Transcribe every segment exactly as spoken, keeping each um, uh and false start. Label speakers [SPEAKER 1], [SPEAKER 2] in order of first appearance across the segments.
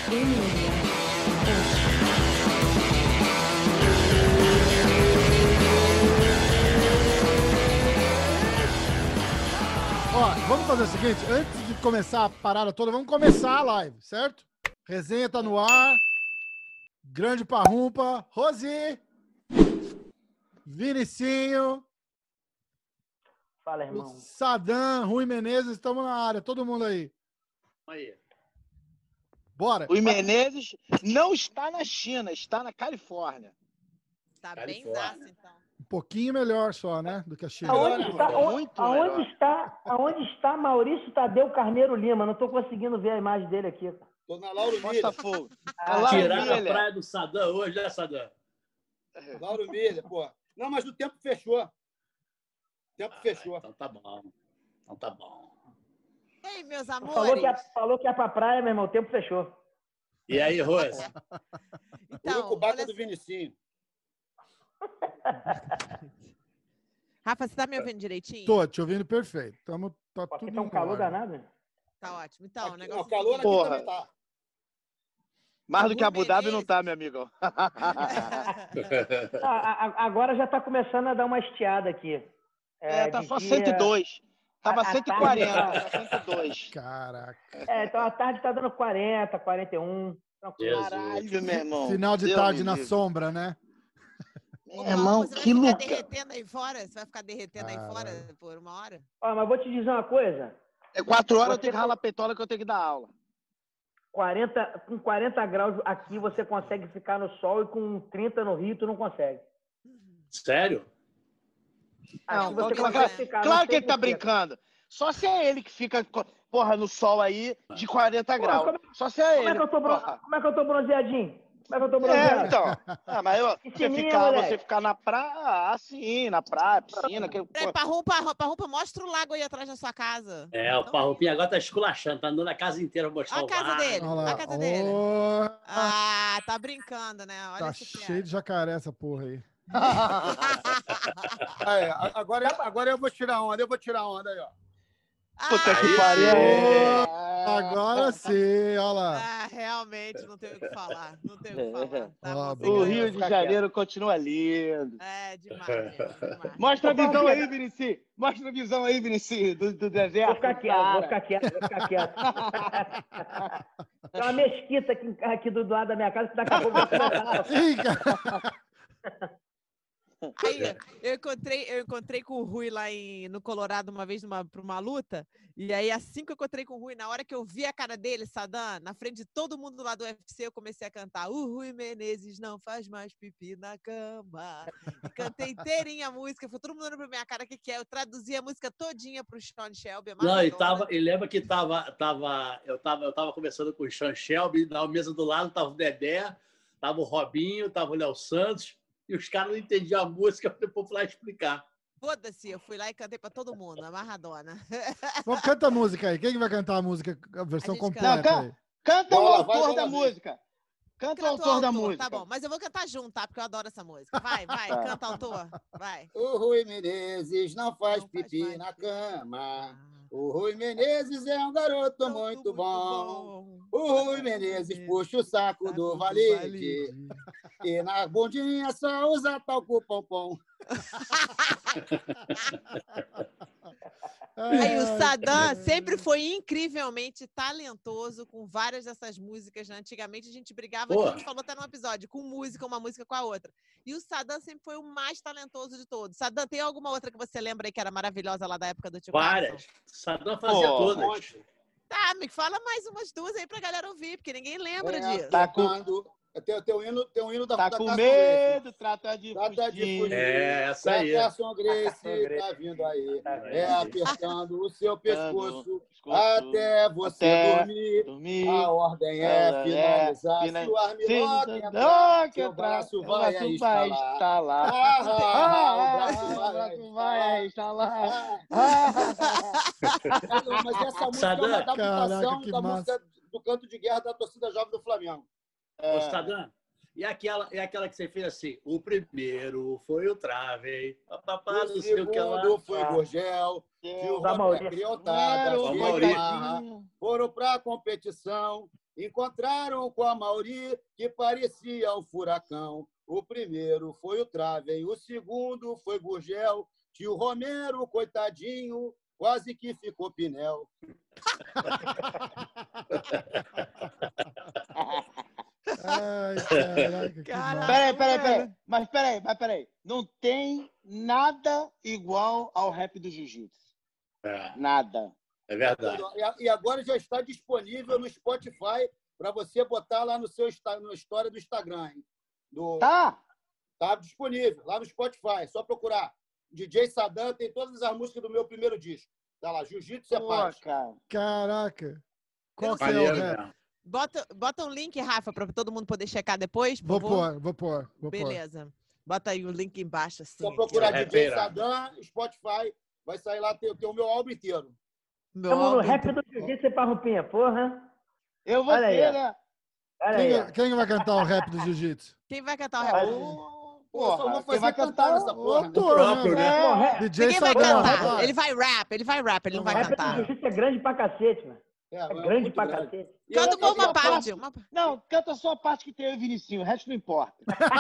[SPEAKER 1] Ó, vamos fazer o seguinte, antes de começar a parada toda, vamos começar a live, certo? Resenha tá no ar. Grande Parrumpa, Rosi, Vinicinho,
[SPEAKER 2] fala, irmão.
[SPEAKER 1] Sadam, Rui Menezes, estamos na área, todo mundo aí.
[SPEAKER 3] Aí.
[SPEAKER 1] Bora.
[SPEAKER 4] Rui Menezes não está na China, está na Califórnia.
[SPEAKER 5] Tá bem
[SPEAKER 3] Califórnia.
[SPEAKER 5] zaço, então.
[SPEAKER 1] Um pouquinho melhor só, né, do que a China.
[SPEAKER 2] Aonde está,
[SPEAKER 4] Muito
[SPEAKER 2] aonde,
[SPEAKER 4] melhor.
[SPEAKER 2] está, aonde está Maurício Tadeu Carneiro Lima? Não estou conseguindo ver a imagem dele aqui.
[SPEAKER 6] Tô na Lauro
[SPEAKER 4] Mostra
[SPEAKER 6] Miller.
[SPEAKER 4] fogo.
[SPEAKER 2] Ah,
[SPEAKER 4] Lauro
[SPEAKER 3] Tiraram a
[SPEAKER 4] Miller.
[SPEAKER 3] praia do Sadam hoje, né, Sadam?
[SPEAKER 6] Lauro Miller, pô. Não, mas o tempo fechou. O tempo
[SPEAKER 3] Ah,
[SPEAKER 6] fechou.
[SPEAKER 3] então tá bom. Então tá bom.
[SPEAKER 5] E aí, meus amores?
[SPEAKER 2] falou, que ia, falou que ia pra praia, meu irmão. O tempo fechou.
[SPEAKER 3] E aí, Rose?
[SPEAKER 5] Então,
[SPEAKER 6] Urucubaca
[SPEAKER 5] olha
[SPEAKER 6] do Vinicinho.
[SPEAKER 5] Rafa, você tá me ouvindo direitinho?
[SPEAKER 1] Tô te ouvindo perfeito. Tamo, tá
[SPEAKER 2] Aqui
[SPEAKER 1] tudo
[SPEAKER 2] tá um
[SPEAKER 1] em
[SPEAKER 2] calor
[SPEAKER 1] ordem.
[SPEAKER 2] danado. né?
[SPEAKER 5] Tá ótimo. Então, o
[SPEAKER 6] Aqui,
[SPEAKER 5] negócio
[SPEAKER 6] não, o calor aqui
[SPEAKER 4] Porra.
[SPEAKER 6] também tá.
[SPEAKER 4] Mais do que
[SPEAKER 5] Rui
[SPEAKER 4] Abu Dhabi não
[SPEAKER 5] Menezes.
[SPEAKER 4] tá, meu amigo.
[SPEAKER 2] Ah, a- a- agora já está começando a dar uma estiada aqui.
[SPEAKER 4] É, tá
[SPEAKER 2] de
[SPEAKER 4] só
[SPEAKER 2] dia-
[SPEAKER 4] cento e dois. Tava
[SPEAKER 2] a- a
[SPEAKER 4] cento e quarenta,
[SPEAKER 2] tarde
[SPEAKER 4] tá cento e dois.
[SPEAKER 1] Caraca.
[SPEAKER 2] É, então a tarde está dando quarenta, quarenta e um. Tranquilo.
[SPEAKER 3] Jesus.
[SPEAKER 4] Caralho, meu irmão.
[SPEAKER 1] Final de
[SPEAKER 4] Deus
[SPEAKER 1] tarde
[SPEAKER 4] me
[SPEAKER 1] na
[SPEAKER 4] livre.
[SPEAKER 1] sombra, né?
[SPEAKER 5] Ô,
[SPEAKER 4] Meu irmão,
[SPEAKER 5] Paulo, você
[SPEAKER 4] que
[SPEAKER 5] vai ficar
[SPEAKER 4] louca.
[SPEAKER 5] derretendo aí fora? Você vai ficar derretendo aí
[SPEAKER 1] Caralho.
[SPEAKER 5] fora por uma hora?
[SPEAKER 2] Ó, mas vou te dizer uma coisa.
[SPEAKER 4] É quatro horas eu
[SPEAKER 2] Você
[SPEAKER 4] tenho que
[SPEAKER 2] tá-
[SPEAKER 4] ralar a peitola que eu tenho que dar aula.
[SPEAKER 2] quarenta, com quarenta graus aqui você consegue ficar no sol e com trinta no Rio tu não consegue.
[SPEAKER 3] Sério?
[SPEAKER 2] Aqui
[SPEAKER 4] Não,
[SPEAKER 2] você
[SPEAKER 4] claro,
[SPEAKER 2] consegue ficar. não
[SPEAKER 4] claro
[SPEAKER 2] sei
[SPEAKER 4] que ele tá
[SPEAKER 2] por quê.
[SPEAKER 4] brincando. Só se é ele que fica, porra, no sol aí de quarenta
[SPEAKER 2] Pô,
[SPEAKER 4] graus.
[SPEAKER 2] como-
[SPEAKER 4] Só se é
[SPEAKER 2] Como é,
[SPEAKER 4] ele.
[SPEAKER 2] que eu tô bron...
[SPEAKER 4] porra.
[SPEAKER 2] Como é que eu tô bronzeadinho? Como é que eu tô
[SPEAKER 4] É,
[SPEAKER 2] bronzeado?
[SPEAKER 4] então. Ah, mas eu, você,
[SPEAKER 2] Piscininha,
[SPEAKER 4] ficar,
[SPEAKER 2] moleque.
[SPEAKER 4] você ficar na praia, assim, na praia, piscina. Que,
[SPEAKER 5] Peraí, Parrumpa, Parrumpa, mostra o lago aí atrás da sua casa.
[SPEAKER 3] É, o Parrupinha agora tá esculachando, tá andando a casa inteira mostrando
[SPEAKER 5] Olha a casa
[SPEAKER 3] o
[SPEAKER 5] dele.
[SPEAKER 1] Olha lá.
[SPEAKER 5] A casa dele.
[SPEAKER 1] Ô,
[SPEAKER 5] Ah, tá brincando, né? Olha
[SPEAKER 1] tá
[SPEAKER 5] esse
[SPEAKER 1] cheio de jacaré essa porra aí.
[SPEAKER 6] Ah, é, a- agora, eu- agora eu vou tirar onda, eu vou tirar onda aí, ó.
[SPEAKER 4] Puta que
[SPEAKER 3] Aí
[SPEAKER 4] pariu.
[SPEAKER 3] sim.
[SPEAKER 1] Agora sim, olha lá.
[SPEAKER 5] Ah, realmente, não tem o que falar. Não tem o que falar. Tá
[SPEAKER 1] Ó,
[SPEAKER 5] bom, você
[SPEAKER 4] O
[SPEAKER 5] ganhou.
[SPEAKER 4] Rio de
[SPEAKER 2] Fica
[SPEAKER 4] Janeiro continua lindo.
[SPEAKER 5] É, demais, gente, demais.
[SPEAKER 4] Mostra a
[SPEAKER 2] Ô, Paulo,
[SPEAKER 4] visão
[SPEAKER 2] que
[SPEAKER 4] aí, Vinicius. Mostra a visão aí, Vinicius, do, do deserto.
[SPEAKER 2] Vou ficar quieto,
[SPEAKER 4] cara.
[SPEAKER 2] vou ficar quieto, vou ficar quieto. Tem uma mesquita aqui, aqui do lado da minha casa que daqui a pouco vai começar.
[SPEAKER 1] Ih, cara.
[SPEAKER 5] Aí, eu encontrei, eu encontrei com o Rui lá em, no Colorado uma vez numa, pra uma luta, e aí assim que eu encontrei com o Rui, na hora que eu vi a cara dele, Sadam, na frente de todo mundo lá do U F C, eu comecei a cantar o Rui Menezes não faz mais pipi na cama. E cantei inteirinha a música, foi todo mundo olhando pra minha cara, o que que é? Eu traduzi a música todinha pro Sean Shelby, a
[SPEAKER 3] Não, e,
[SPEAKER 5] Maradona.
[SPEAKER 3] tava, e lembra que tava, tava, eu, tava, eu tava conversando com o Sean Shelby, na mesa do lado tava o Dedé, tava o Robinho, tava o Léo Santos, e os caras não entendiam a música, depois fui lá explicar.
[SPEAKER 5] Foda-se, eu fui lá e cantei pra todo mundo, a Maradona.
[SPEAKER 1] Vamos, canta a música aí. Quem que vai cantar a música, a versão
[SPEAKER 5] A gente
[SPEAKER 1] completa
[SPEAKER 4] canta.
[SPEAKER 1] aí?
[SPEAKER 4] Canta o
[SPEAKER 6] Bola, vai,
[SPEAKER 4] autor
[SPEAKER 6] bola,
[SPEAKER 4] da
[SPEAKER 6] vem.
[SPEAKER 4] música. Canta o
[SPEAKER 5] Canta
[SPEAKER 4] autor da música.
[SPEAKER 5] Tá bom, mas eu vou cantar junto, tá? Porque eu adoro essa música. Vai, vai,
[SPEAKER 4] Tá.
[SPEAKER 5] canta, autor. Vai.
[SPEAKER 6] O Rui Menezes não faz
[SPEAKER 5] Não faz
[SPEAKER 6] pipi
[SPEAKER 5] mais
[SPEAKER 6] na
[SPEAKER 5] pipi.
[SPEAKER 6] cama. O Rui Menezes é um garoto muito bom. O Rui Menezes puxa o saco do valide. E na bundinha só usa talco pompom.
[SPEAKER 5] Aí o
[SPEAKER 1] Ai,
[SPEAKER 5] Sadam sempre foi incrivelmente talentoso com várias dessas músicas, né? Antigamente a gente brigava,
[SPEAKER 3] Pô.
[SPEAKER 5] que a gente falou até no episódio, com música, uma música com a outra. E o Sadam sempre foi o mais talentoso de todos. Sadam, tem alguma outra que você lembra aí que era maravilhosa lá da época do Tio
[SPEAKER 3] Várias. Sadam fazia
[SPEAKER 4] Pô,
[SPEAKER 3] todas.
[SPEAKER 5] Tá, me fala mais umas duas aí pra galera ouvir, porque ninguém lembra
[SPEAKER 6] É,
[SPEAKER 5] disso.
[SPEAKER 4] Tá com-
[SPEAKER 6] tocando. Tem, tem, um hino, tem um hino da
[SPEAKER 4] Tá
[SPEAKER 6] da
[SPEAKER 4] com
[SPEAKER 6] Carson
[SPEAKER 4] medo, trata de
[SPEAKER 6] Grace. Trata de
[SPEAKER 4] fugir.
[SPEAKER 6] fugir.
[SPEAKER 3] É, essa aí.
[SPEAKER 6] A Carson Grace
[SPEAKER 2] Carson Grace.
[SPEAKER 6] tá vindo aí.
[SPEAKER 2] Tá vindo.
[SPEAKER 6] É apertando o seu pescoço
[SPEAKER 4] pescoço,
[SPEAKER 6] até você
[SPEAKER 4] até
[SPEAKER 6] dormir.
[SPEAKER 4] dormir.
[SPEAKER 6] A ordem é
[SPEAKER 4] É,
[SPEAKER 6] finalizar.
[SPEAKER 4] fina-
[SPEAKER 6] Se o armlock
[SPEAKER 4] Se
[SPEAKER 6] entrar,
[SPEAKER 4] que
[SPEAKER 6] seu
[SPEAKER 4] entrar,
[SPEAKER 6] braço
[SPEAKER 4] seu
[SPEAKER 6] vai
[SPEAKER 4] braço
[SPEAKER 6] aí
[SPEAKER 4] vai
[SPEAKER 6] instalar.
[SPEAKER 4] instalar.
[SPEAKER 6] Ah, ah, ah, o
[SPEAKER 4] Ah,
[SPEAKER 6] braço
[SPEAKER 4] o
[SPEAKER 6] vai
[SPEAKER 4] braço
[SPEAKER 6] aí
[SPEAKER 4] vai
[SPEAKER 6] instalar.
[SPEAKER 4] instalar.
[SPEAKER 6] Ah,
[SPEAKER 4] Ah.
[SPEAKER 6] Não, mas essa música é uma
[SPEAKER 3] Sadam,
[SPEAKER 6] adaptação
[SPEAKER 1] caraca, que
[SPEAKER 6] da
[SPEAKER 1] massa.
[SPEAKER 6] música do canto de guerra da torcida jovem do Flamengo.
[SPEAKER 3] Ô, Sadam, e aquela, e aquela que você fez assim? O primeiro foi o Trave, papapá,
[SPEAKER 6] O
[SPEAKER 3] não sei o que lá.
[SPEAKER 6] segundo foi
[SPEAKER 2] Ah.
[SPEAKER 6] Gurgel, que o
[SPEAKER 2] Da
[SPEAKER 6] Roberto
[SPEAKER 2] Maurício.
[SPEAKER 6] Criotada,
[SPEAKER 3] Era o
[SPEAKER 6] cheio de
[SPEAKER 3] Maurício.
[SPEAKER 6] marra, foram pra competição. encontraram com a Mauri, que parecia um furacão. O primeiro foi o Travem, o segundo foi Gurgel. Tio Romero, coitadinho, quase que ficou Pinel.
[SPEAKER 1] Ai, caraca, que
[SPEAKER 5] Caraca.
[SPEAKER 1] massa.
[SPEAKER 4] Peraí, peraí,
[SPEAKER 5] cara.
[SPEAKER 4] peraí. Mas peraí, mas peraí. Não tem nada igual ao rap do jiu-jitsu.
[SPEAKER 3] É,
[SPEAKER 4] Nada.
[SPEAKER 3] é verdade.
[SPEAKER 6] E agora já está disponível no Spotify para você botar lá no seu no história do Instagram. Hein? Do,
[SPEAKER 4] Tá?
[SPEAKER 6] tá disponível lá no Spotify. É só procurar. D J Saddam tem todas as músicas do meu primeiro disco. Tá lá, Jiu-Jitsu é
[SPEAKER 4] Pô,
[SPEAKER 6] paz.
[SPEAKER 4] cara.
[SPEAKER 1] Caraca. Qual que é o
[SPEAKER 3] Maneiro
[SPEAKER 1] rap?
[SPEAKER 3] mesmo.
[SPEAKER 5] Bota, bota um link, Rafa, para todo mundo poder checar depois, por
[SPEAKER 1] Vou
[SPEAKER 5] favor.
[SPEAKER 1] pôr, vou pôr, vou pôr.
[SPEAKER 5] Beleza. Bota aí o link embaixo, assim.
[SPEAKER 6] Só
[SPEAKER 5] aqui,
[SPEAKER 6] procurar
[SPEAKER 5] ó.
[SPEAKER 3] É
[SPEAKER 6] D J
[SPEAKER 3] irado.
[SPEAKER 6] Saddam, Spotify, vai sair lá, tem, tem o meu álbum inteiro.
[SPEAKER 5] Meu
[SPEAKER 2] Estamos no
[SPEAKER 5] álbum
[SPEAKER 2] rap
[SPEAKER 5] inteiro.
[SPEAKER 2] do Jiu-Jitsu e Parrupinha, porra.
[SPEAKER 4] Eu vou
[SPEAKER 2] Olha aí,
[SPEAKER 4] ter,
[SPEAKER 2] ó.
[SPEAKER 4] né?
[SPEAKER 2] Olha
[SPEAKER 1] Quem,
[SPEAKER 2] aí, ó.
[SPEAKER 1] quem vai cantar o rap do jiu-jitsu?
[SPEAKER 5] Quem vai cantar o
[SPEAKER 4] Ah,
[SPEAKER 5] rap?
[SPEAKER 4] o-
[SPEAKER 6] Pô, eu só
[SPEAKER 4] Porra,
[SPEAKER 6] vou
[SPEAKER 4] quem
[SPEAKER 6] fazer
[SPEAKER 4] vai
[SPEAKER 6] cantar
[SPEAKER 4] cantar
[SPEAKER 6] nessa
[SPEAKER 1] Ô,
[SPEAKER 6] porra. né?
[SPEAKER 1] ator,
[SPEAKER 3] próprio,
[SPEAKER 1] né?
[SPEAKER 2] Pô, rap,
[SPEAKER 1] D J
[SPEAKER 5] Ninguém vai
[SPEAKER 1] Saddam,
[SPEAKER 5] cantar.
[SPEAKER 1] vai.
[SPEAKER 5] Ele vai rap, ele vai rap, ele não vai
[SPEAKER 1] Então
[SPEAKER 2] rap do
[SPEAKER 5] cantar.
[SPEAKER 2] Jiu-Jitsu é grande pra cacete, mano.
[SPEAKER 6] É,
[SPEAKER 2] É
[SPEAKER 6] é
[SPEAKER 2] grande
[SPEAKER 6] muito
[SPEAKER 2] pra
[SPEAKER 6] grande.
[SPEAKER 2] cacete.
[SPEAKER 6] E eu
[SPEAKER 5] Canta
[SPEAKER 6] vou
[SPEAKER 5] uma, uma
[SPEAKER 6] fazer
[SPEAKER 5] parte. Uma...
[SPEAKER 4] Não, canta só a parte que tem o Vinicinho, o resto não importa.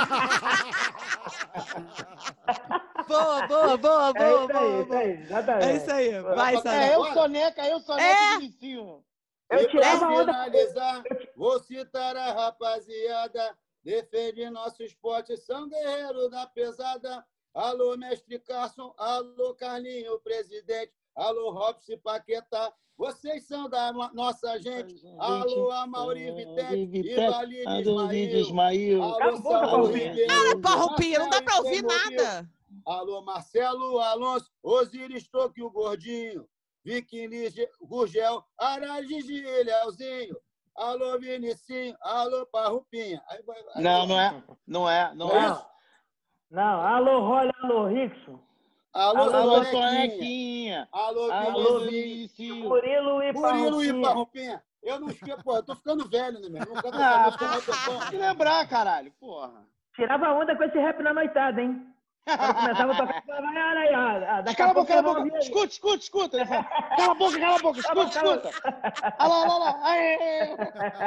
[SPEAKER 5] Boa, boa, boa,
[SPEAKER 2] É
[SPEAKER 5] boa,
[SPEAKER 2] isso aí,
[SPEAKER 5] boa,
[SPEAKER 2] isso
[SPEAKER 5] boa.
[SPEAKER 2] aí, exatamente.
[SPEAKER 5] É isso aí. Vai,
[SPEAKER 6] Vai
[SPEAKER 5] Saddam.
[SPEAKER 4] É, eu
[SPEAKER 6] agora?
[SPEAKER 4] soneca, eu soneca
[SPEAKER 5] É.
[SPEAKER 4] o Vinicinho.
[SPEAKER 2] Eu
[SPEAKER 6] E
[SPEAKER 2] tirava
[SPEAKER 6] pra
[SPEAKER 2] onda.
[SPEAKER 6] finalizar, vou citar a rapaziada, defende nosso esporte, são guerreiros da pesada. Alô, mestre Carson, alô, Carlinho, presidente, alô, Robson Paquetá, vocês são da no- nossa gente. Alô, Amauri Vitete e Valide Ismail.
[SPEAKER 4] Ismail.
[SPEAKER 6] Alô,
[SPEAKER 2] Cala a boca,
[SPEAKER 6] Saúl
[SPEAKER 2] Parrupinha.
[SPEAKER 6] Ribeiro.
[SPEAKER 5] Parrupinha, não dá pra
[SPEAKER 6] Marcelo
[SPEAKER 5] ouvir
[SPEAKER 6] Playmobil.
[SPEAKER 5] nada.
[SPEAKER 6] Alô, Marcelo Alonso, Osiris Toque, o Gordinho, Vicky Lige, Gurgel, Aragigi, Leozinho, alô, Vinicinho, alô, Parrupinha. Aí vai, aí
[SPEAKER 4] Não,
[SPEAKER 6] vai.
[SPEAKER 4] não é. Não é, não é.
[SPEAKER 2] Não, não. Alô, Rolha, alô, Rickson.
[SPEAKER 6] Alô,
[SPEAKER 4] Alô,
[SPEAKER 6] Sonequinha,
[SPEAKER 4] sonequinha.
[SPEAKER 6] alô,
[SPEAKER 4] Alô,
[SPEAKER 6] Vinicinho,
[SPEAKER 4] Vinicinho.
[SPEAKER 2] Murilo e
[SPEAKER 6] Murilo e
[SPEAKER 2] Parrupinha.
[SPEAKER 6] Parrupinha. Eu não esqueço, pô, eu tô ficando velho, né, meu? Não canto essa
[SPEAKER 4] Ah,
[SPEAKER 6] música há muito
[SPEAKER 4] Tem que
[SPEAKER 6] tempo.
[SPEAKER 4] lembrar, caralho. Porra.
[SPEAKER 2] Tirava onda com esse rap na noitada, hein? Quando começava a tocar, falava, olha aí, ó. Daqui
[SPEAKER 4] Cala
[SPEAKER 2] a
[SPEAKER 4] a boca,
[SPEAKER 2] pouco
[SPEAKER 4] cala a
[SPEAKER 2] eu vou
[SPEAKER 4] boca.
[SPEAKER 2] ouvir aí.
[SPEAKER 4] Escuta, escuta, escuta. Ele fala, Cala a boca, cala a boca. Escuta, escuta. Olha lá, olha lá. Aê.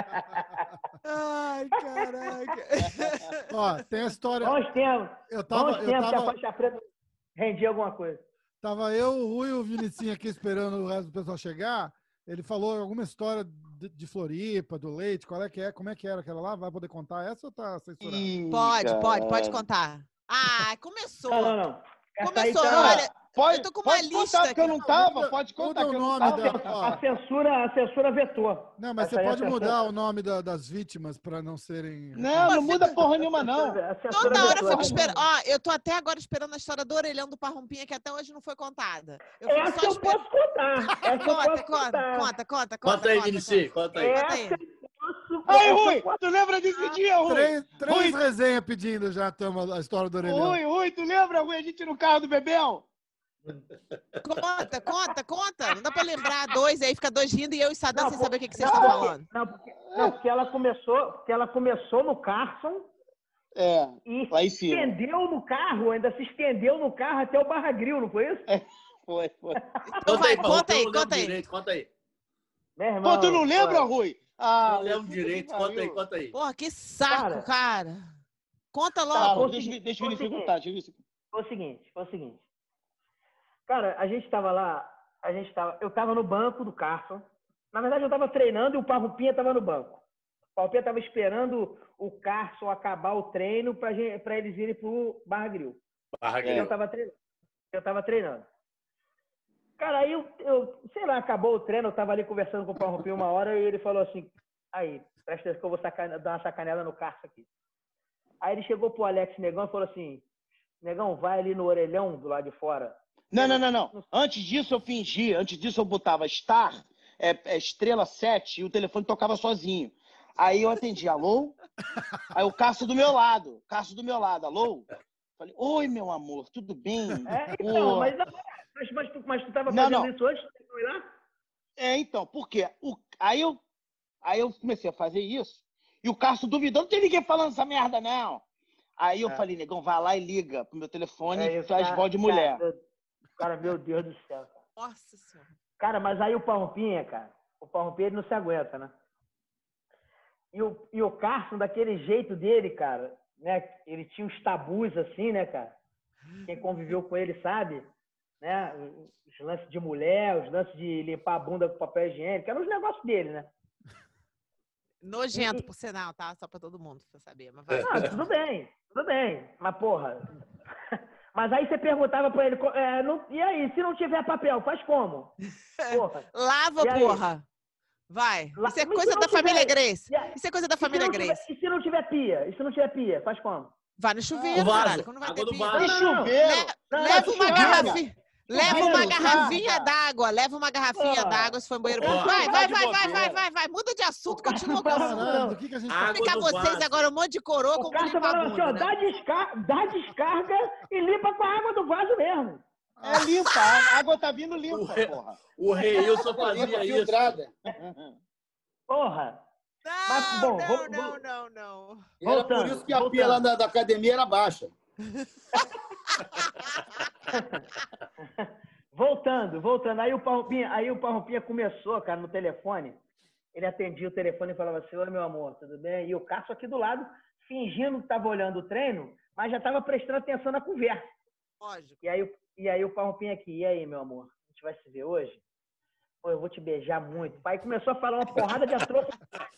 [SPEAKER 5] Ai, caraca.
[SPEAKER 1] Ó, tem a história.
[SPEAKER 2] Bons tempos.
[SPEAKER 1] Eu tava,
[SPEAKER 2] Bons
[SPEAKER 1] eu
[SPEAKER 2] tempos que a
[SPEAKER 1] tava,
[SPEAKER 2] faixa preta rendia alguma coisa.
[SPEAKER 1] tava eu, o Rui e o Vinicinho aqui esperando o resto do pessoal chegar. Ele falou alguma história de, de Floripa, do leite, qual é que é, como é que era aquela lá? Vai poder contar essa ou tá censurado?
[SPEAKER 4] Ih,
[SPEAKER 5] Pode, pode, pode
[SPEAKER 4] caralho.
[SPEAKER 5] contar. Ah, começou.
[SPEAKER 2] Não, não, não. Essa aí
[SPEAKER 5] Começou.
[SPEAKER 2] tá-
[SPEAKER 5] Olha,
[SPEAKER 4] Pode,
[SPEAKER 5] eu tô com uma
[SPEAKER 4] pode
[SPEAKER 5] lista
[SPEAKER 4] contar, porque eu não
[SPEAKER 5] aqui.
[SPEAKER 4] tava.
[SPEAKER 1] Muda-
[SPEAKER 4] Pode
[SPEAKER 1] muda
[SPEAKER 4] contar
[SPEAKER 1] o
[SPEAKER 4] que eu não
[SPEAKER 1] nome
[SPEAKER 4] tava.
[SPEAKER 1] da- ó.
[SPEAKER 2] A censura, a censura vetou.
[SPEAKER 1] Não, mas
[SPEAKER 2] Essa
[SPEAKER 1] você
[SPEAKER 2] aí é
[SPEAKER 1] pode
[SPEAKER 2] a
[SPEAKER 1] mudar
[SPEAKER 2] censura.
[SPEAKER 1] o nome da- das vítimas para não serem.
[SPEAKER 4] Não, não muda porra nenhuma, não.
[SPEAKER 2] A censura
[SPEAKER 5] Toda hora eu
[SPEAKER 2] vetou.
[SPEAKER 5] fico esperando. Ó, eu tô até agora esperando a história do orelhão do Parrumpinha, que até hoje não foi contada. Eu fico
[SPEAKER 2] Essa
[SPEAKER 5] só
[SPEAKER 2] eu
[SPEAKER 5] esperando.
[SPEAKER 2] posso contar. Essa eu
[SPEAKER 5] Conta,
[SPEAKER 2] posso
[SPEAKER 5] conta,
[SPEAKER 2] contar.
[SPEAKER 5] conta, conta, conta.
[SPEAKER 3] Conta aí,
[SPEAKER 5] conta,
[SPEAKER 3] Vinicinho, conta aí.
[SPEAKER 5] Conta aí.
[SPEAKER 2] Essa eu posso
[SPEAKER 4] Aí,
[SPEAKER 2] essa eu
[SPEAKER 4] Rui,
[SPEAKER 2] posso-
[SPEAKER 4] tu lembra desse dia, Rui?
[SPEAKER 1] Três, três
[SPEAKER 4] Rui.
[SPEAKER 1] resenhas pedindo já tamo a história do orelhão.
[SPEAKER 4] Rui, Rui, tu lembra, Rui, a gente no carro do Bebel?
[SPEAKER 5] Conta, conta, conta. Não dá pra lembrar dois, aí fica dois rindo e eu e Saddam
[SPEAKER 2] Não,
[SPEAKER 5] sem
[SPEAKER 2] pô,
[SPEAKER 5] saber o que, que vocês
[SPEAKER 2] não,
[SPEAKER 5] estão
[SPEAKER 2] porque-
[SPEAKER 5] falando.
[SPEAKER 2] Não, porque, não, porque ela começou, porque ela começou no Carson
[SPEAKER 4] É,
[SPEAKER 2] e
[SPEAKER 4] lá em
[SPEAKER 2] se
[SPEAKER 4] cima.
[SPEAKER 2] estendeu no carro, ainda se estendeu no carro até o Barra Grill, não foi isso?
[SPEAKER 4] Foi, foi.
[SPEAKER 5] Então
[SPEAKER 3] Conta
[SPEAKER 5] vai,
[SPEAKER 3] aí, Paulo,
[SPEAKER 5] conta
[SPEAKER 3] eu
[SPEAKER 5] aí,
[SPEAKER 3] não lembro
[SPEAKER 5] conta aí.
[SPEAKER 3] direito, conta aí.
[SPEAKER 2] Meu irmão,
[SPEAKER 4] Pô, tu não lembra,
[SPEAKER 2] pô,
[SPEAKER 4] Rui? Ah,
[SPEAKER 3] Não lembro
[SPEAKER 4] puta
[SPEAKER 3] direito,
[SPEAKER 4] que
[SPEAKER 3] conta aí,
[SPEAKER 4] pariu.
[SPEAKER 3] conta aí.
[SPEAKER 5] Porra, que saco,
[SPEAKER 2] Cara.
[SPEAKER 5] cara. Conta
[SPEAKER 4] Tá,
[SPEAKER 5] logo.
[SPEAKER 2] Foi o
[SPEAKER 4] deixa,
[SPEAKER 2] seguinte,
[SPEAKER 4] deixa
[SPEAKER 2] foi
[SPEAKER 4] ele
[SPEAKER 2] o seguinte.
[SPEAKER 4] contar, deixa ele
[SPEAKER 2] Foi o seguinte, foi o seguinte. Cara, a gente tava lá, a gente tava, eu tava no banco do Carson. Na verdade, eu tava treinando e o Parrupinha tava no banco. O Parrupinha tava esperando o Carson acabar o treino pra, gente, pra eles irem pro Barra Grill.
[SPEAKER 3] Barra
[SPEAKER 2] E
[SPEAKER 3] Grande.
[SPEAKER 2] eu tava treinando. Eu tava treinando. Cara, aí eu, eu, sei lá, acabou o treino, eu tava ali conversando com o Parrupinha uma hora e ele falou assim, aí, presta atenção que eu vou sacane- dar uma sacaneada no Carson aqui. Aí ele chegou pro Alex Negão e falou assim, Negão, vai ali no orelhão do lado de fora.
[SPEAKER 4] Não, não, não, não. Antes disso eu fingi, antes disso eu botava Star, é, é, estrela sete, e o telefone tocava sozinho. Aí eu atendi, alô? Aí o Cássio do meu lado, Cássio do meu lado, alô? Falei, oi, meu amor, tudo bem?
[SPEAKER 2] É,
[SPEAKER 4] Pô.
[SPEAKER 2] então, mas, não, mas, mas, tu, mas tu tava
[SPEAKER 4] Não,
[SPEAKER 2] fazendo
[SPEAKER 4] não.
[SPEAKER 2] isso antes de eu ir lá?
[SPEAKER 4] É, então, por quê? O, aí, eu, aí eu comecei a fazer isso, e o Cássio duvidou, não tem ninguém falando essa merda, não. Aí eu
[SPEAKER 2] É.
[SPEAKER 4] falei, negão, vai lá e liga pro meu telefone
[SPEAKER 2] É
[SPEAKER 4] e
[SPEAKER 2] isso,
[SPEAKER 4] faz
[SPEAKER 2] cara,
[SPEAKER 4] voz de mulher.
[SPEAKER 2] Cara, cara, meu Deus do céu.
[SPEAKER 5] Nossa senhora.
[SPEAKER 2] Cara, mas aí o Parrupinha, cara, o Parrupinha ele não se aguenta, né? E o, e o Carson, daquele jeito dele, cara, né? Ele tinha uns tabus assim, né, cara? Quem conviveu com ele sabe, né? Os lances de mulher, os lances de limpar a bunda com papel higiênico, eram os negócios dele, né?
[SPEAKER 5] Nojento,
[SPEAKER 2] E-
[SPEAKER 5] por sinal, tá? Só pra todo mundo pra saber. Mas vai.
[SPEAKER 2] Não, tudo bem, tudo bem. Mas, porra. Mas aí você perguntava pra ele, co- é, não- e aí, se não tiver papel, faz como? Porra.
[SPEAKER 5] Lava,
[SPEAKER 2] E aí?
[SPEAKER 5] porra. Vai.
[SPEAKER 2] La-
[SPEAKER 5] Isso é
[SPEAKER 2] Mas
[SPEAKER 5] coisa
[SPEAKER 2] se não
[SPEAKER 5] da família
[SPEAKER 2] tiver-
[SPEAKER 5] Grace.
[SPEAKER 2] E aí-
[SPEAKER 5] Isso é coisa da
[SPEAKER 2] E se
[SPEAKER 5] família
[SPEAKER 2] não tiver-
[SPEAKER 5] Grace.
[SPEAKER 2] E se não tiver pia? E se não tiver pia, faz como?
[SPEAKER 5] Vai no
[SPEAKER 3] O
[SPEAKER 5] chuveiro,
[SPEAKER 3] vaso.
[SPEAKER 5] caralho. Quando vai
[SPEAKER 3] Água
[SPEAKER 5] ter
[SPEAKER 3] do
[SPEAKER 5] pia.
[SPEAKER 3] vaso.
[SPEAKER 4] Que
[SPEAKER 2] Não, não, não.
[SPEAKER 4] chuveiro!
[SPEAKER 5] Le-
[SPEAKER 2] Não,
[SPEAKER 5] leva
[SPEAKER 2] não,
[SPEAKER 5] uma
[SPEAKER 2] chuveiro.
[SPEAKER 5] garrafinha. Leva uma
[SPEAKER 2] Chuveiro,
[SPEAKER 5] garrafinha
[SPEAKER 2] cara.
[SPEAKER 5] d'água. Leva uma garrafinha
[SPEAKER 2] Pô.
[SPEAKER 5] d'água se for no banheiro.
[SPEAKER 3] Ó,
[SPEAKER 5] Vai,
[SPEAKER 2] tá
[SPEAKER 5] vai,
[SPEAKER 4] de
[SPEAKER 5] vai, vai, vai,
[SPEAKER 4] bobeira.
[SPEAKER 5] vai, vai. Muda de assunto,
[SPEAKER 2] O cara
[SPEAKER 5] continua
[SPEAKER 2] não
[SPEAKER 5] com o
[SPEAKER 2] fala
[SPEAKER 5] assunto.
[SPEAKER 2] não.
[SPEAKER 1] Caralho, do que, que a gente tá
[SPEAKER 3] Água
[SPEAKER 5] Vou explicar
[SPEAKER 3] do
[SPEAKER 5] vocês
[SPEAKER 3] vaso.
[SPEAKER 5] agora um monte de coroa
[SPEAKER 2] O
[SPEAKER 5] como
[SPEAKER 2] cara
[SPEAKER 5] limpar a
[SPEAKER 2] falava assim, ó,
[SPEAKER 5] bunda,
[SPEAKER 2] dá,
[SPEAKER 5] né?
[SPEAKER 2] desca... dá descarga e limpa com a água do vaso mesmo.
[SPEAKER 4] É limpa, a água tá vindo limpa,
[SPEAKER 3] O re-
[SPEAKER 4] porra.
[SPEAKER 3] O Reilson
[SPEAKER 6] Limpa
[SPEAKER 3] fazia isso.
[SPEAKER 6] filtrada.
[SPEAKER 2] Porra. Mas,
[SPEAKER 5] Não,
[SPEAKER 2] bom,
[SPEAKER 5] não,
[SPEAKER 2] vou-
[SPEAKER 5] não,
[SPEAKER 2] vou-
[SPEAKER 5] não, não.
[SPEAKER 6] E era
[SPEAKER 2] Voltando,
[SPEAKER 6] por isso que a
[SPEAKER 2] voltando.
[SPEAKER 6] pia lá da, da academia era baixa.
[SPEAKER 2] Voltando, voltando. Aí o Parrupinha, aí o Parrupinha começou, cara, no telefone. Ele atendia o telefone e falava assim, oi, meu amor, tudo bem? E o Cássio aqui do lado, fingindo que estava olhando o treino, mas já estava prestando atenção na conversa.
[SPEAKER 5] Lógico.
[SPEAKER 2] E aí, o- e aí o Parrupinha aqui, e aí, meu amor? A gente vai se ver hoje? Pô, eu vou te beijar muito. Pai começou a falar uma porrada de atrocidade.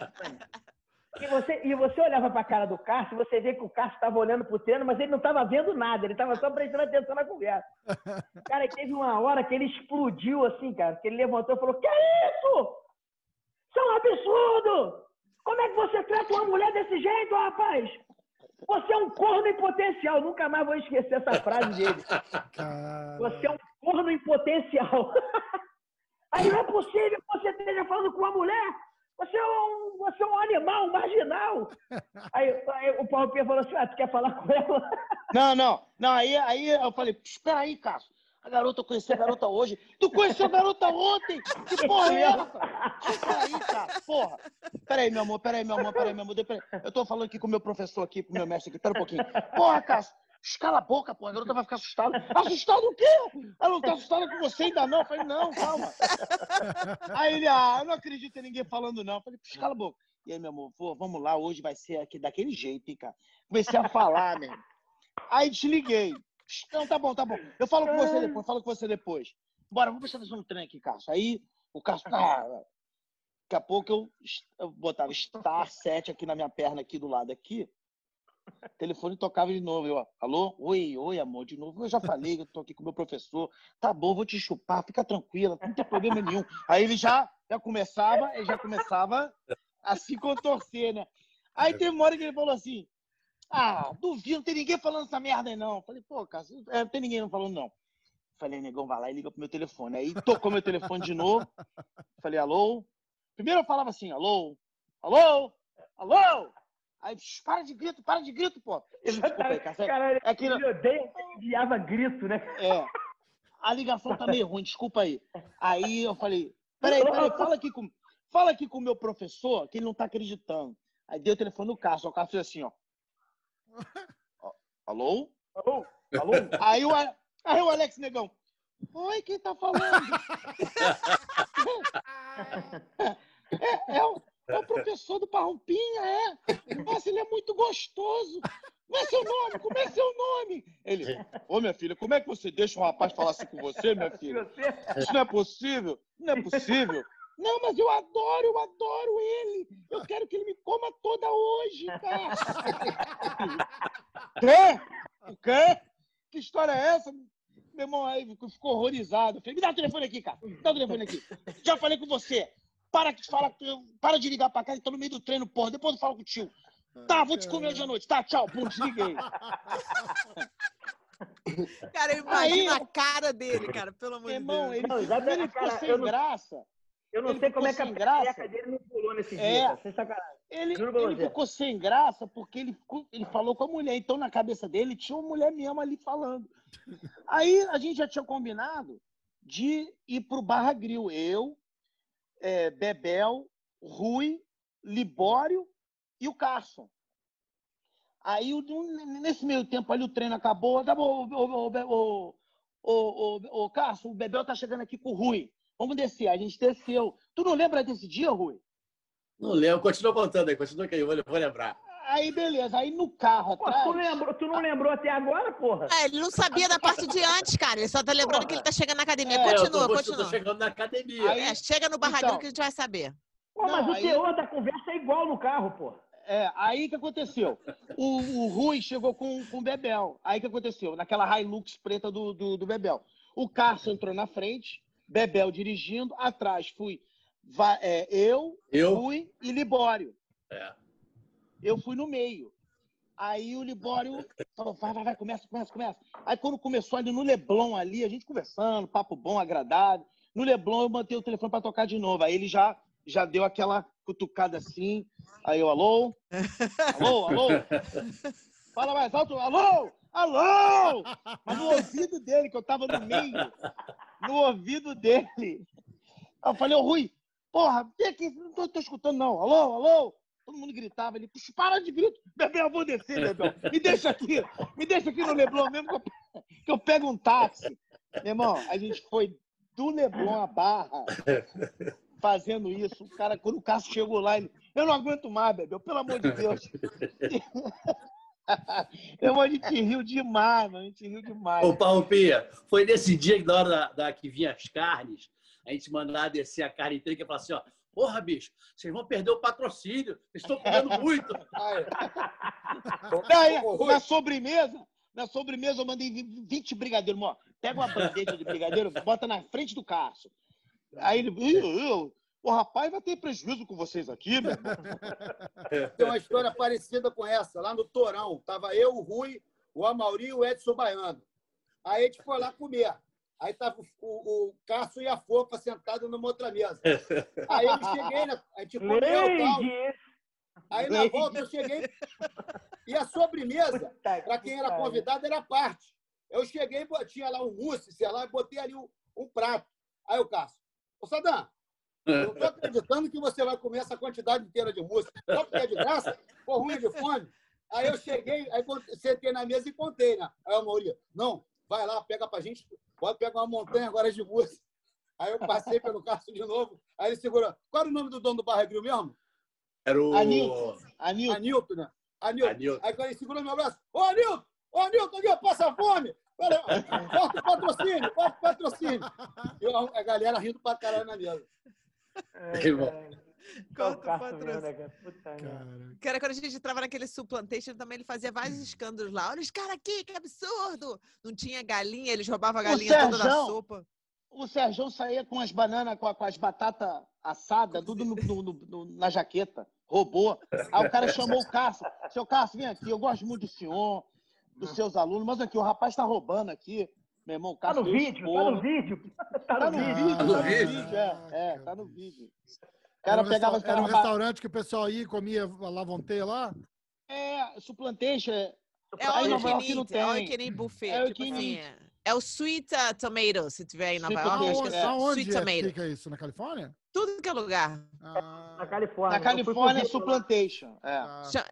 [SPEAKER 2] E você, e você olhava para a cara do Cássio, você vê que o Cássio estava olhando para o treino, mas ele não estava vendo nada, ele estava só prestando atenção na conversa. Cara, e teve uma hora que ele explodiu assim, cara, que ele levantou e falou, que é isso? Isso é um absurdo! Como é que você trata uma mulher desse jeito, rapaz? Você é um corno em potencial. Nunca mais vou esquecer essa frase dele.
[SPEAKER 1] Cara...
[SPEAKER 2] Você é um corno em potencial. Aí não é possível que você esteja falando com uma mulher. Você é um, você é um animal, um marginal. Aí, aí o Paulo Pia falou assim, ah, tu quer falar com ela?
[SPEAKER 4] Não, não, não, aí, aí eu falei, espera aí, Cássio. A garota, eu conheci a garota hoje. Tu conheceu a garota ontem? Que porra é essa? Espera aí, cara, porra. Pera aí, meu amor, pera aí, meu amor, pera aí, meu amor. Pera aí. Eu tô falando aqui com o meu professor aqui, com o meu mestre aqui, pera um pouquinho. Porra, Cássio, escala a boca, porra, a garota vai ficar assustada. Assustada o quê? Ela não tá assustada com você ainda não? Eu falei, não, calma. Aí ele, ah, eu não acredito em ninguém falando não. Eu falei, escala a boca. E aí, meu amor, pô, vamos lá, hoje vai ser aqui daquele jeito, hein, cara. Comecei a falar, né? Aí desliguei. Não, tá bom, tá bom. Eu falo com você depois, falo com você depois. Bora, vamos prestar atenção no trem aqui, Cássio. Aí o Cássio, ah, daqui a pouco eu, eu botava Star sete aqui na minha perna, aqui do lado aqui. O telefone tocava de novo. Eu, ó, alô? Oi, oi, amor, de novo. Eu já falei que eu tô aqui com o meu professor. Tá bom, vou te chupar, fica tranquila, não tem problema nenhum. Aí ele já, já começava, ele já começava a se contorcer, né? Aí tem uma hora que ele falou assim, ah, duvido, não tem ninguém falando essa merda aí, não. Eu falei, pô, cara, é, não tem ninguém não falando, não. Falei, negão, vai lá e liga pro meu telefone. Aí tocou meu telefone de novo. Falei, alô? Primeiro eu falava assim, alô? Alô? Alô? Aí, para de grito, para de grito, pô. Desculpa aí, cara.
[SPEAKER 2] Caralho,
[SPEAKER 4] É que,
[SPEAKER 2] ele odeia, ele enviava grito, né?
[SPEAKER 4] é, a ligação tá meio ruim, desculpa aí. Aí eu falei, peraí, peraí, fala aqui com, fala aqui com o meu professor, que ele não tá acreditando. Aí deu o telefone do Cássio, o Cássio fez assim, ó. Alô?
[SPEAKER 2] Alô? Alô?
[SPEAKER 4] Aí o, aí o Alex Negão, oi, quem tá falando? É, é, o, é o professor do Parrumpinha, é? Nossa, ele é muito gostoso. Como é seu nome? Como é seu nome? Ele, ô minha filha, como é que você deixa um rapaz falar assim com você, minha filha? Isso não é possível, não é possível. Não, mas eu adoro, eu adoro ele. Eu quero que ele me coma toda hoje, cara. Quê? O quê? Que história é essa? Meu irmão aí ficou horrorizado. Eu falei, me dá o telefone aqui, cara. Me dá o telefone aqui. Já falei com você. Para de falar, para de ligar pra cá, ele tá no meio do treino, porra. Depois eu falo contigo. Tá, vou te comer hoje à noite. Tá, tchau. Pum, desliguei.
[SPEAKER 5] Cara, eu imagino
[SPEAKER 4] Aí-
[SPEAKER 5] a cara dele, cara, pelo amor
[SPEAKER 4] Meu
[SPEAKER 5] de
[SPEAKER 4] irmão,
[SPEAKER 5] Deus.
[SPEAKER 4] ele,
[SPEAKER 2] Não,
[SPEAKER 4] ficou-
[SPEAKER 2] exatamente,
[SPEAKER 4] ele ficou
[SPEAKER 2] cara,
[SPEAKER 4] sem
[SPEAKER 2] eu não-
[SPEAKER 4] graça.
[SPEAKER 2] Eu não
[SPEAKER 4] Ele
[SPEAKER 2] sei como é
[SPEAKER 4] ficou
[SPEAKER 2] que a
[SPEAKER 4] sem graça.
[SPEAKER 2] perereca dele não pulou nesse
[SPEAKER 4] É.
[SPEAKER 2] dia, cara. Sem sacanagem.
[SPEAKER 4] Ele,
[SPEAKER 2] Juro pra
[SPEAKER 4] ele
[SPEAKER 2] você.
[SPEAKER 4] ficou sem graça porque ele, ficou- ele falou com a mulher. Então, na cabeça dele, tinha uma mulher mesmo ali falando. Aí, a gente já tinha combinado de ir pro Barra Grill. Eu, é, Bebel, Rui, Libório e o Carson. Aí, o- nesse meio tempo ali, o treino acabou. Acabou, o, o, o, o, o, o Carson, o Bebel tá chegando aqui com o Rui. Vamos descer. A gente desceu. Tu não lembra desse dia, Rui?
[SPEAKER 3] Não lembro, continua contando aí, continua que eu vou, vou lembrar.
[SPEAKER 4] Aí, beleza. Aí no carro
[SPEAKER 2] Pô,
[SPEAKER 4] atrás...
[SPEAKER 2] tu, lembrou, tu não lembrou até agora, porra?
[SPEAKER 5] Ah, ele não sabia da parte de antes, cara. Ele só tá lembrando que ele tá chegando na academia.
[SPEAKER 4] É,
[SPEAKER 3] É, eu
[SPEAKER 5] Continua,
[SPEAKER 3] tô, vou-
[SPEAKER 5] continua.
[SPEAKER 3] tô chegando na academia.
[SPEAKER 4] Aí-
[SPEAKER 5] É, chega no barraguinho
[SPEAKER 4] Então.
[SPEAKER 5] que a gente vai saber.
[SPEAKER 2] Pô, mas
[SPEAKER 4] Não,
[SPEAKER 2] o
[SPEAKER 4] aí-
[SPEAKER 2] teor da conversa é igual no carro, pô.
[SPEAKER 4] É, aí que aconteceu? O, o Rui chegou com, com o Bebel. Aí que aconteceu? Naquela Hilux preta do, do, do Bebel. O Carson entrou na frente, Bebel dirigindo, atrás fui va- é, eu,
[SPEAKER 3] Eu?
[SPEAKER 4] Rui e Libório.
[SPEAKER 3] É.
[SPEAKER 4] Eu fui no meio. Aí o Libório falou, vai, vai, vai, começa, começa, começa. Aí quando começou ali no Leblon ali, a gente conversando, papo bom, agradável. No Leblon eu botei o telefone para tocar de novo. Aí ele já, já deu aquela cutucada assim. Aí eu, alô? Alô, alô? Fala mais alto, alô? Alô? Mas no ouvido dele, que eu tava no meio, no ouvido dele. Eu falei, ô Rui, porra, vem aqui, não tô, tô escutando não. Alô, alô? Todo mundo gritava, ele, puxa, para de grito. Bebel, eu vou descer, Bebel. Me deixa aqui, me deixa aqui no Leblon mesmo que eu, que eu pego um táxi. Meu irmão, a gente foi do Leblon à Barra fazendo isso. O cara, quando o Cássio chegou lá, ele, eu não aguento mais, Bebel, pelo amor de Deus. Meu irmão, a gente riu demais, mano, a gente riu demais.
[SPEAKER 3] Ô, Parrupinha, foi nesse dia que na hora da, da que vinha as carnes, a gente mandava descer a carne inteira, que ia falar assim, ó, porra, bicho, vocês vão perder o patrocínio, vocês estão comendo muito.
[SPEAKER 4] Daí, na sobremesa, na sobremesa eu mandei vinte brigadeiros, ó, pega uma bandeja de brigadeiro, bota na frente do Cássio. Aí ele, eu, eu, o rapaz vai ter prejuízo com vocês aqui, meu irmão.
[SPEAKER 6] Tem uma história parecida com essa, lá no Torão. Tava eu, o Rui, o Amauri e o Edson Baiano. Aí a gente foi lá comer. Aí tava o, o, o Cássio e a Fofa sentados numa outra mesa. Aí eu cheguei, né? A gente comeu e tal.
[SPEAKER 2] Lady!
[SPEAKER 6] Aí na volta eu cheguei. E a sobremesa, para quem era convidado, era a parte. Eu cheguei, tinha lá um mousse, sei lá, e botei ali um, um prato. Aí o Cássio, ô Sadam, eu não estou acreditando que você vai comer essa quantidade inteira de mousse. Só porque é de graça? Pô, ruim de fome. Aí eu cheguei, aí sentei na mesa e contei, né? Aí o Mauri, não, vai lá, pega pra gente, pode pegar uma montanha agora de mousse. Aí eu passei pelo Cássio de novo, aí ele segurou. Qual era o nome do dono do Barra Grill mesmo?
[SPEAKER 3] Era o...
[SPEAKER 4] Anilton. Anilton.
[SPEAKER 6] Anilton, né? Anilton.
[SPEAKER 3] Anilton.
[SPEAKER 6] Aí quando ele segurou meu braço, ô Anilton, ô Anilton, aqui, ó, passa fome. Corta o patrocínio, corta o patrocínio. E a galera rindo pra caralho na mesa.
[SPEAKER 3] Que bom.
[SPEAKER 5] Corta o patrocínio.
[SPEAKER 2] Né, cara? Puta merda.
[SPEAKER 1] Cara,
[SPEAKER 5] Cara, quando a gente entrava naquele Supplantation, também ele fazia vários escândalos lá. Olha os caras aqui, que absurdo! Não tinha galinha, eles roubavam a galinha toda da
[SPEAKER 4] Serjão.
[SPEAKER 5] sopa.
[SPEAKER 4] O Sérgio saía com as bananas, com, a- com as batatas assadas, tudo no- no- no- no- na jaqueta. Roubou. Aí o cara chamou o Cássio. Seu Cássio, vem aqui, eu gosto muito do senhor, dos seus alunos, mas aqui, o rapaz tá roubando aqui. Meu irmão, o
[SPEAKER 2] Tá
[SPEAKER 4] Cássio
[SPEAKER 2] no
[SPEAKER 4] deu
[SPEAKER 2] vídeo, tá
[SPEAKER 4] esporro.
[SPEAKER 2] no vídeo. Tá
[SPEAKER 4] Tá
[SPEAKER 2] no
[SPEAKER 4] no
[SPEAKER 2] vídeo.
[SPEAKER 4] vídeo,
[SPEAKER 3] Tá
[SPEAKER 4] tá
[SPEAKER 3] no
[SPEAKER 4] no
[SPEAKER 3] vídeo.
[SPEAKER 4] vídeo, é, é, tá no vídeo. O
[SPEAKER 1] era
[SPEAKER 4] cara
[SPEAKER 1] um,
[SPEAKER 4] pegava
[SPEAKER 1] resta- era um
[SPEAKER 4] os caras.
[SPEAKER 1] restaurante que o pessoal ia e comia lavonteia lá?
[SPEAKER 4] É, Supplantation, é,
[SPEAKER 5] É
[SPEAKER 4] Aí
[SPEAKER 5] all
[SPEAKER 4] em
[SPEAKER 5] you
[SPEAKER 4] Nova
[SPEAKER 5] can
[SPEAKER 4] York não
[SPEAKER 5] eat, é all you
[SPEAKER 4] tem.
[SPEAKER 5] can eat buffet.
[SPEAKER 4] É all you
[SPEAKER 5] tipo
[SPEAKER 4] can
[SPEAKER 5] assim,
[SPEAKER 4] eat.
[SPEAKER 5] é, é o sweet uh, tomato, se tiver em Nova
[SPEAKER 4] Sweet
[SPEAKER 5] York, acho que
[SPEAKER 1] Aonde,
[SPEAKER 5] é
[SPEAKER 1] aonde
[SPEAKER 5] sweet
[SPEAKER 1] é,
[SPEAKER 5] tomato.
[SPEAKER 1] fica isso? Na Califórnia?
[SPEAKER 5] Tudo que é lugar.
[SPEAKER 1] Ah,
[SPEAKER 2] Na Califórnia.
[SPEAKER 4] na Califórnia é
[SPEAKER 2] Eu fui pro Rio,
[SPEAKER 4] Supplantation. É.
[SPEAKER 1] ah,
[SPEAKER 5] Cha-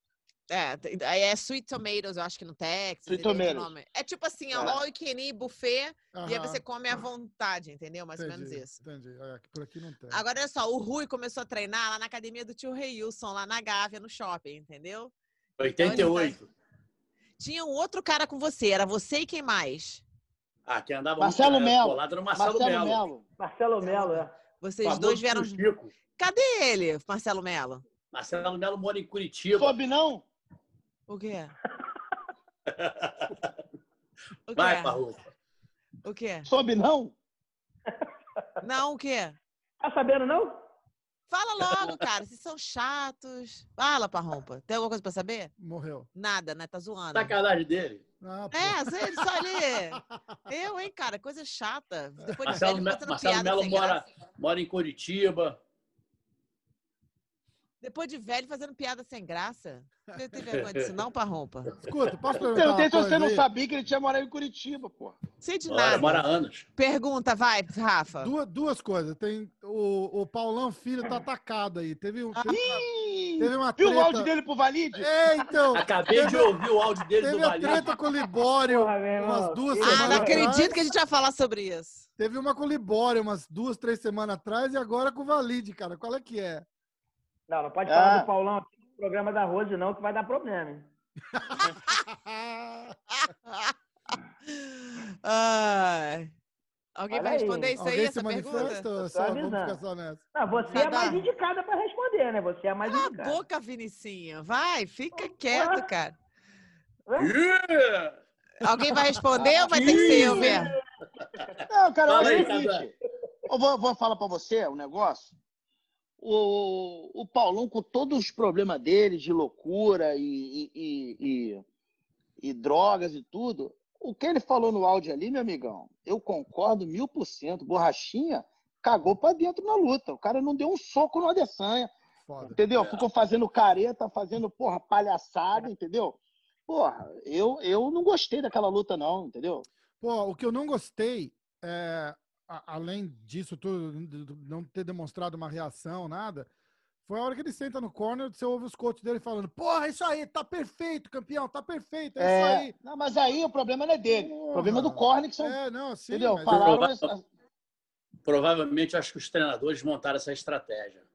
[SPEAKER 5] É, tem- aí é Sweet Tomatoes, eu acho que no Texas.
[SPEAKER 4] Sweet
[SPEAKER 5] e tem outro
[SPEAKER 4] Tomatoes.
[SPEAKER 5] nome. É tipo assim, é
[SPEAKER 4] É.
[SPEAKER 5] all you can eat buffet, e aí
[SPEAKER 1] aham,
[SPEAKER 5] você come à vontade, entendeu? Mais ou menos
[SPEAKER 1] entendi,
[SPEAKER 5] isso.
[SPEAKER 1] Entendi. É, que por aqui não tem.
[SPEAKER 5] Agora, olha só, o Rui começou a treinar lá na academia do tio Reilson, lá na Gávea, no shopping, entendeu?
[SPEAKER 3] oitenta e oito.
[SPEAKER 5] Tinha um outro cara com você, era você e quem mais?
[SPEAKER 3] Ah, quem andava
[SPEAKER 4] Marcelo
[SPEAKER 3] muito, era
[SPEAKER 4] Melo.
[SPEAKER 3] colado era o Marcelo,
[SPEAKER 4] Marcelo
[SPEAKER 3] Melo.
[SPEAKER 4] Melo.
[SPEAKER 2] Marcelo Melo, é.
[SPEAKER 5] Vocês
[SPEAKER 3] Famoso
[SPEAKER 5] dois vieram...
[SPEAKER 3] tio Chico.
[SPEAKER 5] Cadê ele, Marcelo Melo?
[SPEAKER 3] Marcelo Melo mora em Curitiba.
[SPEAKER 4] Soube não?
[SPEAKER 5] O quê? O quê?
[SPEAKER 3] Vai, Parrupa.
[SPEAKER 5] O quê?
[SPEAKER 4] Soube não?
[SPEAKER 5] Não, o quê?
[SPEAKER 2] Tá sabendo, não?
[SPEAKER 5] Fala logo, cara, vocês são chatos. Fala, Parrompa. Tem alguma coisa pra saber?
[SPEAKER 1] Morreu.
[SPEAKER 5] Nada, né? Tá zoando.
[SPEAKER 3] Sacanagem dele.
[SPEAKER 1] Ah, pô.
[SPEAKER 5] É, só ele, só ali. Eu, hein, cara, coisa chata. Depois de
[SPEAKER 3] Marcelo,
[SPEAKER 5] velho,
[SPEAKER 3] Me-
[SPEAKER 5] fazendo
[SPEAKER 3] Marcelo
[SPEAKER 5] piada
[SPEAKER 3] Melo
[SPEAKER 5] sem
[SPEAKER 3] mora,
[SPEAKER 5] graça.
[SPEAKER 3] mora em Curitiba.
[SPEAKER 5] Depois de velho fazendo piada sem graça. Você tem vergonha disso não, Parrompa?
[SPEAKER 1] Escuta, posso perguntar
[SPEAKER 4] Eu
[SPEAKER 1] uma
[SPEAKER 4] sei se
[SPEAKER 1] coisa
[SPEAKER 4] você não
[SPEAKER 1] aí?
[SPEAKER 4] sabia que ele tinha morado em Curitiba, pô.
[SPEAKER 5] Sei de
[SPEAKER 3] Mora,
[SPEAKER 5] nada.
[SPEAKER 3] mora há anos.
[SPEAKER 5] Pergunta, vai, Rafa.
[SPEAKER 1] Duas, duas coisas. Tem o, o Paulão Filho tá atacado aí. Teve, um, teve, uma,
[SPEAKER 4] Ih,
[SPEAKER 1] teve uma
[SPEAKER 4] viu
[SPEAKER 1] treta.
[SPEAKER 4] o áudio dele pro Valide?
[SPEAKER 1] É, então.
[SPEAKER 3] Acabei de
[SPEAKER 1] teve,
[SPEAKER 3] ouvir o áudio dele
[SPEAKER 1] teve
[SPEAKER 3] do
[SPEAKER 1] a
[SPEAKER 3] Valide.
[SPEAKER 1] treta com o Libório
[SPEAKER 2] Porra, meu irmão.
[SPEAKER 1] umas duas
[SPEAKER 2] Esse-
[SPEAKER 5] Ah,
[SPEAKER 1] semanas
[SPEAKER 5] não acredito
[SPEAKER 1] atrás.
[SPEAKER 5] que a gente vai falar sobre isso.
[SPEAKER 1] Teve uma com o Libório umas duas, três semanas atrás e agora com o Valide, cara. Qual é que é?
[SPEAKER 2] Não, não pode falar
[SPEAKER 4] Ah.
[SPEAKER 2] do Paulão aqui no programa da Rose, não, que vai dar problema, hein?
[SPEAKER 5] Ai. Alguém
[SPEAKER 2] Olha
[SPEAKER 5] vai
[SPEAKER 2] aí.
[SPEAKER 5] responder isso aí,
[SPEAKER 1] Alguém se
[SPEAKER 5] essa
[SPEAKER 1] manifesta
[SPEAKER 5] pergunta?
[SPEAKER 1] ou
[SPEAKER 2] tô
[SPEAKER 1] só vamos
[SPEAKER 2] avisando.
[SPEAKER 1] ficar só nessa?
[SPEAKER 2] Não, você é mais
[SPEAKER 5] Sadar.
[SPEAKER 2] indicada para responder, né? Você é a mais
[SPEAKER 5] Cala a
[SPEAKER 2] indicada.
[SPEAKER 5] boca, Vinicinho. Vai, fica quieto, cara.
[SPEAKER 3] Yeah!
[SPEAKER 5] Alguém vai responder ou vai ter que ser eu mesmo?
[SPEAKER 4] Não, cara, eu
[SPEAKER 3] Fala
[SPEAKER 4] acho
[SPEAKER 3] aí,
[SPEAKER 4] o seguinte.
[SPEAKER 3] Sadar.
[SPEAKER 4] Eu vou, vou falar pra você um negócio. O, o Paulão, com todos os problemas dele, de loucura e, e, e, e drogas e tudo, o que ele falou no áudio ali, meu amigão, eu concordo mil por cento. Borrachinha cagou pra dentro na luta. O cara não deu um soco no Adesanya,
[SPEAKER 1] Foda.
[SPEAKER 4] entendeu?
[SPEAKER 3] É.
[SPEAKER 4] Ficou fazendo careta, fazendo, porra, palhaçada, entendeu? Porra, eu, eu não gostei daquela luta, não, entendeu?
[SPEAKER 1] Pô, o que eu não gostei, é, a- além disso tudo, de- de não ter demonstrado uma reação, nada, foi a hora que ele senta no corner, você ouve os coaches dele falando, porra, é isso aí, tá perfeito, campeão, tá perfeito, é, isso
[SPEAKER 4] É,
[SPEAKER 1] aí.
[SPEAKER 4] não, mas aí o problema não é dele.
[SPEAKER 1] Porra.
[SPEAKER 4] O problema é do corner, que são,
[SPEAKER 1] É, não, sim,
[SPEAKER 4] entendeu?
[SPEAKER 1] mas...
[SPEAKER 4] Falaram
[SPEAKER 3] Prova-
[SPEAKER 4] essa-
[SPEAKER 3] Provavelmente, acho que os treinadores montaram essa estratégia.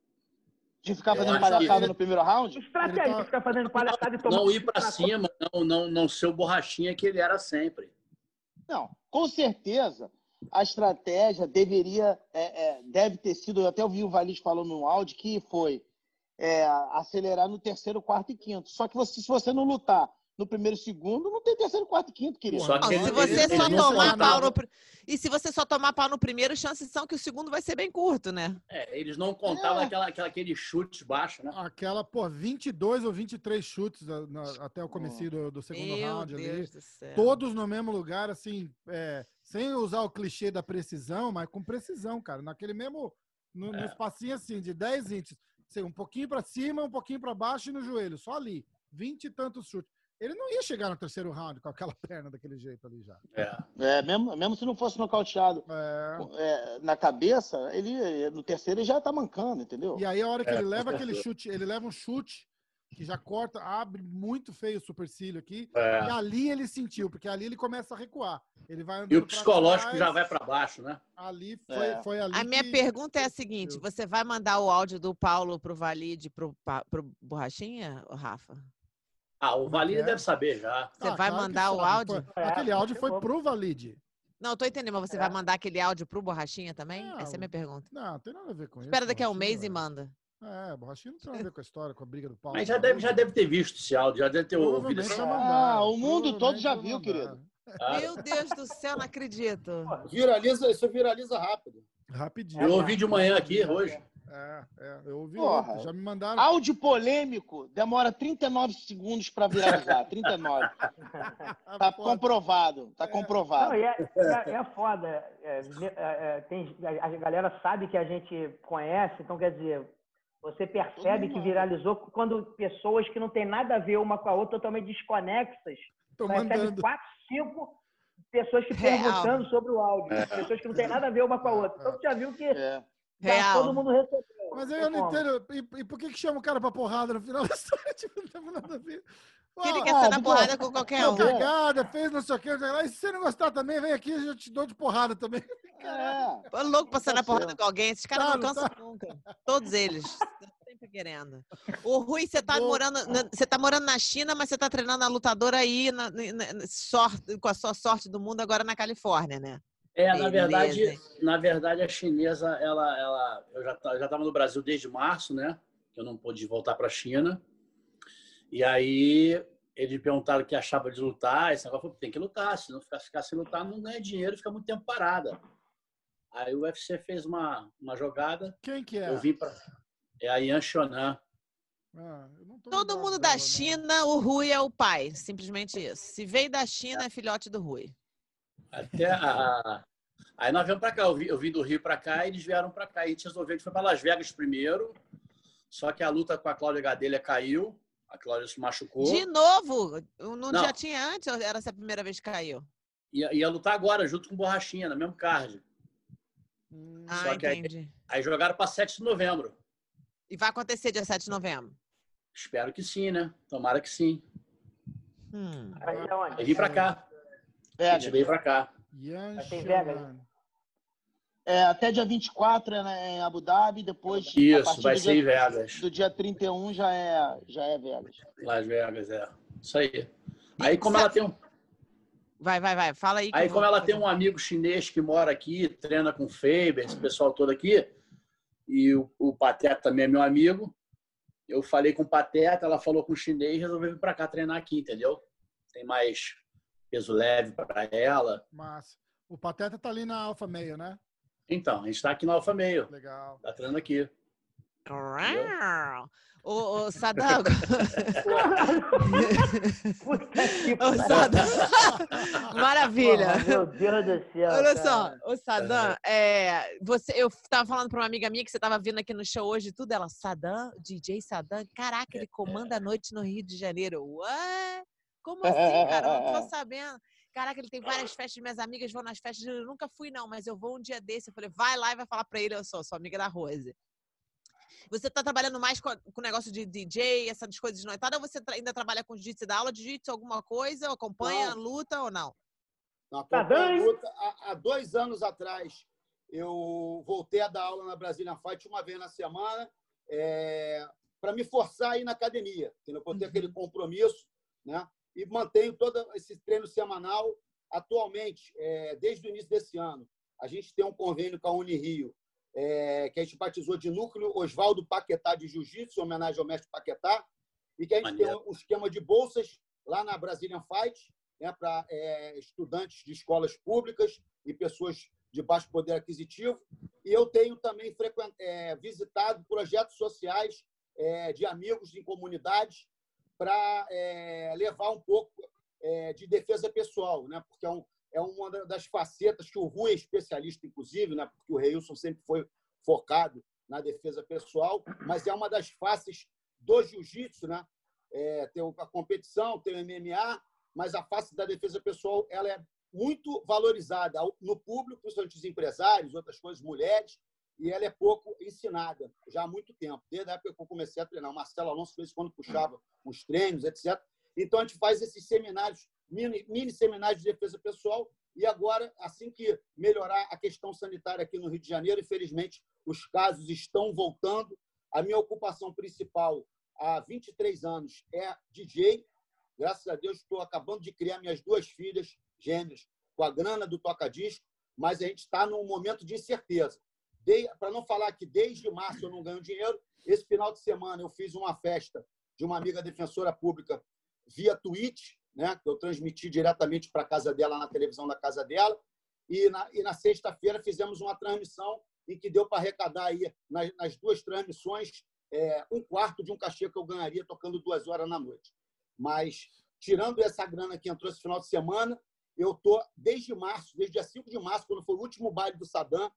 [SPEAKER 4] de ficar
[SPEAKER 3] Eu
[SPEAKER 4] fazendo
[SPEAKER 3] acho que
[SPEAKER 4] palhaçada
[SPEAKER 1] ele-
[SPEAKER 4] no primeiro round.
[SPEAKER 2] Estratégia,
[SPEAKER 1] Ele tá-
[SPEAKER 2] ficar fazendo palhaçada e tomar...
[SPEAKER 3] Não ir pra cima, não, não, não ser o borrachinha que ele era sempre.
[SPEAKER 4] Não, com certeza a estratégia deveria, é, é, deve ter sido, eu até ouvi o Valide falando no áudio, que foi é, acelerar no terceiro, quarto e quinto. Só que você, se você não lutar no primeiro e segundo, não tem terceiro, quarto e quinto, querido.
[SPEAKER 3] Só que
[SPEAKER 5] Não,
[SPEAKER 3] ele-
[SPEAKER 5] se você
[SPEAKER 3] ele-
[SPEAKER 5] só
[SPEAKER 3] ele não
[SPEAKER 5] tomar
[SPEAKER 3] contava-
[SPEAKER 5] pau no... pri- E se você só tomar pau no primeiro, chances são que o segundo vai ser bem curto, né?
[SPEAKER 3] É, eles não contavam
[SPEAKER 4] É.
[SPEAKER 3] aquela, aquela, aquele chute baixo, né?
[SPEAKER 1] Aquela, pô, vinte e dois ou vinte e três chutes na- na- até o comecinho do, do segundo
[SPEAKER 5] Meu
[SPEAKER 1] round ali.
[SPEAKER 5] Deus do céu.
[SPEAKER 1] Todos no mesmo lugar, assim, é, sem usar o clichê da precisão, mas com precisão, cara. Naquele mesmo, no, no
[SPEAKER 3] É.
[SPEAKER 1] espacinho assim, de dez inches. Assim, um pouquinho pra cima, um pouquinho pra baixo e no joelho. Só ali. Vinte e tantos chutes. Ele não ia chegar no terceiro round com aquela perna daquele jeito ali já.
[SPEAKER 3] É.
[SPEAKER 4] É, mesmo, mesmo se não fosse nocauteado
[SPEAKER 1] É.
[SPEAKER 4] é, na cabeça, ele no terceiro ele já tá mancando, entendeu?
[SPEAKER 1] E aí, a hora que
[SPEAKER 3] É,
[SPEAKER 1] ele
[SPEAKER 3] com
[SPEAKER 1] leva aquele
[SPEAKER 3] certeza.
[SPEAKER 1] chute, ele leva um chute que já corta, abre muito feio o supercílio aqui.
[SPEAKER 3] É.
[SPEAKER 1] E ali ele sentiu, porque ali ele começa a recuar. Ele vai andando
[SPEAKER 3] E o
[SPEAKER 1] pra
[SPEAKER 3] psicológico
[SPEAKER 1] trás,
[SPEAKER 3] já vai para baixo, né?
[SPEAKER 1] Ali foi,
[SPEAKER 4] É.
[SPEAKER 1] foi ali
[SPEAKER 5] A minha
[SPEAKER 1] que-
[SPEAKER 5] pergunta é a seguinte: você vai mandar o áudio do Paulo pro Valide pro, pa- pro Borrachinha, ô, Rafa?
[SPEAKER 3] Ah, o
[SPEAKER 1] Como é que
[SPEAKER 3] Valide
[SPEAKER 1] é?
[SPEAKER 3] deve saber já.
[SPEAKER 5] Você
[SPEAKER 1] Ah,
[SPEAKER 5] vai
[SPEAKER 1] claro que
[SPEAKER 5] mandar o
[SPEAKER 1] sabe.
[SPEAKER 5] áudio?
[SPEAKER 1] Foi- aquele
[SPEAKER 2] É,
[SPEAKER 1] áudio foi
[SPEAKER 2] eu vou-
[SPEAKER 1] pro Valide.
[SPEAKER 5] Não, eu tô entendendo, mas você vai mandar aquele áudio pro Borrachinha também?
[SPEAKER 1] Não.
[SPEAKER 5] Essa é a minha pergunta.
[SPEAKER 1] Não, não tem nada a ver com isso.
[SPEAKER 5] Espera daqui a um
[SPEAKER 1] Borrachinha,
[SPEAKER 5] mês e
[SPEAKER 1] é-
[SPEAKER 5] manda.
[SPEAKER 1] É, Borrachinha não tem nada a ver com a história, com a briga do Paulo.
[SPEAKER 3] Mas já deve, já deve ter visto esse áudio, já deve ter ouvido
[SPEAKER 1] Provavelmente
[SPEAKER 3] esse
[SPEAKER 1] já
[SPEAKER 3] áudio.
[SPEAKER 1] mandaram.
[SPEAKER 4] Ah, o mundo todo já
[SPEAKER 1] provavelmente
[SPEAKER 4] viu,
[SPEAKER 1] mandaram.
[SPEAKER 3] Claro.
[SPEAKER 5] Meu Deus do céu, não acredito.
[SPEAKER 6] Viraliza, isso viraliza rápido.
[SPEAKER 1] Rapidinho.
[SPEAKER 3] Eu ouvi de manhã aqui, hoje.
[SPEAKER 1] É, é, eu ouvi
[SPEAKER 4] Porra.
[SPEAKER 1] ontem, já me mandaram.
[SPEAKER 4] Áudio polêmico demora trinta e nove segundos para viralizar. trinta e nove. Tá
[SPEAKER 1] Foda.
[SPEAKER 4] comprovado. Tá
[SPEAKER 2] Não,
[SPEAKER 4] comprovado.
[SPEAKER 2] e é, é, é foda. É, é, é, tem, a, a galera sabe que a gente conhece, então quer dizer, você percebe que viralizou quando pessoas que não tem nada a ver uma com a outra, totalmente desconexas,
[SPEAKER 1] Tô
[SPEAKER 2] recebe
[SPEAKER 1] mandando.
[SPEAKER 2] quatro, cinco pessoas que
[SPEAKER 5] Real.
[SPEAKER 2] perguntando sobre o áudio. Pessoas que não tem nada a ver uma com a outra. Então você já viu que
[SPEAKER 4] É.
[SPEAKER 2] tá
[SPEAKER 5] Real.
[SPEAKER 2] todo mundo recebeu.
[SPEAKER 1] Mas
[SPEAKER 2] Não
[SPEAKER 1] aí
[SPEAKER 2] tem
[SPEAKER 1] eu não
[SPEAKER 2] como.
[SPEAKER 1] entendo. E, e por que que chama o cara pra porrada no final da história? Tipo, não tem nada a ver.
[SPEAKER 5] Que ele
[SPEAKER 1] Ó,
[SPEAKER 5] quer
[SPEAKER 4] Ah,
[SPEAKER 5] ser na
[SPEAKER 4] porque-
[SPEAKER 5] porrada com qualquer
[SPEAKER 1] deu
[SPEAKER 5] um.
[SPEAKER 1] cagada, fez não sei o que. E se você não gostar também, vem aqui, eu te dou de porrada também.
[SPEAKER 4] É.
[SPEAKER 5] Tô louco pra sair
[SPEAKER 4] Tá
[SPEAKER 5] na porrada
[SPEAKER 4] certo.
[SPEAKER 5] com alguém. Esses caras
[SPEAKER 1] Tá,
[SPEAKER 5] não
[SPEAKER 1] não
[SPEAKER 5] cansam nunca. Todos eles. Estão sempre querendo. O Rui, você tá
[SPEAKER 1] Bom.
[SPEAKER 5] morando, na- você tá morando na China, mas você tá treinando a lutadora aí na, na- na- sorte, com a sua sorte do mundo agora na Califórnia, né?
[SPEAKER 3] É, na
[SPEAKER 5] Beleza,
[SPEAKER 3] verdade,
[SPEAKER 5] hein?
[SPEAKER 3] na verdade, a chinesa, ela, ela, eu já ta- já estava no Brasil desde março, né? Eu não pude voltar para a China. E aí eles perguntaram o que achava de lutar. Esse negócio falou, tem que lutar, se não ficar, ficar sem lutar, não ganha dinheiro, fica muito tempo parada. Aí o U F C fez uma, uma jogada,
[SPEAKER 1] Quem que é?
[SPEAKER 3] eu vim para é a Yan Shonan.
[SPEAKER 1] Ah, eu não tô
[SPEAKER 5] Todo
[SPEAKER 1] lembrado
[SPEAKER 5] mundo
[SPEAKER 1] dela,
[SPEAKER 5] da
[SPEAKER 1] não.
[SPEAKER 5] China, o Rui é o pai. Simplesmente isso. Se veio da China, é filhote do Rui.
[SPEAKER 3] Até a... Aí nós viemos para cá, eu vim, eu vim do Rio para cá, e eles vieram para cá. E a gente resolveu, a gente foi para Las Vegas primeiro, só que a luta com a Cláudia Gadelha caiu, a Cláudia se machucou.
[SPEAKER 5] De novo? Não,
[SPEAKER 3] Não.
[SPEAKER 5] já tinha antes ou era essa a primeira vez que caiu?
[SPEAKER 3] Ia, ia lutar agora, junto com Borrachinha, no mesmo card.
[SPEAKER 1] Hum,
[SPEAKER 5] Ah,
[SPEAKER 3] Só que aí-
[SPEAKER 5] entendi.
[SPEAKER 3] Aí jogaram para sete de novembro.
[SPEAKER 5] E vai acontecer dia sete de novembro?
[SPEAKER 3] Espero que sim, né? Tomara que sim.
[SPEAKER 5] Hum.
[SPEAKER 2] Vai ser onde?
[SPEAKER 3] Aí vim para cá. A gente
[SPEAKER 4] Vegas.
[SPEAKER 3] veio para cá.
[SPEAKER 1] Yan
[SPEAKER 2] Mas tem Vegas?
[SPEAKER 1] Xiaonan.
[SPEAKER 4] É, até dia vinte e quatro é né, em Abu Dhabi, depois
[SPEAKER 3] Isso,
[SPEAKER 4] a partir
[SPEAKER 3] vai
[SPEAKER 4] do
[SPEAKER 3] ser
[SPEAKER 4] dia,
[SPEAKER 3] em Vegas.
[SPEAKER 4] do dia trinta e um já é, já é Vegas.
[SPEAKER 3] Las Vegas, é. Isso aí. Aí como
[SPEAKER 5] Sa-
[SPEAKER 3] ela tem um,
[SPEAKER 5] Vai, vai, vai. Fala aí. que
[SPEAKER 3] aí
[SPEAKER 5] eu
[SPEAKER 3] como
[SPEAKER 5] vou
[SPEAKER 3] ela
[SPEAKER 5] fazer.
[SPEAKER 3] tem um amigo chinês que mora aqui, treina com o Faber, esse pessoal todo aqui, e o, o Pateta também é meu amigo, eu falei com o Pateta, ela falou com o chinês e resolveu vir para cá treinar aqui, entendeu? Tem mais peso leve para ela.
[SPEAKER 1] Massa. O Pateta tá ali na Alfa Meio, né?
[SPEAKER 3] Então, a gente está aqui na Alfa Meio.
[SPEAKER 1] Legal.
[SPEAKER 3] Tá treinando aqui.
[SPEAKER 5] Ô, ô, Sadam.
[SPEAKER 2] Puta que
[SPEAKER 5] Ô,
[SPEAKER 2] pariu.
[SPEAKER 5] Sadam. Maravilha.
[SPEAKER 2] Porra, meu Deus do céu.
[SPEAKER 5] Olha
[SPEAKER 2] cara.
[SPEAKER 5] só, ô Sadam, é, você, eu tava falando pra uma amiga minha que você tava vindo aqui no show hoje e tudo, ela, Sadam, D J Sadam, caraca, ele comanda a noite no Rio de Janeiro. Ué? Como assim, cara? Eu não tô sabendo. Caraca, ele tem várias festas, minhas amigas vão nas festas, eu nunca fui não, mas eu vou um dia desse. Eu falei, vai lá e vai falar pra ele, eu sou sua amiga da Rose. Você tá trabalhando mais com o negócio de D J, essas coisas de noitada, ou você tra- ainda trabalha com jiu-jitsu, dá aula de jiu-jitsu, alguma coisa, ou acompanha a
[SPEAKER 6] Não.
[SPEAKER 5] luta ou não?
[SPEAKER 6] Na
[SPEAKER 2] Tá
[SPEAKER 6] acompanho
[SPEAKER 2] bem?
[SPEAKER 6] luta, há, há dois anos atrás, eu voltei a dar aula na Brazilian Fight uma vez na semana, é, para me forçar a ir na academia, entendeu? Para eu ter
[SPEAKER 5] Uhum.
[SPEAKER 6] aquele compromisso, né? E mantenho todo esse treino semanal. Atualmente, é, desde o início desse ano, a gente tem um convênio com a Unirio, é, que a gente batizou de Núcleo Oswaldo Paquetá de Jiu-Jitsu, em homenagem ao mestre Paquetá, e que a gente
[SPEAKER 3] Maneiro.
[SPEAKER 6] tem um esquema de bolsas lá na Brazilian Fight, né, para é, estudantes de escolas públicas e pessoas de baixo poder aquisitivo. E eu tenho também frequent, é, visitado projetos sociais é, de amigos em comunidades para é, levar um pouco é, de defesa pessoal, né? Porque é, um, é uma das facetas que o Rui é especialista, inclusive, né? Porque o Reilson sempre foi focado na defesa pessoal, mas é uma das faces do jiu-jitsu, né? É, tem a competição, tem o M M A, mas a face da defesa pessoal ela é muito valorizada no público, principalmente os empresários, outras coisas, mulheres, e ela é pouco ensinada já há muito tempo, desde a época que eu comecei a treinar. O Marcelo Alonso fez quando puxava uns treinos, etcétera. Então, a gente faz esses seminários, mini, mini seminários de defesa pessoal, e agora, assim que melhorar a questão sanitária aqui no Rio de Janeiro, infelizmente, os casos estão voltando. A minha ocupação principal há vinte e três anos é D J. Graças a Deus, estou acabando de criar minhas duas filhas gêmeas com a grana do toca-disco, mas a gente está num momento de incerteza. Para não falar que desde março eu não ganho dinheiro, esse final de semana eu fiz uma festa de uma amiga defensora pública via Twitch, né, que eu transmiti diretamente para a casa dela, na televisão da casa dela, e na, e na sexta-feira fizemos uma transmissão em que deu para arrecadar aí, nas, nas duas transmissões é, um quarto de um cachê que eu ganharia tocando duas horas na noite. Mas, tirando essa grana que entrou esse final de semana, eu estou desde março, desde dia cinco de março, quando foi o último baile do Sadam,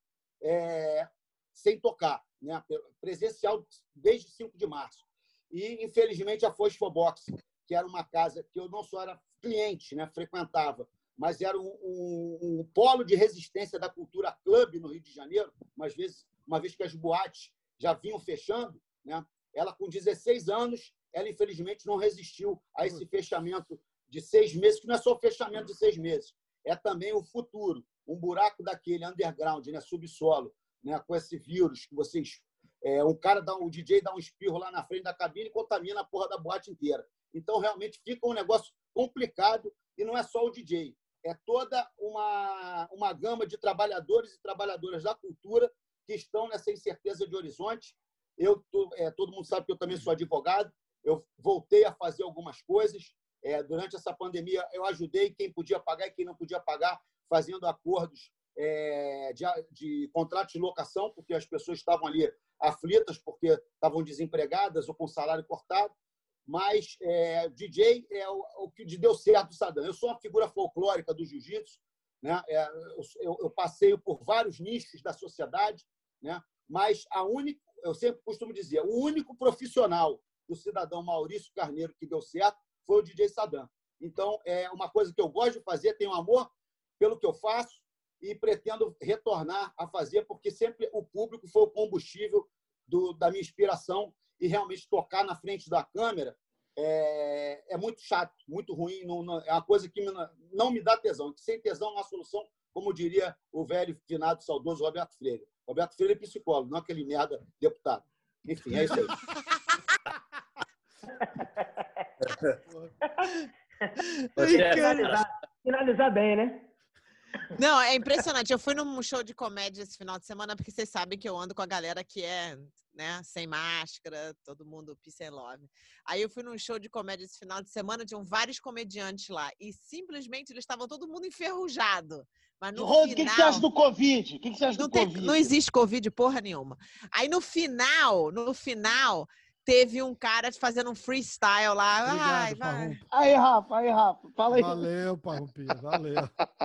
[SPEAKER 6] é, sem tocar, né? Presencial desde cinco de março. E, infelizmente, a Fosfobox, que era uma casa que eu não só era cliente, né? Frequentava, mas era um, um, um polo de resistência da cultura club no Rio de Janeiro, uma vez, uma vez que as boates já vinham fechando, né? Ela, com dezesseis anos, ela, infelizmente, não resistiu a esse fechamento de seis meses, que não é só o fechamento de seis meses, é também o futuro, um buraco daquele underground, né, subsolo, né, com esse vírus que vocês... É, um cara, dá, um D J dá um espirro lá na frente da cabine e contamina a porra da boate inteira. Então, realmente, fica um negócio complicado e não é só o D J, é toda uma, uma gama de trabalhadores e trabalhadoras da cultura que estão nessa incerteza de horizonte. Eu, tô, é, todo mundo sabe que eu também sou advogado, eu voltei a fazer algumas coisas. É, durante essa pandemia, eu ajudei quem podia pagar e quem não podia pagar, fazendo acordos é, de, de contrato de locação, porque as pessoas estavam ali aflitas porque estavam desempregadas ou com salário cortado. Mas é, D J é o, o que deu certo do Sadam. Eu sou uma figura folclórica do jiu-jitsu, né? É, eu, eu passeio por vários nichos da sociedade, né? Mas a única, eu sempre costumo dizer, o único profissional do cidadão Maurício Carneiro que deu certo foi o D J Sadam. Então, é uma coisa que eu gosto de fazer, tenho amor pelo que eu faço e pretendo retornar a fazer, porque sempre o público foi o combustível do, da minha inspiração, e realmente tocar na frente da câmera é, é muito chato, muito ruim, não, não, é uma coisa que me, não me dá tesão, que sem tesão não há solução como diria o velho finado saudoso Roberto Freire. Roberto Freire é psicólogo, não aquele merda deputado. Enfim, é isso aí.
[SPEAKER 2] Finalizar, finalizar bem, né?
[SPEAKER 5] Não, é impressionante. Eu fui num show de comédia esse final de semana, porque vocês sabem que eu ando com a galera que é, né, sem máscara, todo mundo peace and love. Aí eu fui num show de comédia esse final de semana, tinham vários comediantes lá, e simplesmente eles estavam todo mundo enferrujado. Mas no
[SPEAKER 4] Rose, o
[SPEAKER 5] final...
[SPEAKER 4] que, que você acha do Covid? O que, que você acha
[SPEAKER 5] não
[SPEAKER 4] do
[SPEAKER 5] tem,
[SPEAKER 4] Covid?
[SPEAKER 5] não existe Covid porra nenhuma. Aí no final, no final... Teve um cara fazendo um freestyle lá.
[SPEAKER 1] Obrigado,
[SPEAKER 5] Ai, vai.
[SPEAKER 1] Parrumpa.
[SPEAKER 4] Aí, Rafa, aí, Rafa, fala aí.
[SPEAKER 1] Valeu, Parrumpinha, valeu.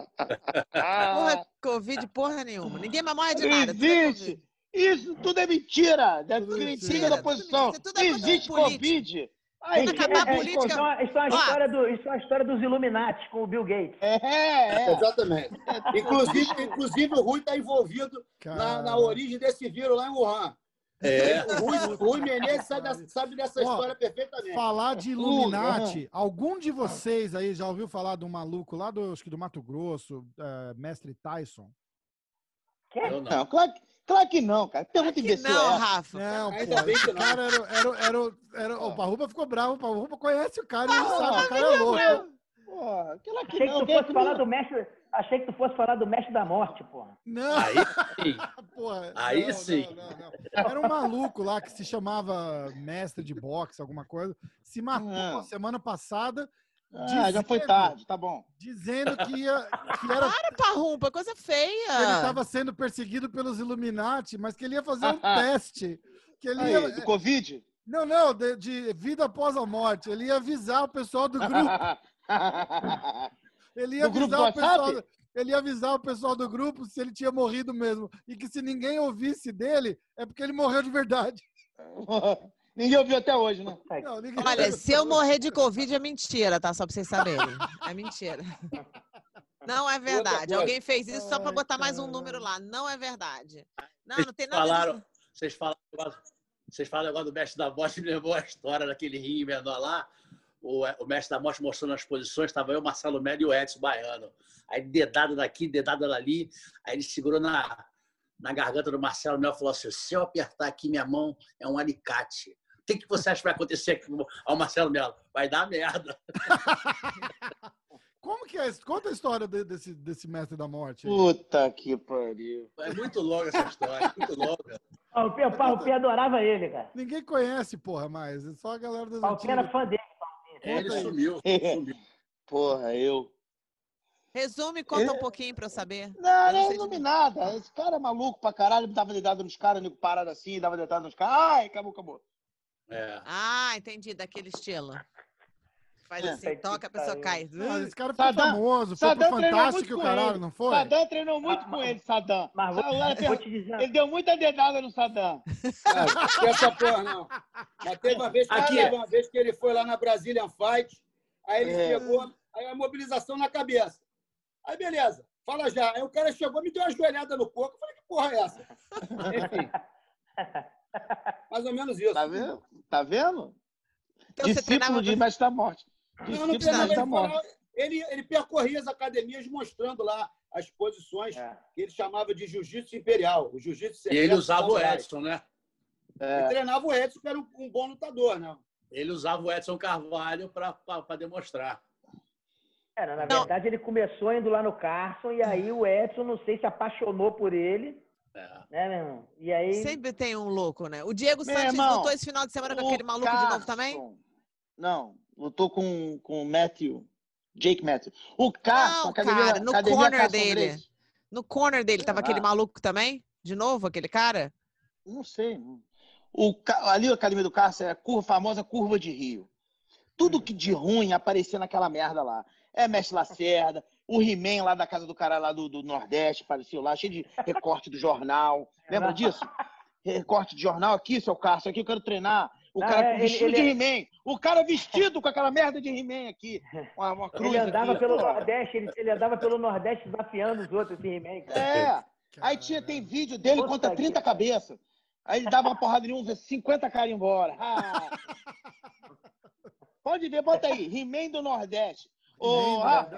[SPEAKER 5] Porra, Covid, porra nenhuma. Ninguém mais morre de
[SPEAKER 4] Não
[SPEAKER 5] nada. Tudo é
[SPEAKER 4] existe.
[SPEAKER 5] Covid.
[SPEAKER 4] Isso tudo é mentira. É
[SPEAKER 1] Tudo
[SPEAKER 4] tudo
[SPEAKER 1] mentira.
[SPEAKER 4] mentira da
[SPEAKER 5] Tudo
[SPEAKER 4] oposição.
[SPEAKER 5] mentira. Tudo é
[SPEAKER 4] Não
[SPEAKER 5] coisa de
[SPEAKER 4] existe
[SPEAKER 5] político.
[SPEAKER 4] Covid. Aí,
[SPEAKER 5] Quando acabar a
[SPEAKER 2] É,
[SPEAKER 5] política...
[SPEAKER 2] Isso é uma, isso é uma
[SPEAKER 5] Ó.
[SPEAKER 2] história do, isso é uma história dos Illuminati com o Bill Gates.
[SPEAKER 4] É, é.
[SPEAKER 6] Exatamente. Inclusive, inclusive o Rui está envolvido na, na origem desse vírus lá em Wuhan.
[SPEAKER 3] É.
[SPEAKER 6] O Rui, o Rui Menezes sabe, dessa- sabe dessa
[SPEAKER 1] Ó,
[SPEAKER 6] história perfeitamente.
[SPEAKER 1] Falar de Illuminati, algum de vocês aí já ouviu falar do maluco lá do, acho que do Mato Grosso, é, Mestre Tyson?
[SPEAKER 3] Eu não.
[SPEAKER 4] Não, claro, que- claro que não, cara. Pergunta
[SPEAKER 5] Que
[SPEAKER 4] imbecil
[SPEAKER 5] não,
[SPEAKER 4] é essa.
[SPEAKER 5] Rafa.
[SPEAKER 1] Não, pô,
[SPEAKER 6] Ainda bem que
[SPEAKER 1] esse
[SPEAKER 6] não.
[SPEAKER 1] cara era, era, era, era, o Parrupa ficou bravo, o Parrupa conhece o cara e ele
[SPEAKER 4] Ah,
[SPEAKER 1] sabe que o cara é louco.
[SPEAKER 4] Porra, claro que
[SPEAKER 2] Achei que
[SPEAKER 4] não.
[SPEAKER 2] tu
[SPEAKER 4] Quem é
[SPEAKER 2] fosse
[SPEAKER 4] que
[SPEAKER 2] falar
[SPEAKER 4] não?
[SPEAKER 2] do mestre. Achei que tu fosse falar do mestre da morte, porra.
[SPEAKER 1] Não,
[SPEAKER 3] Aí sim.
[SPEAKER 1] porra,
[SPEAKER 3] Aí
[SPEAKER 1] não,
[SPEAKER 3] sim.
[SPEAKER 1] não, não, não. Era um maluco lá que se chamava mestre de boxe, alguma coisa, se matou
[SPEAKER 4] Não.
[SPEAKER 1] semana passada,
[SPEAKER 4] Ah, já foi
[SPEAKER 1] dizendo-
[SPEAKER 4] tarde, tá bom.
[SPEAKER 1] dizendo que, ia, que era
[SPEAKER 5] Para, Parrumpa, coisa feia.
[SPEAKER 1] que ele estava sendo perseguido pelos Illuminati, mas que ele ia fazer um teste. Que ele ia,
[SPEAKER 4] Aí, do Covid?
[SPEAKER 1] não, não, de, de vida após a morte. Ele ia avisar o pessoal do grupo. Ele ia
[SPEAKER 4] Do grupo
[SPEAKER 1] avisar
[SPEAKER 4] do
[SPEAKER 1] o pessoal.
[SPEAKER 4] WhatsApp?
[SPEAKER 1] Ele ia avisar o pessoal do grupo se ele tinha morrido mesmo. E que se ninguém ouvisse dele, é porque ele morreu de verdade.
[SPEAKER 4] Ninguém ouviu até hoje, né?
[SPEAKER 1] Não, ninguém
[SPEAKER 5] Olha, se eu morrer de Covid é mentira, tá? Só pra vocês saberem. É mentira. Não é verdade.
[SPEAKER 6] coisa.
[SPEAKER 5] Alguém fez isso só pra
[SPEAKER 1] Ai,
[SPEAKER 5] botar mais um
[SPEAKER 1] caramba.
[SPEAKER 5] número lá. Não é verdade. Não,
[SPEAKER 3] Vocês
[SPEAKER 5] não tem nada
[SPEAKER 3] falaram,
[SPEAKER 5] disso.
[SPEAKER 3] vocês falaram, vocês falaram agora do mestre da morte, me lembrou a história daquele ringue menor lá. O, o mestre da morte mostrando as posições, estava eu, Marcelo Melo e o Edson Baiano. Aí dedada daqui, dedada dali. Aí ele segurou na, na garganta do Marcelo Melo e falou assim: se eu apertar aqui minha mão, é um alicate. O que, que você acha que vai acontecer aqui ao Marcelo Melo? Vai dar merda.
[SPEAKER 1] Como que é isso? Conta a história de- desse, desse mestre da morte. aí.
[SPEAKER 4] Puta que pariu.
[SPEAKER 3] É muito longa essa história, muito longa.
[SPEAKER 2] Ó, O Pia- o Paulo Pia adorava ele, cara.
[SPEAKER 1] Ninguém conhece, porra, mais. É só a galera das
[SPEAKER 2] O Paulo Pia era
[SPEAKER 1] antigas.
[SPEAKER 2] fã dele.
[SPEAKER 3] É, ele
[SPEAKER 1] aí.
[SPEAKER 3] sumiu, sumiu.
[SPEAKER 4] Porra, eu.
[SPEAKER 5] Resume e conta
[SPEAKER 4] Ele-
[SPEAKER 5] um pouquinho pra eu saber.
[SPEAKER 4] Não,
[SPEAKER 5] Eu não
[SPEAKER 4] não
[SPEAKER 5] sei de
[SPEAKER 4] resume nada. Esse cara é maluco pra caralho, dava dedada nos caras, nego parado assim, dava dedada nos caras. Ai, acabou, acabou.
[SPEAKER 3] É.
[SPEAKER 5] Ah, entendi, daquele estilo. Faz
[SPEAKER 4] É.
[SPEAKER 5] assim, toca, a pessoa cai.
[SPEAKER 1] Ah, esse cara ficou
[SPEAKER 4] Saddam-
[SPEAKER 1] famoso, foi pro
[SPEAKER 4] Saddam treinou
[SPEAKER 1] Fantástico
[SPEAKER 4] muito
[SPEAKER 1] e o
[SPEAKER 4] com
[SPEAKER 1] caralho,
[SPEAKER 4] ele.
[SPEAKER 1] não foi?
[SPEAKER 4] Saddam treinou muito
[SPEAKER 2] Ah,
[SPEAKER 4] com
[SPEAKER 2] mas-
[SPEAKER 4] ele, Saddam.
[SPEAKER 2] Mas vou,
[SPEAKER 4] Agora,
[SPEAKER 2] vou te dizer.
[SPEAKER 4] Ele deu muita dedada no Saddam.
[SPEAKER 6] Não tem essa porra, não. Mas teve uma vez que,
[SPEAKER 3] Aqui.
[SPEAKER 6] teve uma vez que ele foi lá na Brazilian Fight, aí ele
[SPEAKER 4] É.
[SPEAKER 6] chegou, aí a mobilização na cabeça. Aí, beleza, fala já. Aí o cara chegou, me deu uma joelhada no coco. Eu falei, que porra é essa? Enfim, mais ou menos isso.
[SPEAKER 4] Tá vendo? Tá vendo?
[SPEAKER 5] Então você
[SPEAKER 4] Discípulo
[SPEAKER 5] treinava...
[SPEAKER 4] de Mestre da Morte.
[SPEAKER 6] Não, não
[SPEAKER 4] Discípulo de
[SPEAKER 6] treinava
[SPEAKER 4] Mestre da
[SPEAKER 6] ele,
[SPEAKER 4] Morte.
[SPEAKER 6] falava- ele, ele percorria as academias mostrando lá as posições
[SPEAKER 2] É.
[SPEAKER 6] que ele chamava de jiu-jitsu imperial, o jiu-jitsu
[SPEAKER 3] E ele
[SPEAKER 6] secreto
[SPEAKER 3] usava o
[SPEAKER 6] samurai.
[SPEAKER 3] Edson, né?
[SPEAKER 6] E
[SPEAKER 4] É.
[SPEAKER 6] treinava o Edson, que era um, um bom lutador, né?
[SPEAKER 3] Ele usava o Edson Carvalho para demonstrar.
[SPEAKER 2] Era, na
[SPEAKER 5] Não.
[SPEAKER 2] verdade, ele começou indo lá no Carson e aí o Edson, não sei se apaixonou por ele,
[SPEAKER 3] É.
[SPEAKER 2] né, meu irmão? E aí.
[SPEAKER 5] Sempre tem um louco, né? O Diego
[SPEAKER 4] Meu
[SPEAKER 5] Santos
[SPEAKER 4] irmão,
[SPEAKER 5] lutou esse final de semana com
[SPEAKER 4] O
[SPEAKER 5] aquele maluco de novo também?
[SPEAKER 4] Carson- Não, lutou com, com o Matthew. Jake Matthew. O Carson,
[SPEAKER 5] Não,
[SPEAKER 4] academia,
[SPEAKER 5] cara, no
[SPEAKER 4] academia
[SPEAKER 5] corner
[SPEAKER 4] Carson
[SPEAKER 5] dele.
[SPEAKER 4] Gracie.
[SPEAKER 5] No corner dele tava
[SPEAKER 4] Sei
[SPEAKER 5] aquele
[SPEAKER 4] lá.
[SPEAKER 5] maluco também? De novo, aquele cara?
[SPEAKER 4] Não sei. não. O, ca- ali a academia do Carson é a curva, famosa curva de Rio. Tudo que de ruim aparecia naquela merda lá. É Mestre Lacerda, o He-Man lá da casa do cara lá do, do Nordeste, apareceu lá, cheio de recorte do jornal. Lembra disso? Recorte de jornal aqui, seu Carson, aqui eu quero treinar. O
[SPEAKER 2] Não,
[SPEAKER 4] cara
[SPEAKER 2] é,
[SPEAKER 4] com
[SPEAKER 2] ele-
[SPEAKER 4] vestido
[SPEAKER 2] ele
[SPEAKER 4] de
[SPEAKER 2] é-
[SPEAKER 4] He-Man. O cara vestido com aquela merda de He-Man aqui. Uma, uma cruz
[SPEAKER 2] Ele andava
[SPEAKER 4] aqui.
[SPEAKER 2] pelo
[SPEAKER 4] Pô,
[SPEAKER 2] Nordeste, ele, ele andava pelo Nordeste desafiando os outros, esse He-Man, cara.
[SPEAKER 4] É. Aí tinha, tem vídeo dele
[SPEAKER 2] Puta
[SPEAKER 4] contra
[SPEAKER 2] que-
[SPEAKER 4] trinta cabeças. Aí ele dava uma porrada em um, cinquenta caras embora. Ah. Pode ver, bota aí. He-Man do Nordeste. Ô,
[SPEAKER 1] Lindo,
[SPEAKER 4] Rafa,
[SPEAKER 1] Nordeste.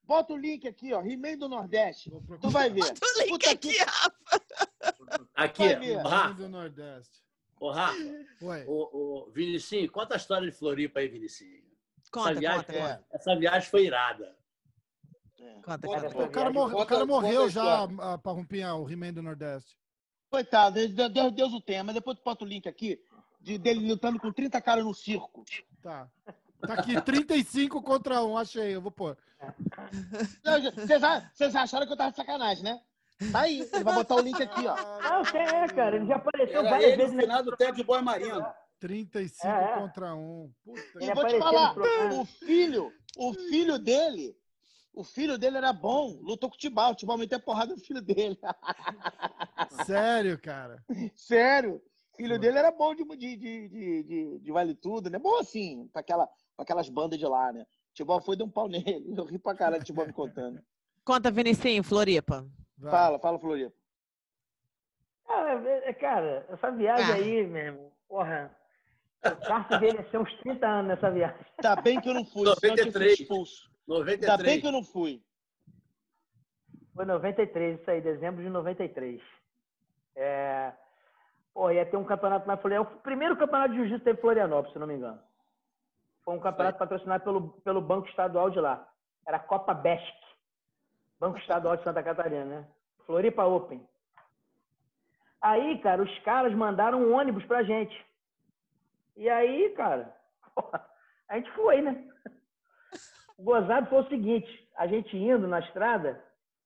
[SPEAKER 4] Bota o link aqui, ó. He-Man do Nordeste. Tu vai ver.
[SPEAKER 5] Bota o link
[SPEAKER 4] Puta
[SPEAKER 5] aqui,
[SPEAKER 4] que-
[SPEAKER 5] Rafa.
[SPEAKER 3] Aqui,
[SPEAKER 4] Vai ver.
[SPEAKER 1] He-Man
[SPEAKER 3] Rafa.
[SPEAKER 1] do Nordeste.
[SPEAKER 3] Ô, Rafa.
[SPEAKER 1] Oi.
[SPEAKER 3] Ô, ô, Vinicinho, conta a história de Floripa aí, Vinicinho.
[SPEAKER 5] Conta,
[SPEAKER 3] essa, viagem,
[SPEAKER 5] conta,
[SPEAKER 4] é.
[SPEAKER 5] conta.
[SPEAKER 3] essa viagem foi irada.
[SPEAKER 5] Conta,
[SPEAKER 6] Conta,
[SPEAKER 5] conta.
[SPEAKER 6] conta.
[SPEAKER 1] O cara,
[SPEAKER 6] Viagem,
[SPEAKER 1] morre- o
[SPEAKER 6] conta-
[SPEAKER 1] cara morreu
[SPEAKER 6] conta a
[SPEAKER 1] já,
[SPEAKER 6] história.
[SPEAKER 1] a Parrumpinha, o He-Man do Nordeste.
[SPEAKER 4] Coitado, Deus, Deus, Deus o tenha, mas depois tu bota o link aqui de, dele lutando com trinta caras no circo.
[SPEAKER 1] Tá. Tá aqui, trinta e cinco contra um, achei, eu vou pôr.
[SPEAKER 4] Vocês a- vocês acharam que eu tava de sacanagem, né? Tá aí, ele vai botar o link aqui, ó.
[SPEAKER 2] Não, quem é, cara? Ele já apareceu
[SPEAKER 6] Era
[SPEAKER 2] várias
[SPEAKER 6] ele
[SPEAKER 2] vezes
[SPEAKER 6] no final do Ted Boy Marino.
[SPEAKER 1] trinta e cinco
[SPEAKER 2] É, é.
[SPEAKER 1] contra um. Puta
[SPEAKER 4] E
[SPEAKER 2] Ele
[SPEAKER 4] vou te
[SPEAKER 2] apareceu
[SPEAKER 4] falar,
[SPEAKER 2] no programa.
[SPEAKER 4] o filho, o filho dele, o filho dele era bom, lutou com o Tibau, o Tibau meteu a porrada no filho dele.
[SPEAKER 1] Sério, cara.
[SPEAKER 4] Sério, o filho dele era bom de, de, de, de, de, de vale tudo, né? Bom assim, pra, aquela, pra aquelas bandas de lá, né? Tibau foi dar um pau nele, eu ri pra caralho, Tibau me contando.
[SPEAKER 5] Conta, Vinicinho, Floripa.
[SPEAKER 1] Vai.
[SPEAKER 4] Fala, fala, Floripa.
[SPEAKER 2] Cara, é, cara, essa viagem
[SPEAKER 5] Ah.
[SPEAKER 2] aí, mesmo, porra. O Carlos envelheceu uns trinta anos nessa viagem.
[SPEAKER 4] Ainda bem que eu não fui, senão eu tinha
[SPEAKER 3] noventa e três.
[SPEAKER 4] sido expulso.
[SPEAKER 3] noventa e
[SPEAKER 4] Ainda bem
[SPEAKER 3] três.
[SPEAKER 4] que eu não fui.
[SPEAKER 2] Foi noventa e três, isso aí, dezembro de noventa e três. É... Pô, ia ter um campeonato na Florianópolis. O primeiro campeonato de jiu-jitsu teve em Florianópolis, se não me engano. Foi um campeonato patrocinado pelo, pelo Banco Estadual de lá. Era a Copa Besc. Banco Estadual de Santa Catarina, né? Floripa Open. Aí, cara, os caras mandaram um ônibus pra gente. E aí, cara, porra, a gente foi, né? O gozado foi o seguinte, a gente indo na estrada,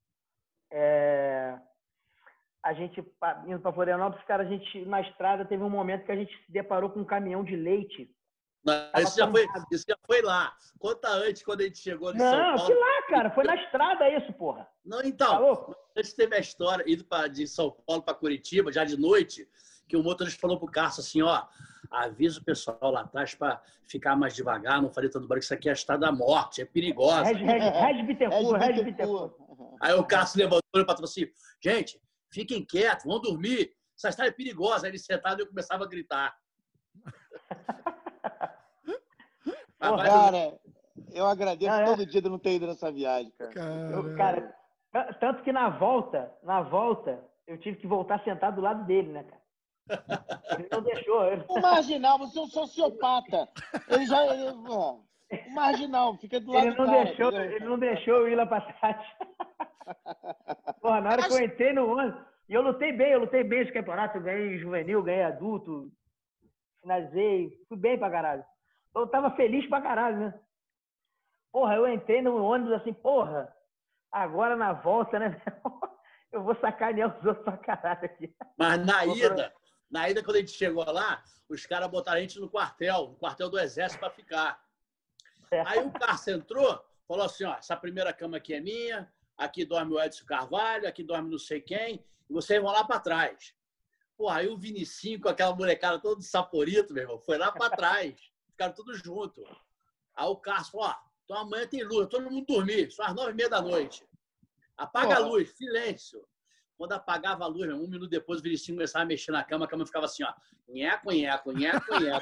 [SPEAKER 2] é... a gente indo para Florianópolis, cara, a gente na estrada teve um momento que a gente se deparou com um caminhão de leite.
[SPEAKER 3] Não, isso, já foi, isso já foi lá. Conta antes, quando a gente chegou em São
[SPEAKER 2] Não,
[SPEAKER 3] Paulo.
[SPEAKER 2] que lá, cara, foi na estrada isso, porra.
[SPEAKER 3] Não, então,
[SPEAKER 2] Tá louco?
[SPEAKER 3] antes teve a história, indo pra, de São Paulo para Curitiba, já de noite, que o motorista falou pro Cássio assim, ó, avisa o pessoal lá atrás para ficar mais devagar, não fazer tanto barulho, que isso aqui é a estrada da morte, é perigosa.
[SPEAKER 2] Reg, Reg, Reg Bittencourt, Reg
[SPEAKER 4] Bittencourt.
[SPEAKER 2] Bittencourt.
[SPEAKER 3] Aí o Cássio levantou e falou assim, gente, fiquem quietos, vão dormir, essa estrada é perigosa. Aí ele sentado e eu começava a gritar. Mas vai dormir.
[SPEAKER 4] Cara, eu agradeço
[SPEAKER 2] Ah, é?
[SPEAKER 4] todo dia de não ter ido nessa viagem, cara.
[SPEAKER 2] Eu,
[SPEAKER 1] Cara,
[SPEAKER 2] cara, t- tanto que na volta, na volta, eu tive que voltar sentado do lado dele, né, cara? Ele não deixou. Ele...
[SPEAKER 4] O marginal, você é um sociopata. Ele já. Ele, ó, o marginal, fica do lado
[SPEAKER 2] Ele
[SPEAKER 4] do
[SPEAKER 2] não,
[SPEAKER 4] cara.
[SPEAKER 2] deixou,
[SPEAKER 4] entendeu?
[SPEAKER 2] ele não deixou eu ir lá pra trás. Porra, na hora que eu entrei no ônibus, e eu lutei bem, eu lutei bem esse campeonato, eu ganhei juvenil, ganhei adulto, finalizei, fui bem pra caralho. Então eu tava feliz pra caralho, né? Porra, eu entrei no ônibus assim, porra, agora na volta, né? Eu vou sacanear os outros pra caralho aqui.
[SPEAKER 3] Mas na ida, na ida, quando a gente chegou lá, os caras botaram a gente no quartel, no quartel do Exército para ficar.
[SPEAKER 2] É.
[SPEAKER 3] Aí o Cássio entrou, falou assim, ó, essa primeira cama aqui é minha, aqui dorme o Edson Carvalho, aqui dorme não sei quem, e vocês vão lá para trás. Pô, aí o Vinicinho com aquela molecada todo de saporito, meu irmão, foi lá para trás. Ficaram todos juntos. Aí o Cássio falou, ó, então amanhã tem luz, todo mundo dormir, são as nove e meia da noite. Apaga a luz, silêncio. Quando apagava a luz, um minuto depois, o Vinicinho começava a mexer na cama, a cama ficava assim, ó. Nheco, nheco, nheco, nheco.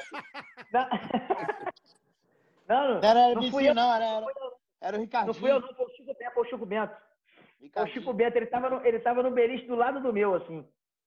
[SPEAKER 2] Não, não,
[SPEAKER 4] Não era
[SPEAKER 2] não
[SPEAKER 4] o
[SPEAKER 2] fui eu,
[SPEAKER 4] não, era, era, era o
[SPEAKER 2] não
[SPEAKER 4] Ricardinho.
[SPEAKER 2] fui eu, não, foi o Chico Bento, foi o Chico Bento. O
[SPEAKER 4] Ricardinho.
[SPEAKER 2] Chico Bento, ele tava, no, ele tava no beliche do lado do meu, assim.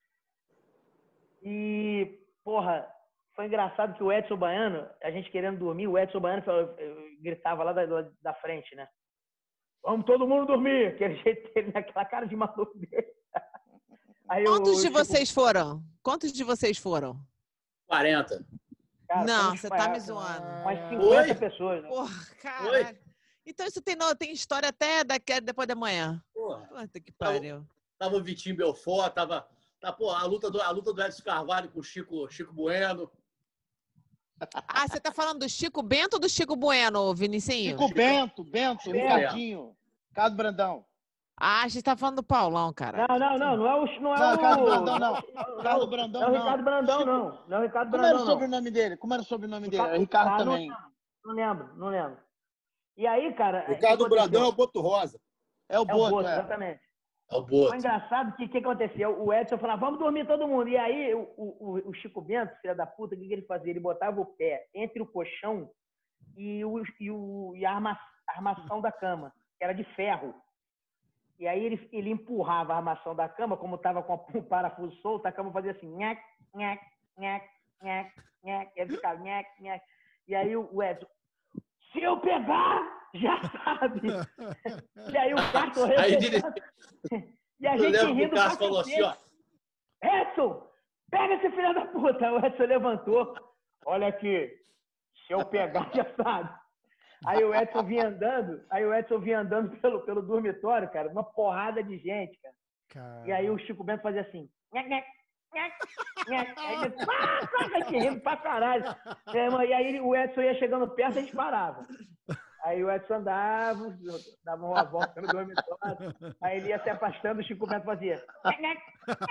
[SPEAKER 2] E, porra, foi engraçado que o Edson Baiano, a gente querendo dormir, o Edson Baiano falou, gritava lá da, da frente, né? Vamos todo mundo dormir! Aquele jeito dele, naquela cara de maluco dele. Aí
[SPEAKER 5] Quantos
[SPEAKER 2] o,
[SPEAKER 5] de
[SPEAKER 2] o
[SPEAKER 5] vocês foram? Quantos de vocês foram?
[SPEAKER 3] quarenta.
[SPEAKER 2] Cara,
[SPEAKER 5] Não,
[SPEAKER 2] fomos
[SPEAKER 5] você
[SPEAKER 2] pra-
[SPEAKER 5] tá me zoando.
[SPEAKER 2] Umas cinquenta
[SPEAKER 3] Oi?
[SPEAKER 2] pessoas. Né?
[SPEAKER 5] Porra, caralho. Então isso tem, no- tem história até daqui, depois da manhã.
[SPEAKER 3] Porra.
[SPEAKER 5] Puta que pariu.
[SPEAKER 3] Tava o Vitinho Belfort, tava... Tá, pô, a luta do, a luta do Edson Carvalho com o Chico, Chico Bueno.
[SPEAKER 5] Ah, você tá falando do Chico Bento ou do Chico Bueno, Vinicinho?
[SPEAKER 4] Chico Bento, Bento,
[SPEAKER 3] Chico
[SPEAKER 4] Ricardinho, Carlos Brandão.
[SPEAKER 5] Ah, a gente tá falando do Paulão, cara.
[SPEAKER 2] Não, não, não, não é o. Não é
[SPEAKER 4] Não,
[SPEAKER 2] o
[SPEAKER 4] Carlos Brandão, não.
[SPEAKER 2] Não,
[SPEAKER 4] Carlos Brandão,
[SPEAKER 2] não é o
[SPEAKER 4] não.
[SPEAKER 2] Ricardo Brandão,
[SPEAKER 4] Chico-
[SPEAKER 2] não. Não é o Ricardo
[SPEAKER 4] Como era
[SPEAKER 2] Brandão,
[SPEAKER 4] o
[SPEAKER 2] não.
[SPEAKER 4] sobrenome dele? Como era o sobrenome dele? É Ricardo
[SPEAKER 2] Ah, não
[SPEAKER 4] também.
[SPEAKER 2] lembro, Não lembro, não lembro. E aí, cara.
[SPEAKER 6] Ricardo
[SPEAKER 2] o que
[SPEAKER 6] Brandão é o
[SPEAKER 2] aconteceu?
[SPEAKER 6] Boto Rosa.
[SPEAKER 4] É o
[SPEAKER 2] É o
[SPEAKER 4] Boto,
[SPEAKER 2] Boto,
[SPEAKER 4] é.
[SPEAKER 2] exatamente.
[SPEAKER 3] É o
[SPEAKER 2] Foi
[SPEAKER 3] Boto.
[SPEAKER 2] engraçado que o que aconteceu? O Edson falava, vamos dormir todo mundo. E aí o, o, o Chico Bento, filho da puta, o que, que ele fazia? Ele botava o pé entre o colchão e, o, e, o, e a arma, armação da cama. que era de ferro. E aí ele, ele empurrava a armação da cama, como estava com o parafuso solto, a cama fazia assim, nhac, nhac, nhac, nhac, nhac, ele ficava nhac, nhac. E aí o Edson, se eu pegar, já sabe. E aí o Carson rezando. E a gente rindo.
[SPEAKER 3] O Carson falou assim, ó.
[SPEAKER 2] Edson, pega esse filho da puta. O Edson levantou. Olha aqui, se eu pegar, já sabe. Aí o Edson vinha andando, aí o Edson vinha andando pelo, pelo dormitório, cara, uma porrada de gente, cara. Caramba. E aí o Chico Bento fazia assim, nhac, nhac, nhac, nhac. Aí ele, pá, vai te rindo pra caralho. E aí o Edson ia chegando perto, a gente parava. Aí o Edson andava, dava uma volta no dormitório, aí ele ia se afastando, o Chico Bento fazia, nhac, nhac,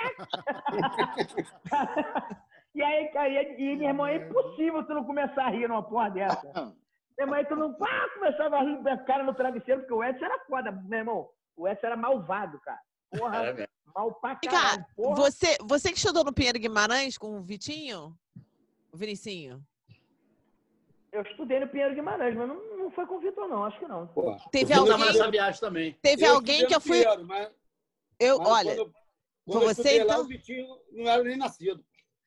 [SPEAKER 2] nhac. E aí, cara, e minha irmã, é impossível tu não começar a rir numa porra dessa. Minha mãe, tu não ah, começava a rir com a cara no travesseiro, porque o Edson era foda, meu irmão. O Edson era malvado, cara. Porra, é mal pra caralho. Porra.
[SPEAKER 5] Você, você que estudou no Pinheiro Guimarães com o Vitinho? O Vinicinho?
[SPEAKER 2] Eu estudei no Pinheiro Guimarães, mas não, não foi com o Vitor, não. Acho que não.
[SPEAKER 5] Pô, teve alguém...
[SPEAKER 3] nessa viagem também.
[SPEAKER 5] Teve
[SPEAKER 6] eu
[SPEAKER 5] alguém que eu fui...
[SPEAKER 6] Pinheiro, mas,
[SPEAKER 5] eu,
[SPEAKER 6] mas
[SPEAKER 5] olha...
[SPEAKER 6] Quando,
[SPEAKER 5] quando
[SPEAKER 6] quando
[SPEAKER 5] você,
[SPEAKER 6] eu
[SPEAKER 5] então...
[SPEAKER 6] lá, o Vitinho não era nem nascido.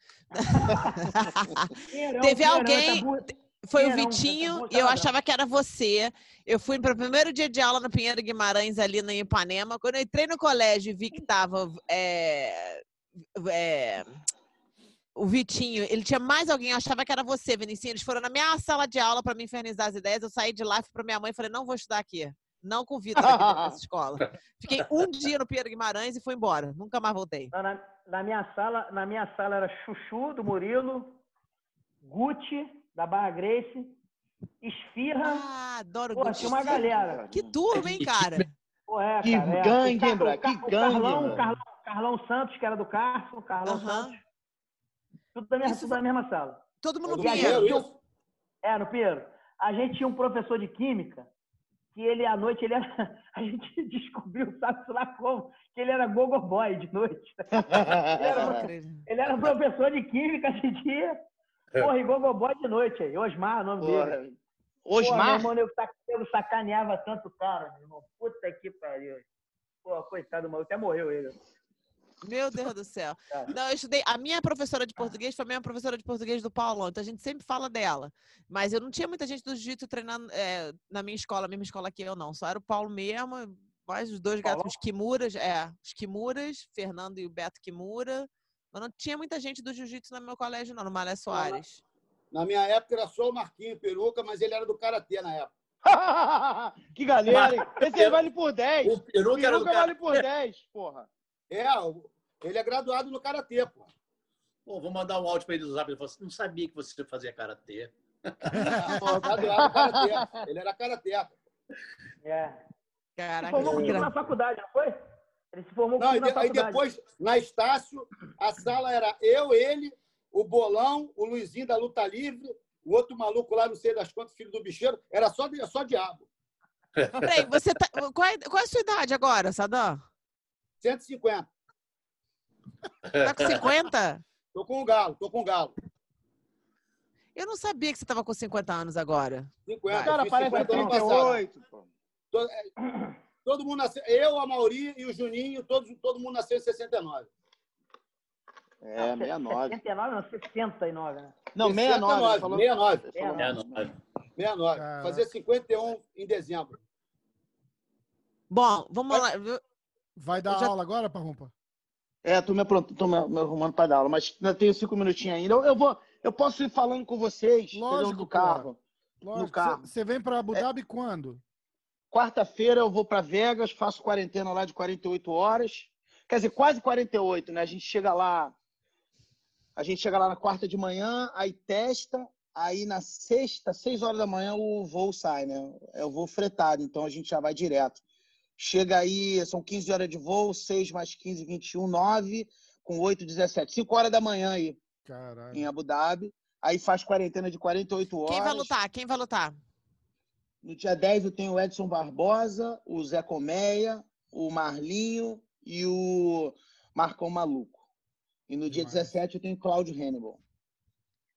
[SPEAKER 2] Pinheirão,
[SPEAKER 5] teve alguém...
[SPEAKER 2] Pinheirão,
[SPEAKER 5] Foi o Vitinho e eu achava que era você. Eu fui para o primeiro dia de aula no Pinheiro Guimarães, ali na Ipanema. Quando eu entrei no colégio e vi que estava é, é, o Vitinho, ele tinha mais alguém, eu achava que era você, Vinicinho. Eles foram na minha sala de aula para me infernizar as ideias. Eu saí de lá, fui para minha mãe e falei, não vou estudar aqui. Não convido para essa escola. Fiquei um dia no Pinheiro Guimarães e fui embora. Nunca mais voltei.
[SPEAKER 2] Na, na, minha, sala, na minha sala era Chuchu, do Murilo, Gucci, da Barra Grace, Esfirra.
[SPEAKER 5] Ah, adoro
[SPEAKER 2] Pô, tinha uma galera.
[SPEAKER 5] Que turma, hein, cara?
[SPEAKER 2] Pô, é,
[SPEAKER 4] que
[SPEAKER 2] cara, é.
[SPEAKER 4] gangue, hein,
[SPEAKER 2] o,
[SPEAKER 4] bra?
[SPEAKER 2] o,
[SPEAKER 4] Que
[SPEAKER 2] o
[SPEAKER 4] gangue,
[SPEAKER 2] Carlão,
[SPEAKER 4] mano.
[SPEAKER 2] Carlão, Carlão Santos, que era do Carson, Carlão
[SPEAKER 5] Uhum.
[SPEAKER 2] Santos. Tudo da, mesma,
[SPEAKER 5] Isso
[SPEAKER 2] tudo da mesma sala.
[SPEAKER 5] Todo mundo no
[SPEAKER 2] E a
[SPEAKER 5] Pinheiro.
[SPEAKER 2] gente tinha um- É, no Pinheiro. A gente tinha um professor de química que ele, à noite, ele era... A gente descobriu, sabe lá como, que ele era gogo boy de noite. Ele era, ele era professor de química de dia. Porra, e gogo boy de noite aí. Osmar, o nome
[SPEAKER 4] Porra.
[SPEAKER 2] dele.
[SPEAKER 4] Osmar?
[SPEAKER 2] Porra, meu irmão, eu sacaneava tanto o cara, meu irmão. Puta que pariu. Pô, coitado, mano. Até morreu ele.
[SPEAKER 5] Meu Deus do céu.
[SPEAKER 2] É.
[SPEAKER 5] Não, eu estudei. A minha professora de português foi a minha professora de português do Paulão, então a gente sempre fala dela. Mas eu não tinha muita gente do jiu-jitsu treinando é, na minha escola, a mesma escola que eu, não. Só era o Paulo mesmo, mais os dois gatos, os Kimuras, é, os Kimuras, Fernando e o Beto Kimura. Mas não tinha muita gente do jiu-jitsu no meu colégio, não, no Malé Soares.
[SPEAKER 6] Na minha época era só o Marquinho Peruca, mas ele era do Karatê na época.
[SPEAKER 4] Que galera, hein? Esse aí vale por dez.
[SPEAKER 3] O Peruca,
[SPEAKER 4] Peruca
[SPEAKER 3] era do
[SPEAKER 4] vale
[SPEAKER 3] cara...
[SPEAKER 4] por dez, porra.
[SPEAKER 6] É, ele é graduado no Karatê, pô.
[SPEAKER 3] Pô, vou mandar um áudio para ele do Zap. Ele falou assim, não sabia que você fazia Karatê.
[SPEAKER 6] Pô, graduado no Karatê. Ele era Karatê.
[SPEAKER 2] É.
[SPEAKER 5] Caraca,
[SPEAKER 2] Se formou
[SPEAKER 5] que
[SPEAKER 2] comigo
[SPEAKER 5] gra-
[SPEAKER 2] na faculdade, não foi? Ele se formou
[SPEAKER 6] Não,
[SPEAKER 2] comigo
[SPEAKER 6] e,
[SPEAKER 2] na
[SPEAKER 6] de- aí
[SPEAKER 2] faculdade.
[SPEAKER 6] depois, na Estácio, a sala era eu, ele, o Bolão, o Luizinho da Luta Livre, o outro maluco lá, não sei das quantas, filho do bicheiro, era só, só diabo.
[SPEAKER 5] Peraí, você tá... qual, é, qual é a sua idade agora, Sadam?
[SPEAKER 6] cento e cinquenta.
[SPEAKER 5] Tá com cinquenta?
[SPEAKER 6] Tô com o galo, tô com o galo.
[SPEAKER 5] Eu não sabia que você tava com cinquenta anos agora.
[SPEAKER 6] cinquenta.
[SPEAKER 4] O cara
[SPEAKER 6] fiz
[SPEAKER 4] parece
[SPEAKER 6] cinquenta ano
[SPEAKER 4] trinta e
[SPEAKER 6] passado.
[SPEAKER 4] oito, pô.
[SPEAKER 6] Todo, é, todo mundo nasceu, eu, a Mauri e o Juninho, todos, todo mundo nasceu em sessenta e nove.
[SPEAKER 4] É, sessenta e nove.
[SPEAKER 2] sessenta e nove, não, sessenta e nove, né?
[SPEAKER 4] Não, sessenta e nove. Falou...
[SPEAKER 6] sessenta e nove.
[SPEAKER 2] É,
[SPEAKER 3] É,
[SPEAKER 2] não.
[SPEAKER 3] não.
[SPEAKER 6] sessenta e nove. Fazer cinquenta e um em dezembro.
[SPEAKER 5] Bom, vamos lá. Eu-
[SPEAKER 1] Vai dar
[SPEAKER 5] Eu já-
[SPEAKER 1] aula agora, Parrumpa?
[SPEAKER 4] É, tô me, apronto, tô me, me arrumando para dar aula, mas ainda tenho cinco minutinhos ainda. Eu, eu, vou, eu posso ir falando com vocês, entendeu?
[SPEAKER 1] Lógico,
[SPEAKER 4] Do
[SPEAKER 1] pô.
[SPEAKER 4] carro.
[SPEAKER 1] Lógico.
[SPEAKER 4] carro.
[SPEAKER 1] Você vem para Abu Dhabi quando?
[SPEAKER 4] Quarta-feira eu vou para Vegas, faço quarentena lá de quarenta e oito horas. Quer dizer, quase quarenta e oito, né? A gente chega lá, a gente chega lá na quarta de manhã, aí testa, aí na sexta, seis horas da manhã o voo sai, né? É o voo fretado, então a gente já vai direto. Chega aí, são quinze horas de voo, seis mais quinze, vinte e um, nove, com oito, dezessete. cinco horas da manhã aí,
[SPEAKER 1] Caralho.
[SPEAKER 4] em Abu Dhabi. Aí faz quarentena de quarenta e oito horas.
[SPEAKER 5] Quem vai lutar? Quem vai lutar?
[SPEAKER 4] No dia dez eu tenho o Edson Barbosa, o Zé Colmeia, o Marlinho e o Marcão Maluco. E no dia
[SPEAKER 1] Demais.
[SPEAKER 4] dezessete eu tenho Cláudio Hannibal.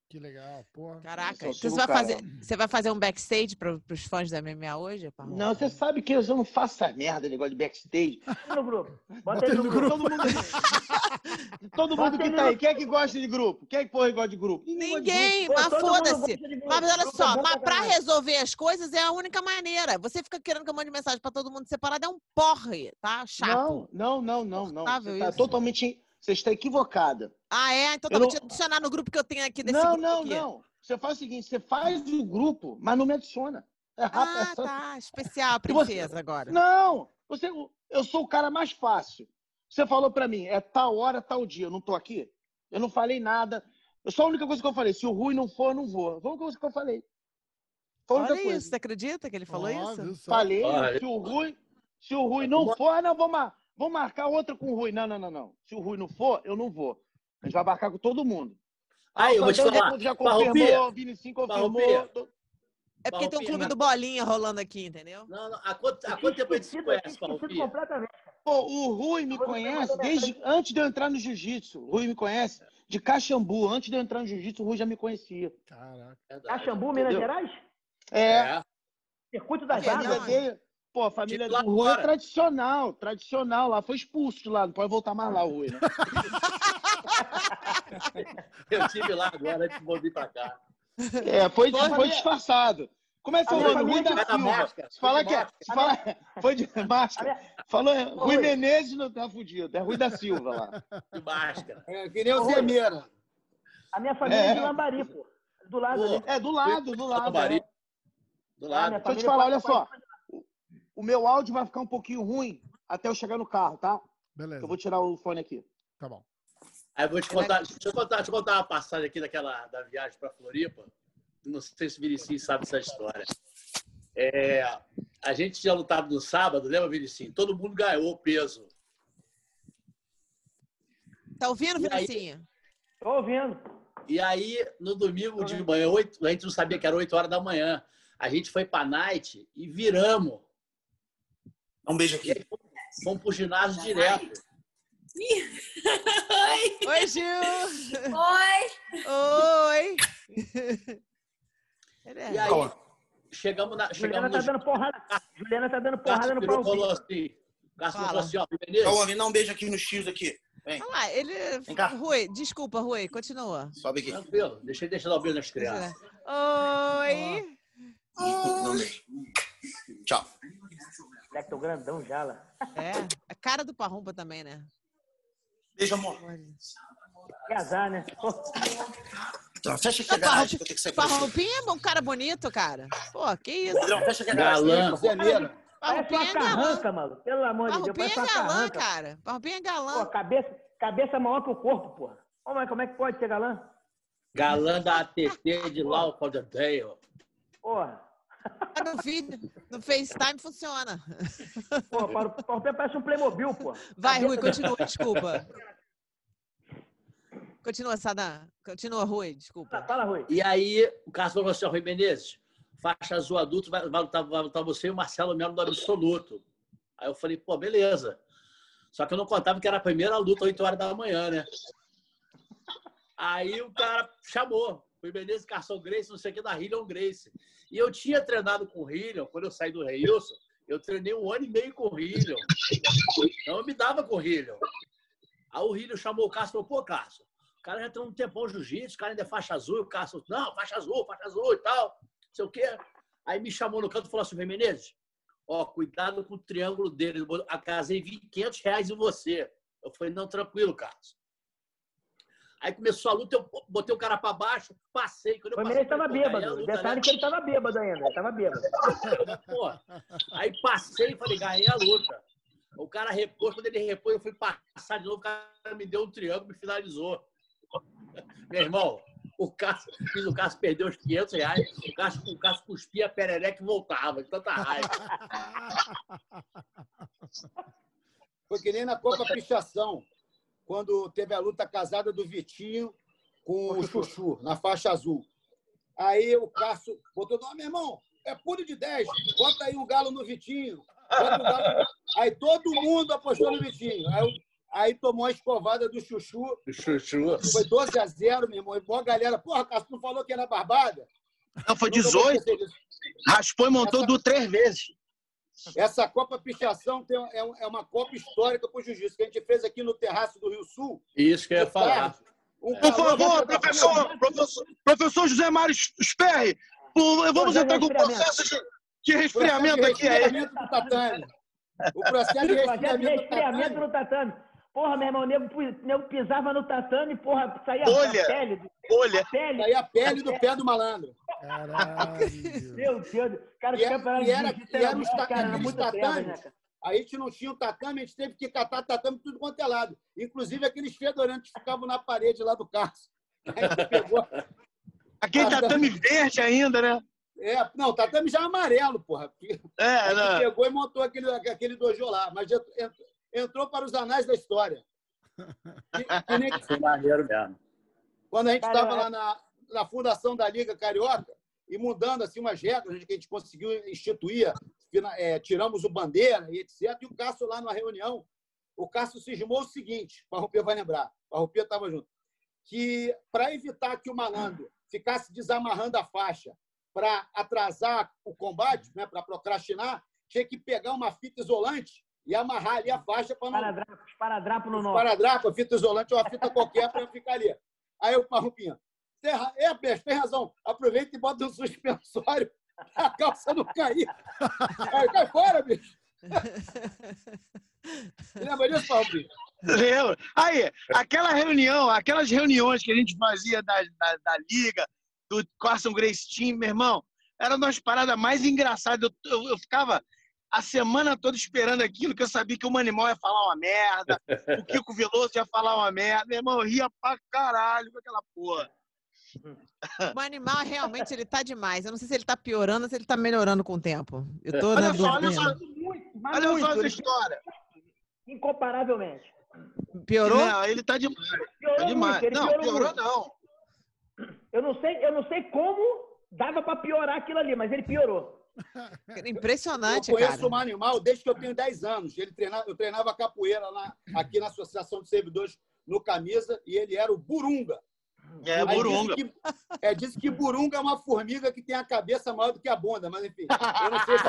[SPEAKER 1] Que legal, porra.
[SPEAKER 5] Caraca,
[SPEAKER 4] Eu
[SPEAKER 5] então
[SPEAKER 4] sou
[SPEAKER 5] você vai,
[SPEAKER 4] o cara.
[SPEAKER 5] fazer, você vai fazer um backstage para os fãs da M M A hoje? Parrão?
[SPEAKER 4] Não, você sabe que eu não faço essa merda, negócio de backstage.
[SPEAKER 2] No grupo. Bota ele no grupo.
[SPEAKER 4] Todo mundo, todo mundo que tá aí. Quem é que gosta de grupo? Quem é que porra gosta de grupo? Ninguém. gosta de
[SPEAKER 5] Ninguém,
[SPEAKER 2] Pô,
[SPEAKER 5] mas
[SPEAKER 2] todo mundo
[SPEAKER 5] foda-se.
[SPEAKER 2] gosta de grupo.
[SPEAKER 5] Mas olha
[SPEAKER 2] Grupo é
[SPEAKER 5] só,
[SPEAKER 2] bom
[SPEAKER 5] mas
[SPEAKER 2] pra
[SPEAKER 5] pra
[SPEAKER 2] caralho.
[SPEAKER 5] resolver as coisas é a única maneira. Você fica querendo que eu mande mensagem pra todo mundo separado, é um porre, tá? Chato.
[SPEAKER 4] Não, não, não, não, não.
[SPEAKER 5] Insuportável
[SPEAKER 4] Você tá
[SPEAKER 5] isso.
[SPEAKER 4] totalmente. Você está equivocada.
[SPEAKER 5] Ah, é? Então tá,
[SPEAKER 4] Eu
[SPEAKER 5] vou
[SPEAKER 4] não-
[SPEAKER 5] te adicionar no grupo que eu tenho aqui desse
[SPEAKER 4] Não,
[SPEAKER 5] grupo
[SPEAKER 4] não,
[SPEAKER 5] aqui.
[SPEAKER 4] não. Você faz o seguinte: você faz o grupo, mas não me adiciona. É rápido. é
[SPEAKER 5] Ah,
[SPEAKER 4] só-
[SPEAKER 5] tá. Especial,
[SPEAKER 4] E você-
[SPEAKER 5] princesa, agora.
[SPEAKER 4] Não, você, eu sou o cara mais fácil. Você falou pra mim, é tal hora, tal dia. Eu não tô aqui? Eu não falei nada. Eu só a única coisa que eu falei, se o Rui não for, eu não vou. Foi a única coisa que eu falei. Foi a única
[SPEAKER 5] Olha
[SPEAKER 4] coisa.
[SPEAKER 5] isso, você acredita que ele falou
[SPEAKER 1] Ó,
[SPEAKER 5] isso?
[SPEAKER 1] viu só?
[SPEAKER 4] Falei,
[SPEAKER 3] Olha.
[SPEAKER 4] se o Rui, se o Rui não for, ah, não, vou, mar, vou marcar outra com o Rui. Não, não, não, não. Se o Rui não for, eu não vou. A gente vai marcar com todo mundo.
[SPEAKER 3] Aí,
[SPEAKER 4] Ah,
[SPEAKER 3] eu
[SPEAKER 4] o
[SPEAKER 3] vou te
[SPEAKER 4] Sandão
[SPEAKER 3] falar.
[SPEAKER 4] já
[SPEAKER 3] Farroupilha.
[SPEAKER 4] confirmou, o Vinicinho confirmou.
[SPEAKER 3] Farroupilha.
[SPEAKER 5] É porque tem um clube
[SPEAKER 3] Farroupilha.
[SPEAKER 5] do Bolinha rolando aqui, entendeu?
[SPEAKER 3] Não, não. Há quanto, há quanto tempo a gente se
[SPEAKER 2] Esquecido,
[SPEAKER 3] conhece,
[SPEAKER 2] esquecido
[SPEAKER 3] Farroupilha?
[SPEAKER 2] completamente.
[SPEAKER 4] Pô, o Rui me
[SPEAKER 2] Você
[SPEAKER 4] conhece
[SPEAKER 2] mandou
[SPEAKER 4] desde antes de eu entrar no jiu-jitsu. O Rui me conhece de Caxambu. Antes de eu entrar no jiu-jitsu, o Rui já me conhecia.
[SPEAKER 1] Caraca.
[SPEAKER 3] Verdade.
[SPEAKER 2] Caxambu, Minas
[SPEAKER 4] Entendeu?
[SPEAKER 2] Gerais?
[SPEAKER 4] É,
[SPEAKER 3] É.
[SPEAKER 2] Circuito
[SPEAKER 4] a
[SPEAKER 2] das
[SPEAKER 5] É,
[SPEAKER 4] família
[SPEAKER 2] Águas.
[SPEAKER 5] não,
[SPEAKER 4] dele. Pô, a família
[SPEAKER 3] Tipo lá
[SPEAKER 4] do Rui é
[SPEAKER 3] fora.
[SPEAKER 4] tradicional, tradicional lá. Foi expulso de lá, não pode voltar mais lá, o Rui, né?
[SPEAKER 3] Eu estive lá agora, antes de voltar pra cá.
[SPEAKER 4] É, foi,
[SPEAKER 2] Minha
[SPEAKER 4] foi
[SPEAKER 2] família-
[SPEAKER 4] disfarçado. Como é que
[SPEAKER 2] A
[SPEAKER 4] foi o
[SPEAKER 2] minha
[SPEAKER 4] nome? Rui
[SPEAKER 2] família
[SPEAKER 4] da
[SPEAKER 3] de-
[SPEAKER 4] Silva.
[SPEAKER 3] máscara,
[SPEAKER 4] Se falar
[SPEAKER 3] foi de
[SPEAKER 4] que é,
[SPEAKER 3] máscara.
[SPEAKER 4] se falar, foi de
[SPEAKER 2] A
[SPEAKER 4] máscara.
[SPEAKER 2] minha-
[SPEAKER 4] Falou,
[SPEAKER 2] Ô,
[SPEAKER 4] Rui
[SPEAKER 2] Rui.
[SPEAKER 4] Menezes não tá fudido, é Rui da Silva lá.
[SPEAKER 3] De máscara.
[SPEAKER 6] É, que nem o
[SPEAKER 2] Ô, Rui.
[SPEAKER 6] Zemeira.
[SPEAKER 2] A minha família é,
[SPEAKER 4] É.
[SPEAKER 2] de Lambari, pô. Do lado
[SPEAKER 3] Pô.
[SPEAKER 2] ali.
[SPEAKER 4] É, do lado, do lado.
[SPEAKER 3] Lambari.
[SPEAKER 4] é.
[SPEAKER 3] Do
[SPEAKER 2] É,
[SPEAKER 3] lado.
[SPEAKER 2] minha
[SPEAKER 4] Deixa eu te
[SPEAKER 2] família
[SPEAKER 4] falar,
[SPEAKER 2] pode-
[SPEAKER 4] olha só.
[SPEAKER 2] pode-
[SPEAKER 4] O meu áudio vai ficar um pouquinho ruim até eu chegar no carro, tá?
[SPEAKER 1] Beleza.
[SPEAKER 4] Eu vou tirar o fone aqui.
[SPEAKER 1] Tá bom.
[SPEAKER 3] Aí eu vou te contar, deixa eu contar, deixa eu contar uma passagem aqui daquela, da viagem para Floripa. Não sei se o Vinicinho sabe essa história. É, a gente tinha lutado no sábado, lembra, Vinicinho? Todo mundo ganhou peso.
[SPEAKER 5] Tá ouvindo,
[SPEAKER 3] E aí?
[SPEAKER 5] Vinicinho?
[SPEAKER 2] Tô ouvindo.
[SPEAKER 3] E aí, no domingo de manhã, oito, a gente não sabia que era oito horas da manhã. A gente foi pra night e viramos.
[SPEAKER 7] Dá um beijo
[SPEAKER 3] E
[SPEAKER 7] aqui.
[SPEAKER 3] aí, fomos pro ginásio direto.
[SPEAKER 8] Oi!
[SPEAKER 5] Oi, Gil!
[SPEAKER 8] Oi!
[SPEAKER 5] Oi! Ele é-
[SPEAKER 3] E aí, chegamos na.
[SPEAKER 2] Juliana
[SPEAKER 3] Chegamos
[SPEAKER 2] tá
[SPEAKER 3] no
[SPEAKER 2] dando porrada. Juliana tá dando porrada no
[SPEAKER 3] Cássio
[SPEAKER 2] pau.
[SPEAKER 3] falou assim. O Cássio
[SPEAKER 5] Fala.
[SPEAKER 3] falou assim, ó,
[SPEAKER 7] Tá
[SPEAKER 3] Menezes,
[SPEAKER 7] ouvindo? Dá um beijo aqui nos tios aqui. Vem,
[SPEAKER 5] Olha lá, ele.
[SPEAKER 7] Vem cá.
[SPEAKER 5] Rui, desculpa, Rui, continua.
[SPEAKER 7] sobe aqui.
[SPEAKER 3] tranquilo, deixa eu deixar o beijo nas crianças.
[SPEAKER 5] Oi!
[SPEAKER 7] Dá um beijo. Tchau.
[SPEAKER 2] Moleque, tô grandão já lá.
[SPEAKER 5] É, a cara do Parrumpa também, né?
[SPEAKER 7] Beijo, amor.
[SPEAKER 2] Que azar, né? Pô,
[SPEAKER 7] Então, fecha aqui a garagem que eu tenho que sair com você.
[SPEAKER 5] Parrumpinha é um cara bonito, cara. Pô, que isso?
[SPEAKER 7] Pedrão, fecha aqui a garagem.
[SPEAKER 3] Galã.
[SPEAKER 6] Zemeira.
[SPEAKER 2] parece
[SPEAKER 5] Parrumpinha
[SPEAKER 2] uma
[SPEAKER 5] é galã.
[SPEAKER 2] carranca, mano. Pelo amor de Deus,
[SPEAKER 5] Parrumpinha
[SPEAKER 2] parece
[SPEAKER 5] é
[SPEAKER 2] uma
[SPEAKER 5] galã,
[SPEAKER 2] carranca.
[SPEAKER 5] cara. Parrumpinha é
[SPEAKER 2] Pô,
[SPEAKER 5] galã.
[SPEAKER 2] cabeça, cabeça maior que o corpo, porra. Como é, como é que pode ser galã?
[SPEAKER 3] Galã da A T T de Lau Calderdale.
[SPEAKER 2] Porra.
[SPEAKER 5] No vídeo, no FaceTime funciona.
[SPEAKER 2] Pô, para o para o pé parece um Playmobil, pô.
[SPEAKER 5] Vai, Rui,
[SPEAKER 2] Cabeça-
[SPEAKER 5] continua, desculpa. Continua, Sadam. Continua, Rui, desculpa.
[SPEAKER 2] Fala, Rui.
[SPEAKER 3] E aí, o Cássio falou assim, ó, Rui Menezes, faixa azul adulto, vai, vai, lutar, vai lutar você e o Marcelo Melo do absoluto. Aí eu falei, pô, beleza. Só que eu não contava que era a primeira luta, oito horas da manhã, né? Aí o cara chamou. Rui Menezes, Carson Grace, não sei o que, da Hillion Grace. E eu tinha treinado com o Hillion, quando eu saí do Reilson, eu treinei um ano e meio com o Hillion. Então eu me dava com o Hillion. Aí o Hillion chamou o Cássio e falou, pô, Cássio, o cara já tem um tempão jiu-jitsu, o cara ainda é faixa azul, o Cássio, não, faixa azul, faixa azul e tal, não sei o quê. Aí me chamou no canto e falou assim, Rui Menezes, ó, cuidado com o triângulo dele, eu casei quinhentos reais em você. Eu falei, não, tranquilo, Cássio. Aí começou a luta, eu botei o cara pra baixo, passei. Quando eu
[SPEAKER 2] O
[SPEAKER 3] passei,
[SPEAKER 2] Menezes tava
[SPEAKER 3] pô, ganhei a
[SPEAKER 2] bêbado.
[SPEAKER 3] luta,
[SPEAKER 2] Detalhe
[SPEAKER 3] né?
[SPEAKER 2] que ele tava bêbado ainda. Ele tava bêbado.
[SPEAKER 3] Pô, aí passei e falei, ganhei a luta. O cara repôs, quando ele repôs, eu fui passar de novo, o cara me deu um triângulo e me finalizou. Meu irmão, o Cássio, fiz o Cássio perder os quinhentos reais, o Cássio, o Cássio cuspia a perereca e voltava, de tanta raiva.
[SPEAKER 6] Foi que nem na Copa Pichação, quando teve a luta casada do Vitinho com o Chuchu, na faixa azul. Aí o Cássio botou, não, meu irmão, é puro de dez, bota aí um galo no Vitinho. Bota um galo. Aí todo mundo apostou no Vitinho. Aí, Aí tomou uma escovada do Chuchu.
[SPEAKER 3] O Chuchu.
[SPEAKER 6] Foi doze a zero, meu irmão. E boa galera. Porra, Cássio, tu falou que era barbada?
[SPEAKER 4] Não, foi dezoito. Raspou e montou
[SPEAKER 6] Essa-
[SPEAKER 4] duas, três vezes.
[SPEAKER 6] Essa Copa Pichação tem, é, um- é uma Copa histórica para o jiu-jitsu, que a gente fez aqui no terraço do Rio Sul.
[SPEAKER 3] Isso que eu ia
[SPEAKER 6] de
[SPEAKER 3] falar.
[SPEAKER 6] tarde. Um
[SPEAKER 4] Por
[SPEAKER 6] calor
[SPEAKER 4] favor,
[SPEAKER 6] da
[SPEAKER 4] professor, professor, professor José Mário Sperry, por- vamos
[SPEAKER 2] Processo
[SPEAKER 4] entrar
[SPEAKER 2] de
[SPEAKER 4] com o processo de, de resfriamento aqui. Aí.
[SPEAKER 6] resfriamento do tatame. O processo de
[SPEAKER 2] Projeto de
[SPEAKER 6] resfriamento do
[SPEAKER 2] resfriamento
[SPEAKER 6] tatame.
[SPEAKER 2] no tatame. Porra, meu irmão, o nego, pi- nego pisava no tatame, porra, saía
[SPEAKER 4] Bolha.
[SPEAKER 2] a pele. do-
[SPEAKER 4] Olha,
[SPEAKER 2] A pele.
[SPEAKER 6] Aí a pele do pé do malandro.
[SPEAKER 1] Caralho.
[SPEAKER 2] Meu Deus. Cara,
[SPEAKER 6] E
[SPEAKER 2] os
[SPEAKER 6] era-
[SPEAKER 2] campeonatos
[SPEAKER 6] e era-
[SPEAKER 2] de jiu-jitsu
[SPEAKER 6] e era
[SPEAKER 2] eram-
[SPEAKER 6] os ta-
[SPEAKER 2] cara, era
[SPEAKER 6] aqueles
[SPEAKER 2] muito trevas,
[SPEAKER 6] tatames.
[SPEAKER 2] né, cara?
[SPEAKER 6] A gente não tinha o tatame, a gente teve que catar tatame tudo quanto é lado. Inclusive aqueles fedorentos que ficavam na parede lá do Cássio. A gente pegou.
[SPEAKER 4] aquele tatame verde ainda, né?
[SPEAKER 6] É, não, tatame já amarelo, porra.
[SPEAKER 4] É,
[SPEAKER 6] A gente
[SPEAKER 4] né?
[SPEAKER 6] pegou e montou aquele, aquele dojo lá. Mas já entrou, entrou para os anais da história. Que, que nem
[SPEAKER 3] Foi maneiro mesmo.
[SPEAKER 6] quando a gente
[SPEAKER 2] Cara,
[SPEAKER 6] estava
[SPEAKER 2] é-
[SPEAKER 6] lá na, na fundação da Liga Carioca e mudando assim, umas regras que a gente conseguiu instituir, fina- é, tiramos o bandeira e etcétera. E o Cássio lá na reunião, o Cássio cismou o seguinte, o Parrupê vai lembrar, o Parrupê estava junto, que para evitar que o malandro ficasse desamarrando a faixa para atrasar o combate, né, para procrastinar, tinha que pegar uma fita isolante e amarrar ali a faixa para não
[SPEAKER 2] Esparadrapo, esparadrapo no nó.
[SPEAKER 6] esparadrapo, fita isolante ou uma fita qualquer para ficar ali. Aí o Parrupinha, tem ra- é, Peixe, tem razão. Aproveita e bota um suspensório pra a calça não cair. Aí cai fora, bicho. Você lembra disso, Parrupinha?
[SPEAKER 4] Lembro. Aí, aquela reunião, aquelas reuniões que a gente fazia da, da, da Liga, do Carson Grace Team, meu irmão, eram umas paradas mais engraçadas. Eu, eu, eu ficava a semana toda esperando aquilo, que eu sabia que o Manimal ia falar uma merda, o Kiko Veloso ia falar uma merda. Meu irmão, eu ria pra caralho com aquela porra.
[SPEAKER 5] O animal realmente ele tá demais. Eu não sei se ele tá piorando ou se ele tá melhorando com o tempo. Eu tô
[SPEAKER 4] Olha
[SPEAKER 5] na
[SPEAKER 4] só, olha
[SPEAKER 5] dúvida.
[SPEAKER 4] só,
[SPEAKER 2] Muito, mas
[SPEAKER 4] olha
[SPEAKER 2] muito.
[SPEAKER 4] só essa
[SPEAKER 2] Ele-
[SPEAKER 4] história.
[SPEAKER 2] Incomparavelmente.
[SPEAKER 5] Piorou?
[SPEAKER 4] Não, ele tá demais.
[SPEAKER 2] Piorou
[SPEAKER 4] Tá demais.
[SPEAKER 2] muito, ele
[SPEAKER 4] Não,
[SPEAKER 2] piorou
[SPEAKER 4] piorou
[SPEAKER 2] muito.
[SPEAKER 4] não.
[SPEAKER 2] Eu não sei, eu não sei como dava para piorar aquilo ali, mas ele piorou.
[SPEAKER 5] Impressionante,
[SPEAKER 6] Eu conheço
[SPEAKER 5] cara.
[SPEAKER 6] o Manimal desde que eu tenho dez anos. Ele treinava, eu treinava capoeira lá, aqui na Associação de Servidores no Camisa e ele era o Burunga.
[SPEAKER 4] É,
[SPEAKER 6] Aí
[SPEAKER 4] Burunga.
[SPEAKER 6] Disse que, é, disse que Burunga é uma formiga que tem a cabeça maior do que a bunda, mas enfim, eu não sei se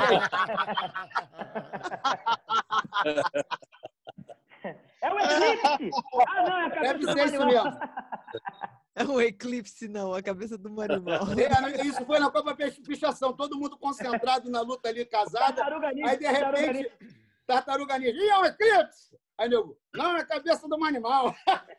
[SPEAKER 6] é.
[SPEAKER 2] É o eclipse! Ah, não, é a cabeça
[SPEAKER 6] Deve
[SPEAKER 2] do
[SPEAKER 6] ser isso
[SPEAKER 2] animal.
[SPEAKER 6] mesmo.
[SPEAKER 5] É um eclipse, não. A cabeça do animal.
[SPEAKER 6] É, isso foi na Copa Pichação, todo mundo concentrado na luta ali, casada.
[SPEAKER 2] Tartaruga Ninja,
[SPEAKER 6] Aí, de
[SPEAKER 2] Tartaruga
[SPEAKER 6] repente, tartaruga ninja. Ih, é um eclipse! Aí, nego, não, é a cabeça do animal.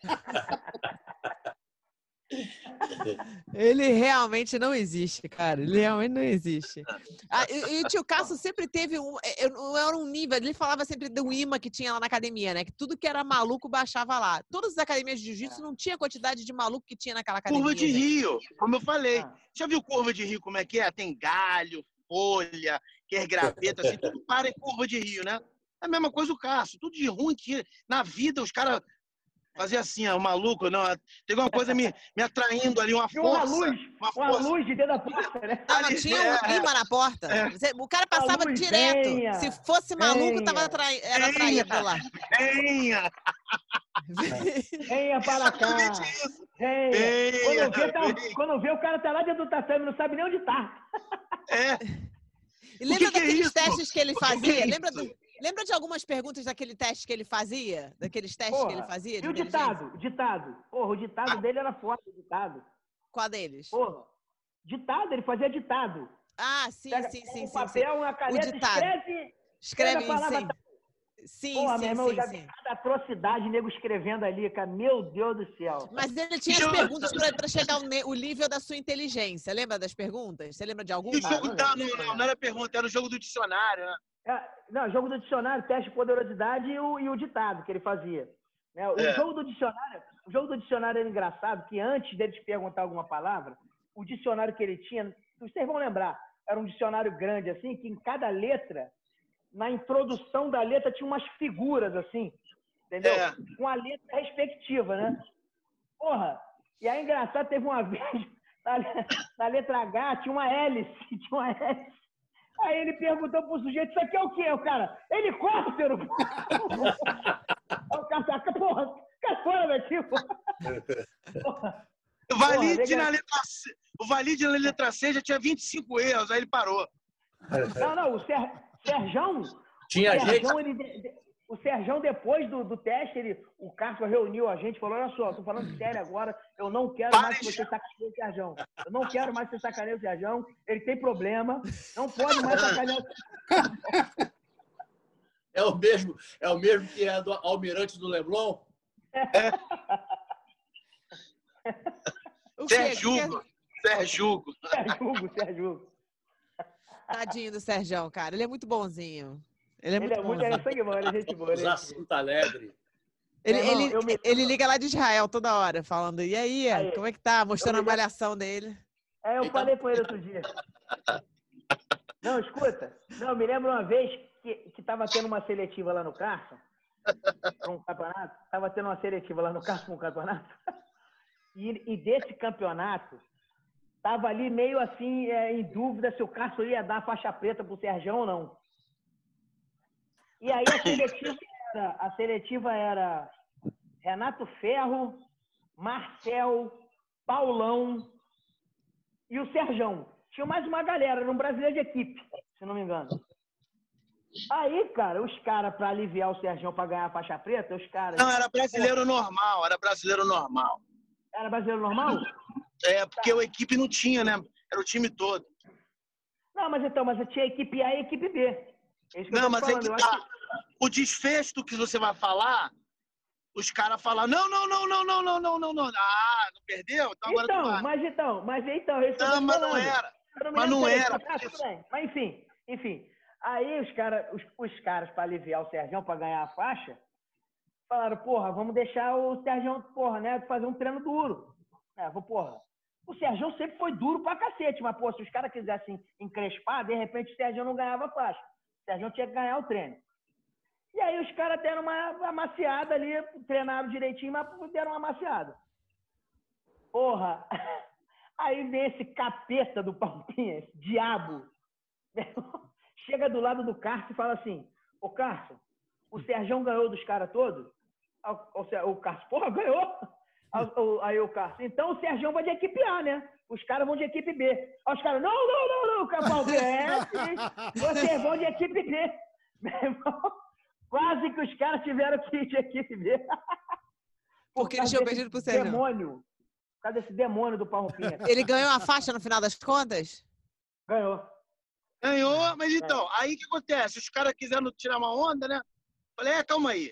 [SPEAKER 5] Ele realmente não existe, cara. Ele realmente não existe. Ah, e, e o tio Cássio sempre teve um. eu- eu- Era um nível. Ele falava sempre do imã que tinha lá na academia, né? Que tudo que era maluco baixava lá. Todas as academias de jiu-jitsu não tinha a quantidade de maluco que tinha naquela academia.
[SPEAKER 4] Curva de
[SPEAKER 5] gente.
[SPEAKER 4] rio, como eu falei.
[SPEAKER 2] Ah.
[SPEAKER 4] Já viu curva de rio como é que é? Tem galho, folha, quer graveta, assim, tudo para em curva de rio, né? É a mesma coisa o Cássio, tudo de ruim que na vida os caras faziam assim, ó, o maluco, não, teve uma coisa me, me atraindo ali, uma
[SPEAKER 2] Tinha uma
[SPEAKER 4] força.
[SPEAKER 2] luz,
[SPEAKER 4] Uma
[SPEAKER 2] uma
[SPEAKER 4] força.
[SPEAKER 2] luz de dentro da porta, né?
[SPEAKER 5] Não, não
[SPEAKER 4] Ali,
[SPEAKER 5] tinha
[SPEAKER 4] é,
[SPEAKER 5] um imã na porta.
[SPEAKER 4] é.
[SPEAKER 5] Você- O cara passava
[SPEAKER 2] luz,
[SPEAKER 5] direto.
[SPEAKER 2] venha,
[SPEAKER 5] Se fosse maluco,
[SPEAKER 2] venha.
[SPEAKER 5] tava atrai... era
[SPEAKER 4] Venha.
[SPEAKER 5] atraído lá.
[SPEAKER 4] Venha!
[SPEAKER 2] Venha para cá.
[SPEAKER 4] Exatamente isso.
[SPEAKER 2] Venha.
[SPEAKER 4] Venha,
[SPEAKER 2] Quando vê, tá-
[SPEAKER 4] venha.
[SPEAKER 2] quando vê, o cara tá lá dentro do tatame, não sabe nem onde tá.
[SPEAKER 4] É,
[SPEAKER 5] E lembra
[SPEAKER 4] que que é
[SPEAKER 5] daqueles
[SPEAKER 4] isso?
[SPEAKER 5] testes que ele
[SPEAKER 4] O que que é
[SPEAKER 5] fazia? lembra,
[SPEAKER 4] isso?
[SPEAKER 5] do- lembra de algumas perguntas daquele teste que ele fazia? Daqueles testes
[SPEAKER 2] Porra,
[SPEAKER 5] que ele fazia? de
[SPEAKER 2] E o
[SPEAKER 5] inteligência?
[SPEAKER 2] ditado? O ditado. Porra, o ditado dele era foda, o ditado.
[SPEAKER 5] Qual deles?
[SPEAKER 2] Porra, ditado, ele fazia ditado.
[SPEAKER 5] Ah, sim,
[SPEAKER 2] Pega
[SPEAKER 5] sim,
[SPEAKER 2] um
[SPEAKER 5] sim, sim,
[SPEAKER 2] papel,
[SPEAKER 5] sim.
[SPEAKER 2] uma caneta,
[SPEAKER 5] ditado.
[SPEAKER 2] escreve.
[SPEAKER 5] Escreve,
[SPEAKER 2] Pega a palavra
[SPEAKER 5] sim. Sim,
[SPEAKER 2] Porra, meu
[SPEAKER 5] sim,
[SPEAKER 2] irmão,
[SPEAKER 5] sim,
[SPEAKER 2] já
[SPEAKER 5] sim.
[SPEAKER 2] vi cada atrocidade, nego escrevendo ali, cara. Meu Deus do céu.
[SPEAKER 5] Mas ele tinha as
[SPEAKER 4] Deixa eu-
[SPEAKER 5] perguntas para chegar ao ne- o nível da sua inteligência. Lembra das perguntas? Você lembra de alguma?
[SPEAKER 4] E o jogo da, não, não, não era pergunta, era o jogo do dicionário, né?
[SPEAKER 2] É, não, jogo do dicionário, teste de poderosidade e o, e o ditado que ele fazia. Né? O
[SPEAKER 4] É.
[SPEAKER 2] jogo do dicionário, o jogo do dicionário era engraçado, que antes dele te perguntar alguma palavra, o dicionário que ele tinha, vocês vão lembrar, era um dicionário grande assim, que em cada letra, na introdução da letra tinha umas figuras assim, entendeu?
[SPEAKER 4] É.
[SPEAKER 2] Com a letra respectiva, né? Porra, e aí engraçado, teve uma vez, na, na letra H tinha uma hélice, tinha uma hélice. Aí ele perguntou pro sujeito, isso aqui é o quê? O cara, helicóptero! o Caçaca, porra, cai fora daqui, porra. porra.
[SPEAKER 4] O Valide
[SPEAKER 2] Porra,
[SPEAKER 4] na letra C, o Valide na letra C já tinha vinte e cinco erros, aí ele parou.
[SPEAKER 2] Não, não, o Ser, Serjão...
[SPEAKER 3] Tinha
[SPEAKER 2] o
[SPEAKER 3] gente...
[SPEAKER 2] Serjão, ele, o Serjão, depois do, do teste, ele, o Cássio reuniu a gente e falou, olha só, tô falando sério agora, eu não quero
[SPEAKER 4] Para
[SPEAKER 2] mais que você sacaneie o Serjão. Eu não quero mais que você sacaneie o Serjão, ele tem problema, não pode mais sacanear o Serjão.
[SPEAKER 3] É o mesmo, é o mesmo que é do Almirante do Leblon?
[SPEAKER 4] É.
[SPEAKER 5] O quê?
[SPEAKER 4] Sérgio
[SPEAKER 5] Que
[SPEAKER 4] Hugo. Sérgio Hugo.
[SPEAKER 2] Sérgio Hugo, Sérgio Hugo.
[SPEAKER 5] Tadinho do Serjão, cara. Ele é muito bonzinho. Ele é muito
[SPEAKER 2] Ele é muito,
[SPEAKER 5] bonzinho.
[SPEAKER 2] ele é sangue bom, ele é gente boa. Ele, é
[SPEAKER 3] Usar
[SPEAKER 2] gente boa.
[SPEAKER 3] Cinta Alegre.
[SPEAKER 5] Ele,
[SPEAKER 2] Meu irmão,
[SPEAKER 5] ele,
[SPEAKER 2] eu me-
[SPEAKER 5] ele liga lá de Israel toda hora, falando, e aí,
[SPEAKER 2] Aí,
[SPEAKER 5] como é que tá? Mostrando
[SPEAKER 2] eu
[SPEAKER 5] a
[SPEAKER 2] me-
[SPEAKER 5] malhação dele.
[SPEAKER 2] É, eu falei com ele outro dia. Não, escuta. Não, eu me lembro uma vez que, que tava tendo uma seletiva lá no Carson, para um campeonato. Tava tendo uma seletiva lá no Carson para um campeonato. E, e desse campeonato, tava ali meio assim, é, em dúvida se o Carson ia dar a faixa preta pro Serjão ou não. E aí a seletiva era, a seletiva era Renato Ferro, Marcel, Paulão e o Serjão. Tinha mais uma galera, era um brasileiro de equipe, se não me engano. Aí, cara, os caras, para aliviar o Serjão para ganhar a faixa preta, os caras...
[SPEAKER 4] Não, era brasileiro normal, era brasileiro normal.
[SPEAKER 2] Era brasileiro normal?
[SPEAKER 4] É, porque a equipe não tinha, né? Era o time todo.
[SPEAKER 2] Não, mas então, mas tinha a equipe A e a equipe B. É isso que eu
[SPEAKER 4] Não,
[SPEAKER 2] tô
[SPEAKER 4] mas
[SPEAKER 2] falando.
[SPEAKER 4] é que
[SPEAKER 2] eu
[SPEAKER 4] tá.
[SPEAKER 2] acho que-
[SPEAKER 4] O desfecho que você vai falar, os caras falam, não, não, não, não, não, não, não, não, não. Ah, não perdeu? Então agora tu
[SPEAKER 2] Então,
[SPEAKER 4] vai.
[SPEAKER 2] mas então, mas então, é isso que eu
[SPEAKER 4] Não,
[SPEAKER 2] tô
[SPEAKER 4] mas
[SPEAKER 2] falando.
[SPEAKER 4] não era.
[SPEAKER 2] Eu me
[SPEAKER 4] Mas
[SPEAKER 2] lembro
[SPEAKER 4] não
[SPEAKER 2] se
[SPEAKER 4] era,
[SPEAKER 2] explicar,
[SPEAKER 4] porque-
[SPEAKER 2] tudo bem. Mas enfim, enfim. Aí os caras, os, os caras, para aliviar o Serjão, para ganhar a faixa, falaram, porra, vamos deixar o Serjão, porra, né, fazer um treino duro. É, vou, porra. O Serjão sempre foi duro pra cacete, mas, pô, se os caras quisessem encrespar, de repente o Serjão não ganhava a faixa. O Serjão tinha que ganhar o treino. E aí os caras deram uma amaciada ali, treinaram direitinho, mas deram uma amaciada. Porra! Aí vem esse capeta do Palpinha, esse diabo, chega do lado do Cássio e fala assim, ô Cássio, o Serjão ganhou dos caras todos? O Cássio, porra, ganhou! Aí o Cássio, então o Serjão vai de equipe A, né? Os caras vão de equipe B. Aí os caras, não, não, não, não, Palpinha, é, sim, vocês vão de equipe B. Meu irmão, quase que os caras tiveram que ir de equipe B.
[SPEAKER 5] Porque eles
[SPEAKER 2] causa
[SPEAKER 5] tinham
[SPEAKER 2] desse
[SPEAKER 5] perdido pro Serjão.
[SPEAKER 2] demônio. Por causa desse demônio do Palpinha.
[SPEAKER 5] Ele ganhou a faixa no final das contas?
[SPEAKER 2] Ganhou.
[SPEAKER 4] Ganhou, mas então, aí o que acontece? Os caras quiseram tirar uma onda, né? Falei, é, calma aí.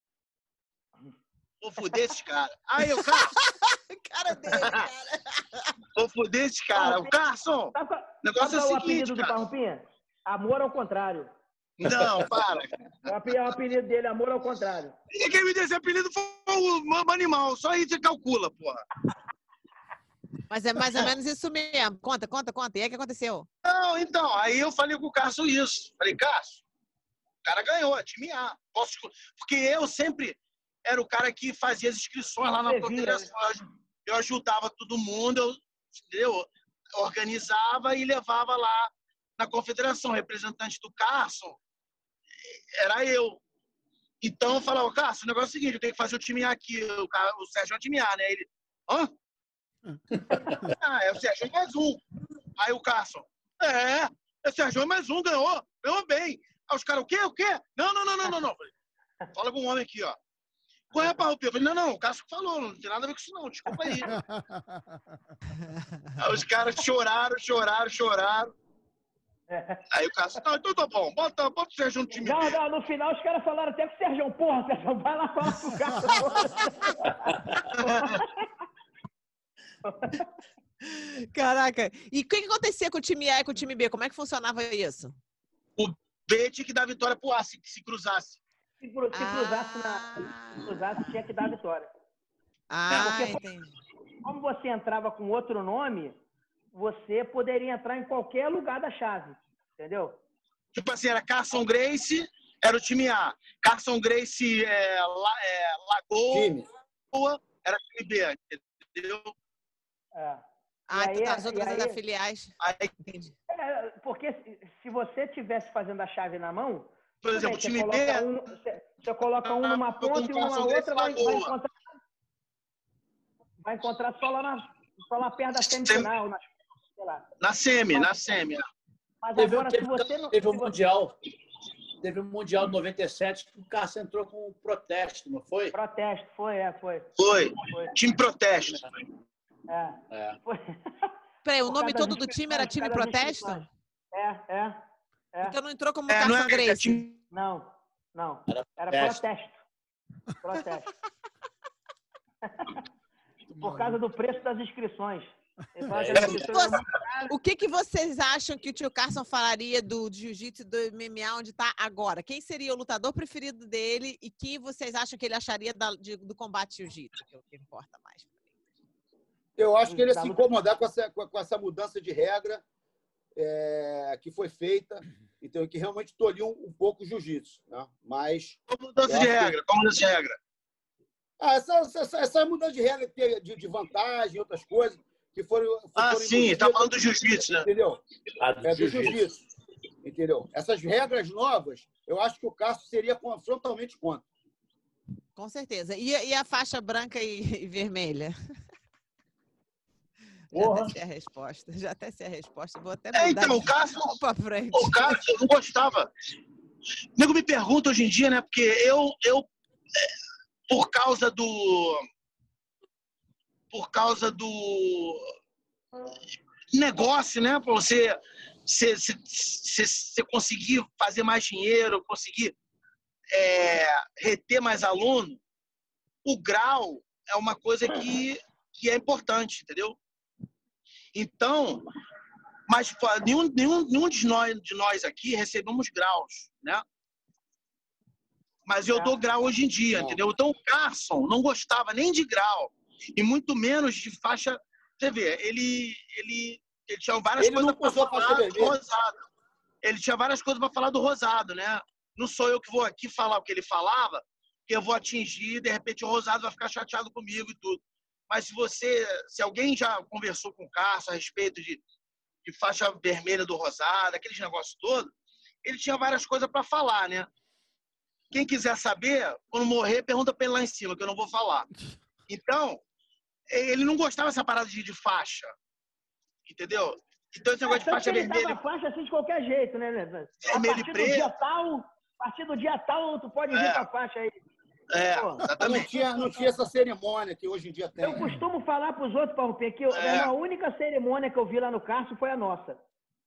[SPEAKER 4] Vou foder esses caras. Aí o Carson,
[SPEAKER 5] Cara dele, cara.
[SPEAKER 4] vou foder esses caras. O Carson,
[SPEAKER 2] Sabe qual,
[SPEAKER 4] o negócio é
[SPEAKER 2] sabe
[SPEAKER 4] o
[SPEAKER 2] qual é o apelido
[SPEAKER 4] seguinte,
[SPEAKER 2] do
[SPEAKER 4] cara.
[SPEAKER 2] Palpinha? Amor ao contrário.
[SPEAKER 4] Não, para.
[SPEAKER 2] É o apelido, é o apelido dele, amor ao contrário.
[SPEAKER 4] E quem me deu esse apelido foi o Mamba Animal. Só aí você calcula, porra.
[SPEAKER 5] Mas é mais ou menos isso mesmo. Conta, conta, conta. E aí o que aconteceu?
[SPEAKER 4] Não, então, aí eu falei com o Cássio isso. Falei, Cássio, o cara ganhou, é time A. Posso... Porque eu sempre era o cara que fazia as inscrições lá na
[SPEAKER 2] Você via,
[SPEAKER 4] confederação. Eu ajudava todo mundo, eu, entendeu? Organizava e levava lá na confederação. O representante do Carson era eu. Então eu falava, Cássio, o negócio é o seguinte, eu tenho que fazer o time A aqui. O, cara, o Sérgio é o time A, né? Ele, hã? Ah, é o Sérgio mais um. Aí o Carson, é, é o Sérgio mais um, ganhou, ganhou bem. Aí os caras, o quê, o quê? Não, não, não, não, não, não. Falei, fala com um homem aqui, ó. Qual é a Palpinha? Eu falei, não, não, o Cássio falou, não tem nada a ver com isso não, desculpa aí. Aí os caras choraram, choraram, choraram. Aí o Cássio, não, então tá bom, bota, bota o Sérgio no time
[SPEAKER 2] Não,
[SPEAKER 4] dele.
[SPEAKER 2] não, no final os caras falaram até com o Serjão, porra, Serjão, vai lá falar com o Cássio.
[SPEAKER 5] Caraca. E o que, que acontecia com o time A e com o time B? Como é que funcionava isso?
[SPEAKER 4] O B tinha que dar vitória pro A, se, se cruzasse.
[SPEAKER 2] Se, cru- se cruzasse, na,
[SPEAKER 5] Ah.
[SPEAKER 2] se cruzasse, tinha que dar a vitória.
[SPEAKER 5] Ah,
[SPEAKER 2] Porque-
[SPEAKER 5] entendi.
[SPEAKER 2] Como você entrava com outro nome, você poderia entrar em qualquer lugar da chave, entendeu?
[SPEAKER 4] Tipo assim, era Carson Grace, era o time A. Carson Grace é, La, é, Lagoa,
[SPEAKER 6] Time.
[SPEAKER 4] era o time B, entendeu?
[SPEAKER 2] É.
[SPEAKER 5] Ah,
[SPEAKER 2] E aí-
[SPEAKER 5] então as outras
[SPEAKER 2] e aí-
[SPEAKER 5] afiliais.
[SPEAKER 4] Aí
[SPEAKER 5] Entendi.
[SPEAKER 2] É, porque se, se você tivesse fazendo a chave na mão,
[SPEAKER 4] por exemplo, o
[SPEAKER 2] Você
[SPEAKER 4] time
[SPEAKER 2] coloca
[SPEAKER 4] B...
[SPEAKER 2] um, você, você coloca um numa ponta e um numa
[SPEAKER 4] Carson Grace
[SPEAKER 2] outra, vai, vai,
[SPEAKER 4] Lagoa.
[SPEAKER 2] encontrar, vai encontrar só lá, na, só lá perto da
[SPEAKER 4] Sem-
[SPEAKER 2] semifinal, na, sei lá.
[SPEAKER 4] Na semi,
[SPEAKER 2] Mas-
[SPEAKER 4] na semi.
[SPEAKER 2] Mas
[SPEAKER 3] Teve,
[SPEAKER 2] agora,
[SPEAKER 3] teve,
[SPEAKER 2] se você não...
[SPEAKER 3] teve
[SPEAKER 2] se
[SPEAKER 3] um
[SPEAKER 2] você-
[SPEAKER 3] Mundial. Teve um Mundial de noventa e sete que o Cássio entrou com um protesto, não foi?
[SPEAKER 2] Protesto, foi, é, foi.
[SPEAKER 4] Foi.
[SPEAKER 2] Foi.
[SPEAKER 4] Time protesto.
[SPEAKER 2] É,
[SPEAKER 3] É.
[SPEAKER 2] foi.
[SPEAKER 5] Peraí, o
[SPEAKER 2] Por
[SPEAKER 5] nome
[SPEAKER 2] causa
[SPEAKER 5] todo
[SPEAKER 2] das
[SPEAKER 5] do time era time
[SPEAKER 2] inscrições, por causa das
[SPEAKER 5] protesto?
[SPEAKER 2] inscrições. É, é, é.
[SPEAKER 5] Então não entrou como
[SPEAKER 4] É, não
[SPEAKER 5] Carson
[SPEAKER 4] é, é
[SPEAKER 5] Grace.
[SPEAKER 4] time...
[SPEAKER 2] Não, não.
[SPEAKER 3] Era
[SPEAKER 2] Era
[SPEAKER 3] protesto.
[SPEAKER 2] protesto. Protesto. Por causa do preço das inscrições. Ele fala que as
[SPEAKER 3] É.
[SPEAKER 2] inscrições eram muito caras.
[SPEAKER 5] O que, que vocês acham que o tio Carson falaria do jiu-jitsu e do M M A onde está agora? Quem seria o lutador preferido dele e quem vocês acham que ele acharia da- de- do combate jiu-jitsu? Que é o que importa mais.
[SPEAKER 6] Eu acho que ele ia
[SPEAKER 2] Da
[SPEAKER 6] se
[SPEAKER 2] luta-
[SPEAKER 6] incomodar com essa, com essa mudança de regra é, que foi feita, então, que realmente tolhiu um, um pouco o jiu-jitsu. Né? Mas
[SPEAKER 4] Qual mudança
[SPEAKER 6] Eu
[SPEAKER 4] de
[SPEAKER 6] acho que-
[SPEAKER 4] regra? Qual mudança de regra?
[SPEAKER 6] ah, essa, essa, essa mudança de regra que- de, de vantagem, outras coisas, que foram.
[SPEAKER 4] Ah,
[SPEAKER 6] foram
[SPEAKER 4] sim, tá
[SPEAKER 6] induzidas,
[SPEAKER 4] falando do jiu-jitsu, né?
[SPEAKER 6] Entendeu?
[SPEAKER 3] A do
[SPEAKER 6] É do
[SPEAKER 3] jiu-jitsu.
[SPEAKER 6] jiu-jitsu. Entendeu? Essas regras novas, eu acho que o Cássio seria con- frontalmente contra.
[SPEAKER 5] Com certeza. E, e a faixa branca e, e vermelha? Já
[SPEAKER 3] Porra.
[SPEAKER 5] até sei a resposta. Já até sei a resposta. Vou até
[SPEAKER 4] É,
[SPEAKER 5] mudar
[SPEAKER 4] então, o
[SPEAKER 5] de
[SPEAKER 4] Cássio,
[SPEAKER 5] mão pra frente.
[SPEAKER 4] o Cássio, eu não gostava. O nego me pergunta hoje em dia, né? Porque eu, eu é, por causa do... Por causa do negócio, né? Pra você, você, você, você, você conseguir fazer mais dinheiro, conseguir é, reter mais aluno, o grau é uma coisa que, que é importante, entendeu? Então, mas pô, nenhum, nenhum, nenhum de, nós, de nós aqui recebemos graus, né? Mas eu dou grau hoje em dia, entendeu? Então o Carson não gostava nem de grau, e muito menos de faixa. Você vê, ele, ele, ele tinha várias
[SPEAKER 6] Ele
[SPEAKER 4] coisas
[SPEAKER 6] não
[SPEAKER 4] para
[SPEAKER 6] usou faixa
[SPEAKER 4] falar do
[SPEAKER 6] vermelha.
[SPEAKER 4] Rosado. Ele tinha várias coisas para falar do Rosado, né? Não sou eu que vou aqui falar o que ele falava, que eu vou atingir, de repente o Rosado vai ficar chateado comigo e tudo. Mas se você, se alguém já conversou com o Carson a respeito de, de faixa vermelha do Rosado, aqueles negócios todos, ele tinha várias coisas para falar, né? Quem quiser saber, quando morrer, pergunta para ele lá em cima, que eu não vou falar. Então, ele não gostava dessa parada de, de faixa, entendeu? Então esse negócio de
[SPEAKER 2] Tanto
[SPEAKER 4] faixa
[SPEAKER 2] que ele
[SPEAKER 4] vermelha,
[SPEAKER 2] dava faixa assim de qualquer jeito, né, né? A
[SPEAKER 4] vermelho e
[SPEAKER 2] partir do
[SPEAKER 4] preto,
[SPEAKER 2] dia tal, a partir do dia tal, tu pode vir
[SPEAKER 4] É.
[SPEAKER 2] com a faixa aí.
[SPEAKER 4] é,
[SPEAKER 2] Pô,
[SPEAKER 6] Não
[SPEAKER 4] exatamente.
[SPEAKER 6] tinha, não tinha essa cerimônia que hoje em dia tem.
[SPEAKER 2] Eu costumo falar para os outros, Paulo P, que eu-
[SPEAKER 4] É.
[SPEAKER 2] a única cerimônia que eu vi lá no Carso foi a nossa.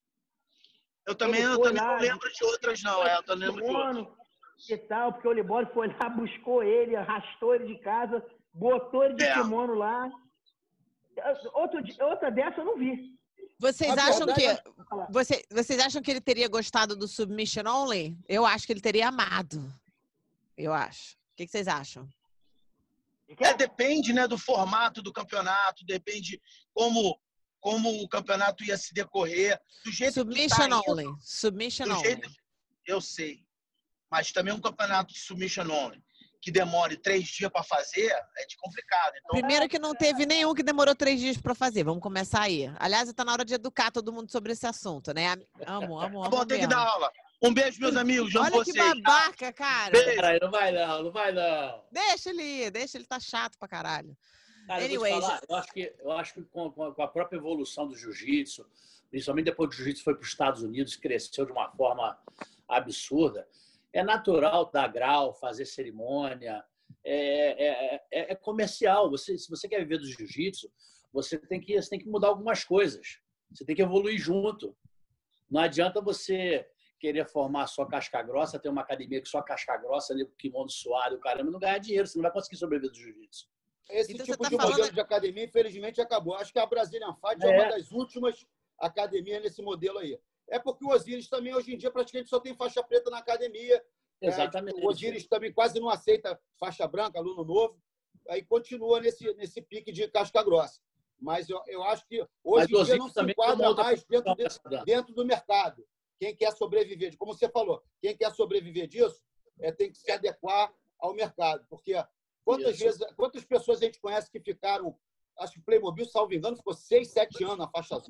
[SPEAKER 4] Eu também,
[SPEAKER 2] Ele
[SPEAKER 4] eu
[SPEAKER 2] foi
[SPEAKER 4] também
[SPEAKER 2] lá,
[SPEAKER 4] não lembro de outras, não. É, eu não lembro de outras.
[SPEAKER 2] Kimono e tal, porque o Libório foi lá, buscou ele, arrastou ele de casa, botou ele de
[SPEAKER 4] É.
[SPEAKER 2] kimono lá. Outro, di- outra dessa eu não vi.
[SPEAKER 5] Vocês
[SPEAKER 6] A
[SPEAKER 5] acham que
[SPEAKER 6] verdade
[SPEAKER 5] você, vocês acham que ele teria gostado do Submission Only? Eu acho que ele teria amado. Eu acho. O que, que vocês acham?
[SPEAKER 4] É, depende, né, do formato do campeonato, depende como, como o campeonato ia se decorrer. Do jeito que
[SPEAKER 5] Submission
[SPEAKER 4] tá indo,
[SPEAKER 5] Only. Submission
[SPEAKER 4] do
[SPEAKER 5] Only.
[SPEAKER 4] jeito, eu sei. Mas também um campeonato de submission only que demore três dias para fazer é de complicado. Então,
[SPEAKER 5] Primeiro que não teve nenhum que demorou três dias para fazer. Vamos começar aí. Aliás, está na hora de educar todo mundo sobre esse assunto, né? Amo, amo, amo
[SPEAKER 4] bom, tem que
[SPEAKER 5] mesmo.
[SPEAKER 4] dar aula. Um beijo, meus amigos. Amo
[SPEAKER 5] Olha que
[SPEAKER 4] vocês.
[SPEAKER 5] babaca, cara.
[SPEAKER 4] Beijo.
[SPEAKER 3] Peraí, não vai não, não vai não.
[SPEAKER 5] Deixa ele ir, deixa ele tá chato pra caralho.
[SPEAKER 3] Cara, eu, vou te
[SPEAKER 5] Anyways.
[SPEAKER 3] falar, eu acho que, eu acho que com, com a- com a própria evolução do jiu-jitsu, principalmente depois que o jiu-jitsu foi para os Estados Unidos, cresceu de uma forma absurda, é natural dar grau, fazer cerimônia, é, é, é, é comercial. Você, se você quer viver do jiu-jitsu, você tem que, você tem que mudar algumas coisas. Você tem que evoluir junto. Não adianta você querer formar só casca grossa, ter uma academia que só casca grossa, ali, com kimono suado, o caramba, não ganhar dinheiro. Você não vai conseguir sobreviver do jiu-jitsu.
[SPEAKER 6] Esse
[SPEAKER 5] Então,
[SPEAKER 6] tipo
[SPEAKER 5] você tá
[SPEAKER 6] de
[SPEAKER 5] falando-
[SPEAKER 6] modelo de academia, infelizmente, acabou. Acho que a Brazilian Fight é,
[SPEAKER 3] É.
[SPEAKER 6] uma das últimas academias nesse modelo aí. É porque o Osiris também, hoje em dia, praticamente só tem faixa preta na academia.
[SPEAKER 3] Exatamente.
[SPEAKER 6] É, o Osiris também quase não aceita faixa branca, aluno novo. Aí continua nesse, nesse pique de casca grossa. Mas eu, eu acho que hoje
[SPEAKER 3] Mas
[SPEAKER 6] em dia
[SPEAKER 3] Osiris
[SPEAKER 6] não se
[SPEAKER 3] também tem
[SPEAKER 6] enquadra
[SPEAKER 3] uma outra
[SPEAKER 6] mais dentro, de-
[SPEAKER 3] questão, Sandra.
[SPEAKER 6] dentro do mercado. Quem quer sobreviver, como você falou, quem quer sobreviver disso é, tem que se adequar ao mercado. Porque quantas,
[SPEAKER 3] Isso.
[SPEAKER 6] vezes, quantas pessoas a gente conhece que ficaram, acho que o Playmobil, salvo engano, ficou seis, sete anos na faixa azul.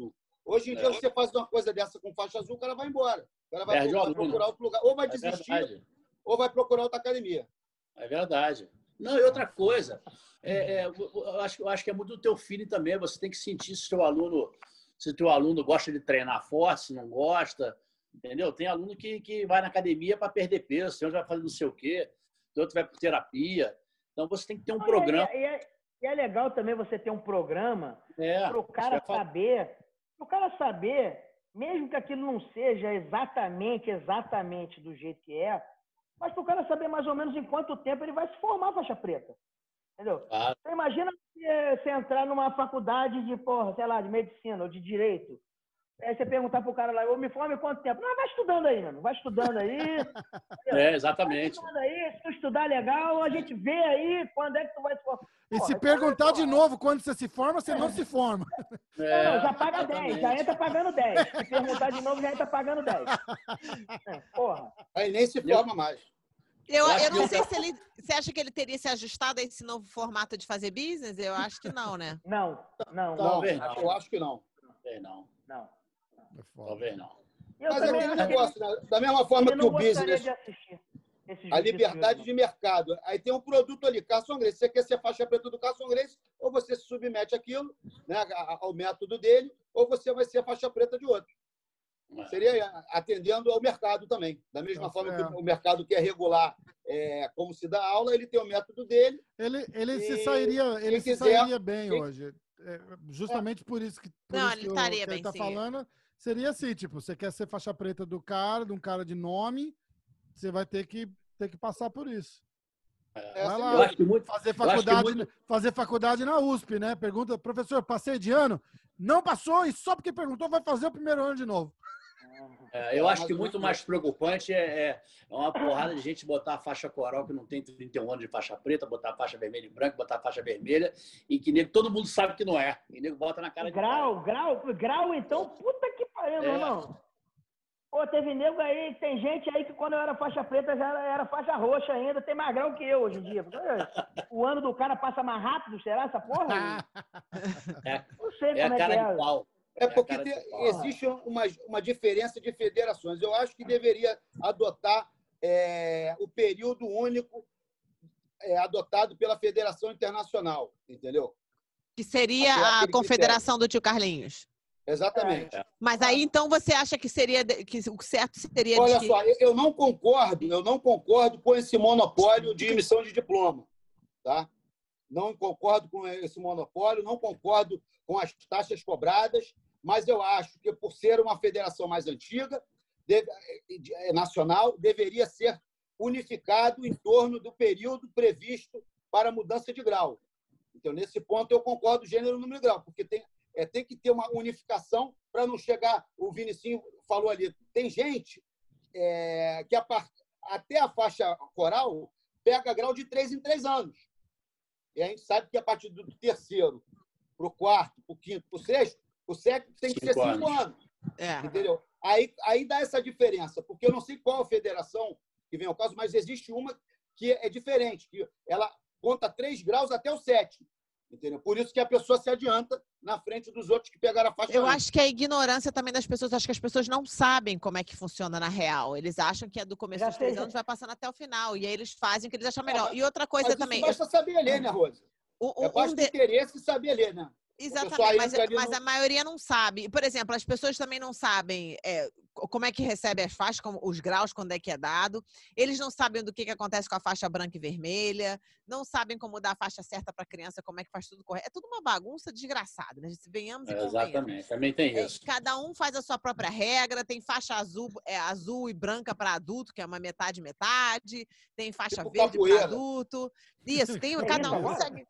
[SPEAKER 6] Hoje em dia,
[SPEAKER 3] É.
[SPEAKER 6] você faz uma coisa dessa com faixa azul, o cara vai embora. O cara vai,
[SPEAKER 3] Perde o
[SPEAKER 6] vai
[SPEAKER 3] aluno.
[SPEAKER 6] procurar outro lugar. Ou vai
[SPEAKER 3] É
[SPEAKER 6] desistir,
[SPEAKER 3] verdade.
[SPEAKER 6] ou vai procurar outra academia.
[SPEAKER 3] É verdade. Não, e outra coisa, é, é, eu, acho, eu acho que é muito do teu feeling também. Você tem que sentir se o teu aluno, se o teu aluno gosta de treinar forte, se não gosta, entendeu? Tem aluno que, que vai na academia para perder peso, tem outro vai fazer não sei o quê, tem outro vai por terapia. Então você tem que ter um
[SPEAKER 2] E
[SPEAKER 3] programa.
[SPEAKER 2] é, e é- e é legal também você ter um programa
[SPEAKER 3] É,
[SPEAKER 2] para o cara saber, para o cara saber, mesmo que aquilo não seja exatamente, exatamente do jeito que é, mas para o cara saber mais ou menos em quanto tempo ele vai se formar faixa preta. Entendeu?
[SPEAKER 3] Ah.
[SPEAKER 2] Você imagina você, você entrar numa faculdade de, porra, sei lá, de medicina ou de direito. Aí você perguntar pro cara lá, eu me formo em quanto tempo? Não, vai estudando aí, mano. Vai estudando aí.
[SPEAKER 3] É, exatamente.
[SPEAKER 2] Vai estudando aí. Se tu estudar legal, a gente vê aí quando é que tu vai se formar.
[SPEAKER 1] E
[SPEAKER 2] Porra,
[SPEAKER 1] se
[SPEAKER 2] então,
[SPEAKER 1] perguntar de
[SPEAKER 2] porra.
[SPEAKER 1] novo quando você se forma, você não se forma.
[SPEAKER 3] É,
[SPEAKER 2] Não, já paga
[SPEAKER 3] exatamente.
[SPEAKER 2] dez, já entra pagando dez. Se perguntar de novo, já entra pagando dez. É, porra.
[SPEAKER 6] Aí nem se forma mais.
[SPEAKER 5] Eu,
[SPEAKER 3] Eu acho
[SPEAKER 5] eu não
[SPEAKER 3] que
[SPEAKER 5] sei
[SPEAKER 3] eu-
[SPEAKER 5] se ele. Você acha que ele teria se ajustado a esse novo formato de fazer business? Eu acho que não, né?
[SPEAKER 2] Não, não,
[SPEAKER 6] Não,
[SPEAKER 3] Talvez não.
[SPEAKER 6] eu acho que não.
[SPEAKER 3] Talvez não.
[SPEAKER 2] não.
[SPEAKER 1] É foda.
[SPEAKER 3] Talvez não.
[SPEAKER 2] Eu
[SPEAKER 6] Mas é
[SPEAKER 2] também
[SPEAKER 6] aquele
[SPEAKER 2] acho que
[SPEAKER 6] negócio, né? Da mesma forma
[SPEAKER 2] ele
[SPEAKER 6] que
[SPEAKER 2] não
[SPEAKER 6] o
[SPEAKER 2] gostaria
[SPEAKER 6] business,
[SPEAKER 2] de assistir esses
[SPEAKER 6] a
[SPEAKER 2] vídeos
[SPEAKER 6] liberdade
[SPEAKER 2] desse
[SPEAKER 6] de mercado. Aí tem um produto ali, Carson Grace. Você quer ser faixa preta do Carson Grace, ou você se submete àquilo, né, ao método dele, ou você vai ser faixa preta de outro. Seria atendendo ao mercado também. Da mesma
[SPEAKER 1] Então,
[SPEAKER 6] forma
[SPEAKER 1] é.
[SPEAKER 6] que o mercado quer regular é, como se dá aula, ele tem o método dele.
[SPEAKER 1] Ele, ele se
[SPEAKER 6] E
[SPEAKER 1] sairia, ele
[SPEAKER 6] quem
[SPEAKER 1] se
[SPEAKER 6] quiser-
[SPEAKER 1] sairia bem
[SPEAKER 6] quem-
[SPEAKER 1] hoje. É, justamente por isso que, por
[SPEAKER 5] Não,
[SPEAKER 1] isso
[SPEAKER 5] ele
[SPEAKER 1] que, o-
[SPEAKER 5] estaria
[SPEAKER 1] que ele
[SPEAKER 5] bem,
[SPEAKER 1] tá
[SPEAKER 5] sim.
[SPEAKER 1] falando, seria assim, tipo, você quer ser faixa preta do cara, de um cara de nome, você vai ter que, ter que passar por isso.
[SPEAKER 6] É,
[SPEAKER 1] Vai
[SPEAKER 6] assim
[SPEAKER 1] lá,
[SPEAKER 3] Eu acho que muito.
[SPEAKER 1] fazer
[SPEAKER 3] eu acho que
[SPEAKER 1] faculdade,
[SPEAKER 3] muito-
[SPEAKER 1] fazer faculdade na U S P, né? Pergunta, professor, passei de ano? Não passou e só porque perguntou vai fazer o primeiro ano de novo.
[SPEAKER 3] É, eu
[SPEAKER 6] É,
[SPEAKER 3] acho
[SPEAKER 6] mas
[SPEAKER 3] que
[SPEAKER 6] o-
[SPEAKER 3] muito mais preocupante é, é, é uma porrada de gente botar a faixa coral que não tem trinta e um anos de faixa preta, botar a faixa vermelha e branca, botar a faixa vermelha e que nego, todo mundo sabe que não é. E nego bota na cara de
[SPEAKER 2] Grau, grau, grau, então, puta que pariu, meu
[SPEAKER 3] É.
[SPEAKER 2] irmão. Pô, teve nego aí, tem gente aí que quando eu era faixa preta já era, era faixa roxa ainda, tem mais grau que eu hoje em dia. O ano do cara passa mais rápido, será essa porra?
[SPEAKER 3] É,
[SPEAKER 2] Não sei
[SPEAKER 3] é
[SPEAKER 2] como
[SPEAKER 3] a
[SPEAKER 2] é que
[SPEAKER 3] cara
[SPEAKER 2] é.
[SPEAKER 3] de pau.
[SPEAKER 6] É
[SPEAKER 3] a
[SPEAKER 6] porque
[SPEAKER 3] cara de
[SPEAKER 6] tem-
[SPEAKER 3] pau.
[SPEAKER 6] existe uma, uma diferença de federações. Eu acho que deveria adotar é, o período único é, adotado pela Federação Internacional, entendeu?
[SPEAKER 5] Que seria
[SPEAKER 6] Até
[SPEAKER 5] a
[SPEAKER 6] aquele
[SPEAKER 5] confederação do tio Carlinhos.
[SPEAKER 6] Exatamente.
[SPEAKER 3] É.
[SPEAKER 5] Mas aí, então, você acha que seria de- que o certo seria
[SPEAKER 6] Olha
[SPEAKER 5] de que...
[SPEAKER 6] só, eu- eu não concordo, eu não concordo com esse monopólio de emissão de diploma, tá? Não concordo com esse monopólio, não concordo com as taxas cobradas, mas eu acho que, por ser uma federação mais antiga, deve- é, nacional, deveria ser unificado em torno do período previsto para mudança de grau. Então, nesse ponto, eu concordo gênero, número e grau, porque tem, é, tem que ter uma unificação para não chegar... O Vinicinho falou ali, tem gente é, que a par- até a faixa coral pega grau de três em três anos. E a gente sabe que a partir do terceiro para o quarto, para o quinto, para o sexto, o sétimo tem que ser
[SPEAKER 3] Cinco
[SPEAKER 6] cinco
[SPEAKER 3] anos.
[SPEAKER 6] anos.
[SPEAKER 5] É.
[SPEAKER 6] Entendeu? Aí, aí dá essa diferença, porque eu não sei qual a federação que vem ao caso, mas existe uma que é diferente, que ela conta três graus até o sétimo. Entendeu? Por isso que a pessoa se adianta na frente dos outros que pegaram a faixa
[SPEAKER 5] Eu
[SPEAKER 6] antes.
[SPEAKER 5] acho que é a ignorância também das pessoas. Acho que as pessoas não sabem como é que funciona na real. Eles acham que é do começo
[SPEAKER 2] Já
[SPEAKER 5] dos três
[SPEAKER 2] sei.
[SPEAKER 5] anos, vai passando até o final. E aí eles fazem o que eles acham
[SPEAKER 6] É,
[SPEAKER 5] melhor.
[SPEAKER 6] mas-
[SPEAKER 5] E outra coisa
[SPEAKER 6] Mas isso
[SPEAKER 5] também...
[SPEAKER 6] basta saber ler, né, Rosa?
[SPEAKER 5] o-
[SPEAKER 6] É
[SPEAKER 5] o- um
[SPEAKER 6] basta
[SPEAKER 5] de-
[SPEAKER 6] interesse e saber ler, né?
[SPEAKER 5] Exatamente,
[SPEAKER 6] pessoa
[SPEAKER 5] mas,
[SPEAKER 6] entra ali
[SPEAKER 5] mas
[SPEAKER 6] no-
[SPEAKER 5] a maioria não sabe. Por exemplo, as pessoas também não sabem é, co- como é que recebe as faixas, como, os graus, quando é que é dado. Eles não sabem do que, que acontece com a faixa branca e vermelha, não sabem como dar a faixa certa para a criança, como é que faz tudo correto. É tudo uma bagunça desgraçada, né? Venhamos e
[SPEAKER 3] É,
[SPEAKER 5] convenhamos.
[SPEAKER 3] exatamente, também tem
[SPEAKER 5] É,
[SPEAKER 3] isso.
[SPEAKER 5] cada um faz a sua própria regra, tem faixa azul, é, azul e branca para adulto, que é uma metade metade, tem faixa
[SPEAKER 6] Tipo
[SPEAKER 5] verde para
[SPEAKER 6] capoeira.
[SPEAKER 5] adulto. Isso, tem,
[SPEAKER 2] É
[SPEAKER 5] cada
[SPEAKER 2] isso
[SPEAKER 5] um
[SPEAKER 2] agora?
[SPEAKER 5] segue.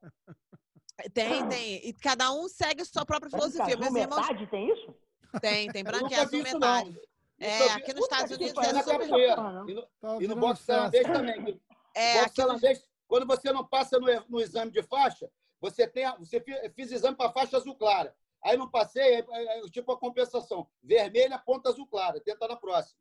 [SPEAKER 5] Tem, tem. E cada um segue a sua própria filosofia.
[SPEAKER 2] Azul,
[SPEAKER 5] Meus irmãos
[SPEAKER 2] metade tem isso?
[SPEAKER 5] tem, tem
[SPEAKER 6] Eu
[SPEAKER 5] branco e
[SPEAKER 6] nunca
[SPEAKER 5] azul
[SPEAKER 6] vi isso,
[SPEAKER 5] metade.
[SPEAKER 6] não. Isso
[SPEAKER 5] É,
[SPEAKER 6] eu vi-
[SPEAKER 5] aqui nos Estados
[SPEAKER 6] Puta que
[SPEAKER 5] Unidos
[SPEAKER 6] pariu,
[SPEAKER 5] é
[SPEAKER 6] na
[SPEAKER 5] super-
[SPEAKER 6] capoeira.
[SPEAKER 2] Porra, não.
[SPEAKER 6] E no,
[SPEAKER 1] Tá
[SPEAKER 6] e no
[SPEAKER 1] virando
[SPEAKER 6] boxe
[SPEAKER 1] festa.
[SPEAKER 6] tailandês também. que-
[SPEAKER 5] É,
[SPEAKER 6] boxe
[SPEAKER 5] aqui nos-
[SPEAKER 6] tailandês, quando você não passa no, no exame de faixa, você tem, a- você fi- fiz exame para faixa azul clara. Aí não passei, é, é, é tipo a compensação. Vermelha, ponta azul clara. Tenta na próxima.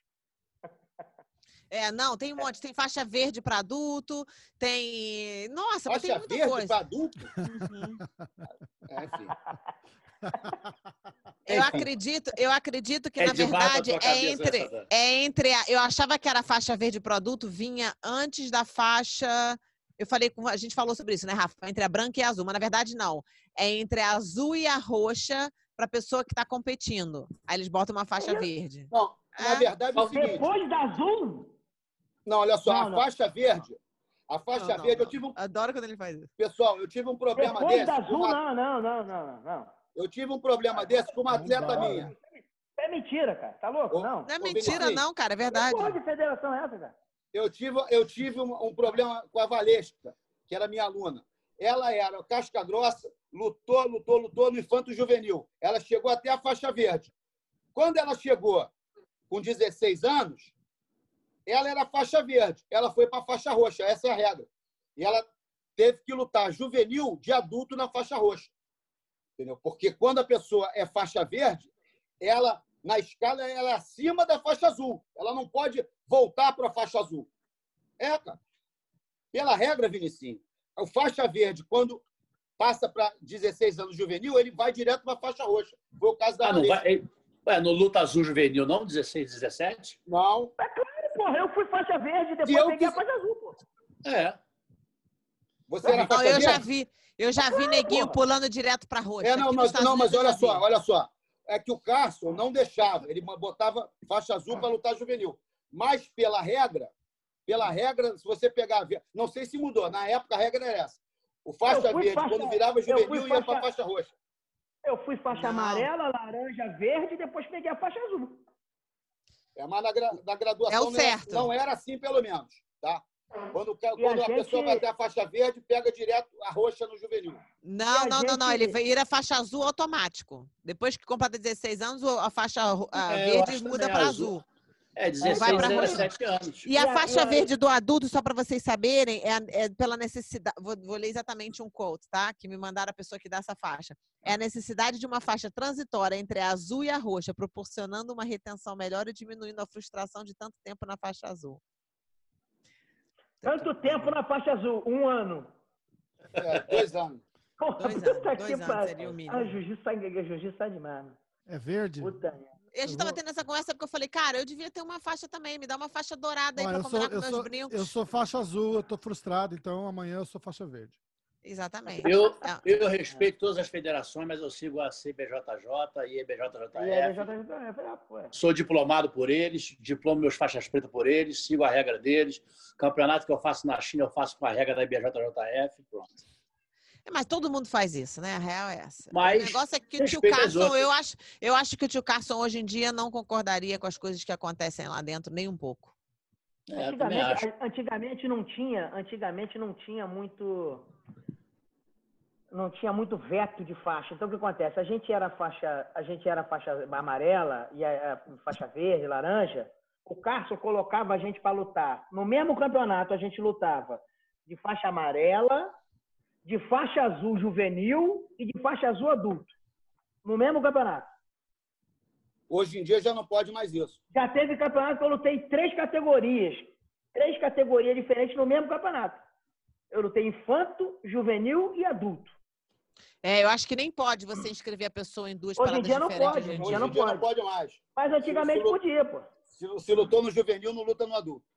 [SPEAKER 5] É, não, tem um monte. Tem faixa verde para adulto, tem. Nossa, mas tem
[SPEAKER 6] Faixa
[SPEAKER 5] muita
[SPEAKER 6] verde
[SPEAKER 5] coisa.
[SPEAKER 6] para adulto?
[SPEAKER 5] Uhum.
[SPEAKER 6] É, enfim.
[SPEAKER 5] Eu acredito, eu acredito que,
[SPEAKER 3] É
[SPEAKER 5] na
[SPEAKER 3] demais pra
[SPEAKER 5] verdade,
[SPEAKER 3] tua
[SPEAKER 5] é
[SPEAKER 3] cabeça,
[SPEAKER 5] entre,
[SPEAKER 3] essa, Dan.
[SPEAKER 5] é entre a, eu achava que era a faixa verde produto, vinha antes da faixa. Eu falei com. A gente falou sobre isso, né, Rafa? Entre a branca e a azul, mas na verdade não. É entre a azul e a roxa para a pessoa que está competindo. Aí eles botam uma faixa verde.
[SPEAKER 6] Não, na
[SPEAKER 5] É?
[SPEAKER 6] verdade é o seguinte.
[SPEAKER 2] Depois da azul?
[SPEAKER 6] Não, olha só,
[SPEAKER 2] Não,
[SPEAKER 6] a
[SPEAKER 2] não.
[SPEAKER 6] faixa verde. A faixa
[SPEAKER 5] Não, não,
[SPEAKER 6] verde, eu
[SPEAKER 5] não.
[SPEAKER 6] tive um.
[SPEAKER 5] Adoro quando ele faz isso.
[SPEAKER 6] Pessoal, eu tive um problema
[SPEAKER 2] Depois
[SPEAKER 6] desse.
[SPEAKER 2] da
[SPEAKER 6] com
[SPEAKER 2] azul,
[SPEAKER 6] uma-
[SPEAKER 2] não, não, não, não, não.
[SPEAKER 6] Eu tive um problema desse com uma atleta minha.
[SPEAKER 2] É mentira, cara. Tá louco?
[SPEAKER 6] Ô,
[SPEAKER 2] Não.
[SPEAKER 5] Não é
[SPEAKER 6] Ô,
[SPEAKER 5] mentira,
[SPEAKER 6] Vinicius,
[SPEAKER 5] não, cara. É
[SPEAKER 2] Que
[SPEAKER 5] verdade.
[SPEAKER 2] porra de federação é essa, cara?
[SPEAKER 6] Eu tive, eu tive um, um problema com a Valesca, que era minha aluna. Ela era casca grossa, lutou, lutou, lutou no infanto juvenil. Ela chegou até a faixa verde. Quando ela chegou com dezesseis anos, ela era faixa verde. Ela foi para a faixa roxa. Essa é a regra. E ela teve que lutar juvenil de adulto na faixa roxa. Entendeu? Porque quando a pessoa é faixa verde, ela, na escala, ela é acima da faixa azul. Ela não pode voltar para a faixa azul. É, cara. Pela regra, Vinicinho, o faixa verde, quando passa para dezesseis anos juvenil, ele vai direto para a faixa roxa. Foi o caso da
[SPEAKER 3] Ah, não
[SPEAKER 6] Valesca.
[SPEAKER 3] vai... Ué, no luta azul juvenil, não? dezesseis, dezessete?
[SPEAKER 6] Não.
[SPEAKER 2] É claro, porra. Eu fui faixa verde e depois
[SPEAKER 6] E eu
[SPEAKER 2] peguei a
[SPEAKER 6] quis-
[SPEAKER 2] faixa azul, porra.
[SPEAKER 3] É.
[SPEAKER 6] Você era
[SPEAKER 5] Não,
[SPEAKER 6] faixa
[SPEAKER 5] eu já
[SPEAKER 6] verde?
[SPEAKER 5] vi. Eu já vi neguinho
[SPEAKER 2] porra.
[SPEAKER 5] pulando direto pra roxa.
[SPEAKER 6] É, não,
[SPEAKER 5] Aqui nos
[SPEAKER 6] mas,
[SPEAKER 5] Estados
[SPEAKER 6] não, mas
[SPEAKER 5] Unidos eu
[SPEAKER 6] olha
[SPEAKER 5] já
[SPEAKER 6] só,
[SPEAKER 5] vi.
[SPEAKER 6] olha só. É que o Carson não deixava. Ele botava faixa azul para lutar juvenil. Mas, pela regra, pela regra, se você pegar... a ve- Não sei se mudou. Na época, a regra era essa. O faixa
[SPEAKER 2] Eu fui
[SPEAKER 6] verde,
[SPEAKER 2] faixa-
[SPEAKER 6] quando virava
[SPEAKER 2] eu fui
[SPEAKER 6] juvenil, ia para
[SPEAKER 2] faixa-
[SPEAKER 6] a faixa roxa.
[SPEAKER 2] Eu fui faixa
[SPEAKER 5] Não.
[SPEAKER 2] amarela, laranja, verde e depois peguei a faixa azul.
[SPEAKER 6] É, mas na, gra- na graduação
[SPEAKER 5] É o
[SPEAKER 6] não, era,
[SPEAKER 5] certo.
[SPEAKER 6] não era assim, pelo menos. Tá? Quando, o ca-
[SPEAKER 2] E a
[SPEAKER 6] quando a,
[SPEAKER 2] gente-
[SPEAKER 6] pessoa vai até a faixa verde, pega direto a roxa no juvenil.
[SPEAKER 5] Não,
[SPEAKER 2] a
[SPEAKER 5] não, não, não.
[SPEAKER 2] gente-
[SPEAKER 5] Ele vira faixa azul automático. Depois que completa dezesseis anos, a faixa ro- a
[SPEAKER 3] É, eu
[SPEAKER 5] verde
[SPEAKER 3] acho
[SPEAKER 5] muda
[SPEAKER 3] também,
[SPEAKER 5] para
[SPEAKER 3] azul.
[SPEAKER 5] azul.
[SPEAKER 3] É, dezesseis,
[SPEAKER 5] Vai pra
[SPEAKER 3] dezessete anos.
[SPEAKER 5] E a
[SPEAKER 2] E a-
[SPEAKER 5] faixa
[SPEAKER 2] e a-
[SPEAKER 5] verde do adulto, só para vocês saberem, é, a- é pela necessidade. Vou, vou ler exatamente um quote, tá? Que me mandaram a pessoa que dá essa faixa. É a necessidade de uma faixa transitória entre a azul e a roxa, proporcionando uma retenção melhor e diminuindo a frustração de tanto tempo na faixa azul.
[SPEAKER 2] Tanto tempo na faixa azul, um ano.
[SPEAKER 6] É, dois anos.
[SPEAKER 2] Porra,
[SPEAKER 5] Dois
[SPEAKER 2] puta
[SPEAKER 5] anos,
[SPEAKER 2] que
[SPEAKER 5] dois anos
[SPEAKER 2] pariu.
[SPEAKER 5] seria o mínimo.
[SPEAKER 2] Ah, jiu-jitsu tá, jiu-jitsu tá demais, mano.
[SPEAKER 1] É verde?
[SPEAKER 2] Puta merda.
[SPEAKER 5] E a gente
[SPEAKER 1] Eu
[SPEAKER 5] tava
[SPEAKER 1] vou-
[SPEAKER 5] tendo essa conversa porque eu falei, cara, eu devia ter uma faixa também, me dá uma faixa dourada aí
[SPEAKER 1] Olha,
[SPEAKER 5] pra
[SPEAKER 1] eu sou,
[SPEAKER 5] combinar com
[SPEAKER 1] eu,
[SPEAKER 5] meus
[SPEAKER 1] sou,
[SPEAKER 5] brincos.
[SPEAKER 1] eu sou faixa azul, eu tô frustrado, então amanhã eu sou faixa verde.
[SPEAKER 5] Exatamente.
[SPEAKER 3] Eu,
[SPEAKER 5] É.
[SPEAKER 3] eu respeito todas as federações, mas eu sigo a C B J J e a B J J
[SPEAKER 2] E aí,
[SPEAKER 3] F.
[SPEAKER 2] já tá- eu falei, ah, pô.
[SPEAKER 3] Sou diplomado por eles, diplomo meus faixas pretas por eles, sigo a regra deles. Campeonato que eu faço na China, eu faço com a regra da B J J F. Pronto.
[SPEAKER 5] É, Mas todo mundo faz isso, né? A real é essa.
[SPEAKER 3] Mas
[SPEAKER 5] o negócio é que o tio
[SPEAKER 3] respeita as
[SPEAKER 5] Carson,
[SPEAKER 3] outras.
[SPEAKER 5] eu acho, eu acho que o tio Carson hoje em dia não concordaria com as coisas que acontecem lá dentro, nem um pouco.
[SPEAKER 3] É, eu também acho.
[SPEAKER 2] Antigamente, antigamente não tinha, antigamente não tinha muito, não tinha muito veto de faixa. Então o que acontece? A gente era faixa, a gente era faixa amarela e a, a faixa verde, laranja. O Carson colocava a gente para lutar. No mesmo campeonato a gente lutava de faixa amarela, de faixa azul juvenil e de faixa azul adulto. No mesmo campeonato.
[SPEAKER 6] Hoje em dia já não pode mais isso.
[SPEAKER 2] Já teve campeonato que eu lutei três categorias. Três categorias diferentes no mesmo campeonato. Eu lutei infanto, juvenil e adulto.
[SPEAKER 5] É, eu acho que nem pode você inscrever a pessoa em duas
[SPEAKER 2] Hoje em
[SPEAKER 5] paradas
[SPEAKER 2] dia não
[SPEAKER 5] diferentes.
[SPEAKER 2] pode,
[SPEAKER 5] hoje em
[SPEAKER 2] hoje
[SPEAKER 6] Hoje
[SPEAKER 5] dia.
[SPEAKER 2] não
[SPEAKER 6] em dia não
[SPEAKER 2] pode.
[SPEAKER 6] pode mais.
[SPEAKER 2] Mas antigamente
[SPEAKER 6] Se- se-
[SPEAKER 2] podia, pô.
[SPEAKER 6] Se, se lutou no juvenil, não luta no adulto.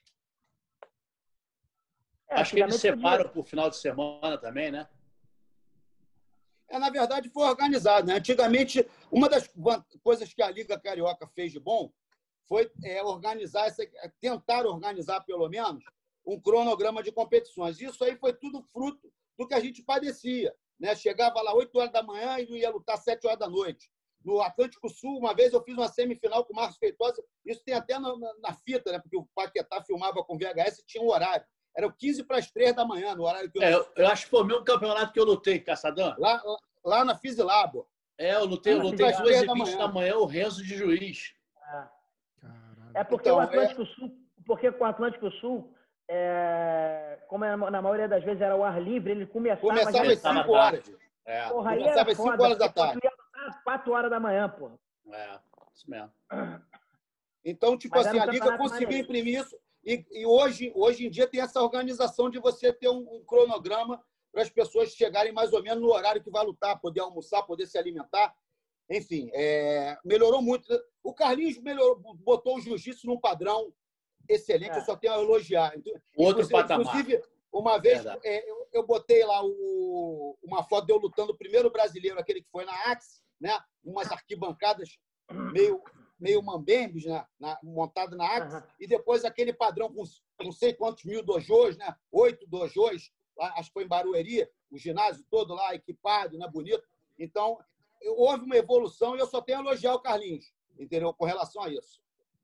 [SPEAKER 2] É,
[SPEAKER 3] Acho que eles
[SPEAKER 2] antigamente
[SPEAKER 3] separam
[SPEAKER 2] podia.
[SPEAKER 3] por final de semana também, né?
[SPEAKER 6] É, na verdade, foi organizado. Né? Antigamente, uma das van- coisas que a Liga Carioca fez de bom foi é, organizar, essa, é, tentar organizar, pelo menos, um cronograma de competições. Isso aí foi tudo fruto do que a gente padecia. Né? Chegava lá oito horas da manhã e ia lutar sete horas da noite. No Atlântico Sul, uma vez eu fiz uma semifinal com o Marcos Feitosa, isso tem até na, na, na fita, né? Porque o Paquetá filmava com V H S e tinha um horário. Eram quinze para as três da manhã, no horário que eu...
[SPEAKER 3] É, eu, eu acho que foi o mesmo campeonato que eu lutei, Caçadão.
[SPEAKER 6] Lá, lá, lá na Fisilabo.
[SPEAKER 3] É, eu lutei, eu
[SPEAKER 2] Ah,
[SPEAKER 3] lutei
[SPEAKER 6] às
[SPEAKER 3] duas
[SPEAKER 6] três
[SPEAKER 3] e
[SPEAKER 6] da
[SPEAKER 3] vinte
[SPEAKER 6] manhã.
[SPEAKER 3] da manhã, o Renzo de juiz.
[SPEAKER 2] É.
[SPEAKER 1] Caralho.
[SPEAKER 2] É porque
[SPEAKER 6] Então,
[SPEAKER 2] o Atlântico Sul, porque com o Atlântico Sul, é, como é, na maioria das vezes era o ar livre, ele começava,
[SPEAKER 6] Começava
[SPEAKER 2] já-
[SPEAKER 6] às
[SPEAKER 3] Começava
[SPEAKER 6] cinco
[SPEAKER 3] tarde.
[SPEAKER 6] horas.
[SPEAKER 3] É,
[SPEAKER 2] porra, aí
[SPEAKER 6] começava
[SPEAKER 2] era
[SPEAKER 6] às cinco
[SPEAKER 2] foda,
[SPEAKER 6] horas da
[SPEAKER 2] porque
[SPEAKER 6] tarde.
[SPEAKER 2] tu ia lutar às quatro horas da manhã, pô.
[SPEAKER 3] é, isso mesmo.
[SPEAKER 6] Então, tipo
[SPEAKER 2] Mas
[SPEAKER 6] assim,
[SPEAKER 2] era um
[SPEAKER 6] a Liga
[SPEAKER 2] campeonato
[SPEAKER 6] conseguiu
[SPEAKER 2] maneiro.
[SPEAKER 6] imprimir isso. E, e hoje, hoje em dia tem essa organização de você ter um, um cronograma para as pessoas chegarem mais ou menos no horário que vai lutar, poder almoçar, poder se alimentar. Enfim, é, melhorou muito. O Carlinhos melhorou, botou o jiu-jitsu num padrão excelente, é. Eu só tenho a elogiar.
[SPEAKER 3] Outro
[SPEAKER 6] inclusive,
[SPEAKER 3] patamar.
[SPEAKER 6] Inclusive, uma vez é, eu, eu botei lá o, uma foto de eu lutando o primeiro brasileiro, aquele que foi na Axe, né? Umas arquibancadas meio, meio mambembes, né? na, montado na Axe, uhum. E depois aquele padrão com não sei quantos mil dojos, né? Oito dojos, lá, acho que foi em Barueri, o ginásio todo lá equipado, né? Bonito. Então, houve uma evolução e eu só tenho a elogiar o Carlinhos, entendeu? Com relação a isso.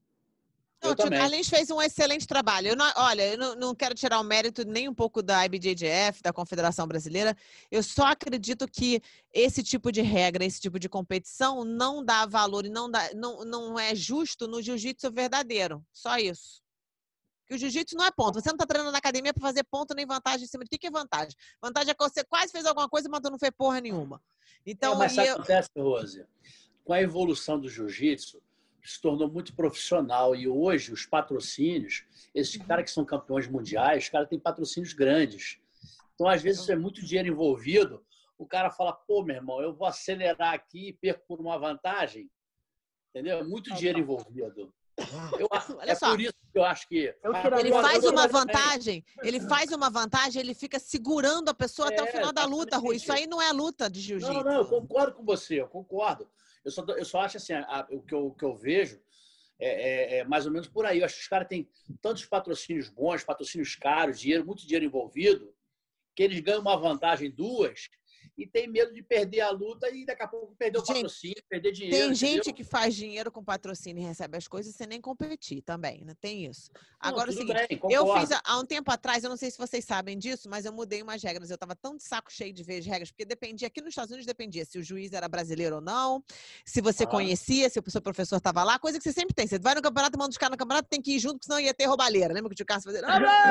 [SPEAKER 5] Não, o Carlinhos fez um excelente trabalho. Eu não, olha, eu não, não quero tirar o mérito nem um pouco da I B J J F, da Confederação Brasileira. Eu só acredito que esse tipo de regra, esse tipo de competição não dá valor e não, dá, não, não é justo no jiu-jitsu verdadeiro. Só isso. Porque o jiu-jitsu não é ponto. Você não está treinando na academia para fazer ponto nem vantagem em cima. O que é vantagem? Vantagem é que você quase fez alguma coisa, mas não fez porra nenhuma. Então,
[SPEAKER 3] é, mas sabe o
[SPEAKER 5] eu...
[SPEAKER 3] que acontece, Rose? Com a evolução do jiu-jitsu, se tornou muito profissional. E hoje, os patrocínios, esses caras que são campeões mundiais, os caras têm patrocínios grandes. Então, às vezes, é muito dinheiro envolvido. O cara fala, pô, meu irmão, eu vou acelerar aqui e perco por uma vantagem. Entendeu? É muito dinheiro envolvido. Eu,
[SPEAKER 5] Olha
[SPEAKER 3] é
[SPEAKER 5] só.
[SPEAKER 3] por isso que eu acho que...
[SPEAKER 5] Ele faz uma vantagem, ele faz uma vantagem, ele fica segurando a pessoa é, até o final da luta, Rui. Isso aí não é luta de jiu-jitsu.
[SPEAKER 3] Não, não, eu concordo com você, eu concordo. Eu só, eu só acho assim, a, o, que eu, o que eu vejo é, é, é mais ou menos por aí. Eu acho que os caras têm tantos patrocínios bons, patrocínios caros, dinheiro, muito dinheiro envolvido, que eles ganham uma vantagem, duas, e tem medo de perder a luta e daqui a pouco perder o gente, patrocínio, perder dinheiro.
[SPEAKER 5] Tem gente
[SPEAKER 3] entendeu?
[SPEAKER 5] que faz dinheiro com patrocínio e recebe as coisas sem nem competir também, né? Tem isso. Agora,
[SPEAKER 3] não,
[SPEAKER 5] o seguinte,
[SPEAKER 3] bem,
[SPEAKER 5] eu fiz há um tempo atrás, eu não sei se vocês sabem disso, mas eu mudei umas regras. Eu estava tão de saco cheio de ver as regras, porque dependia, aqui nos Estados Unidos dependia se o juiz era brasileiro ou não, se você ah. conhecia, se o seu professor estava lá, coisa que você sempre tem. Você vai no campeonato, manda os caras no campeonato, tem que ir junto, porque senão ia ter roubalheira. Lembra que o tio Carlos fazia?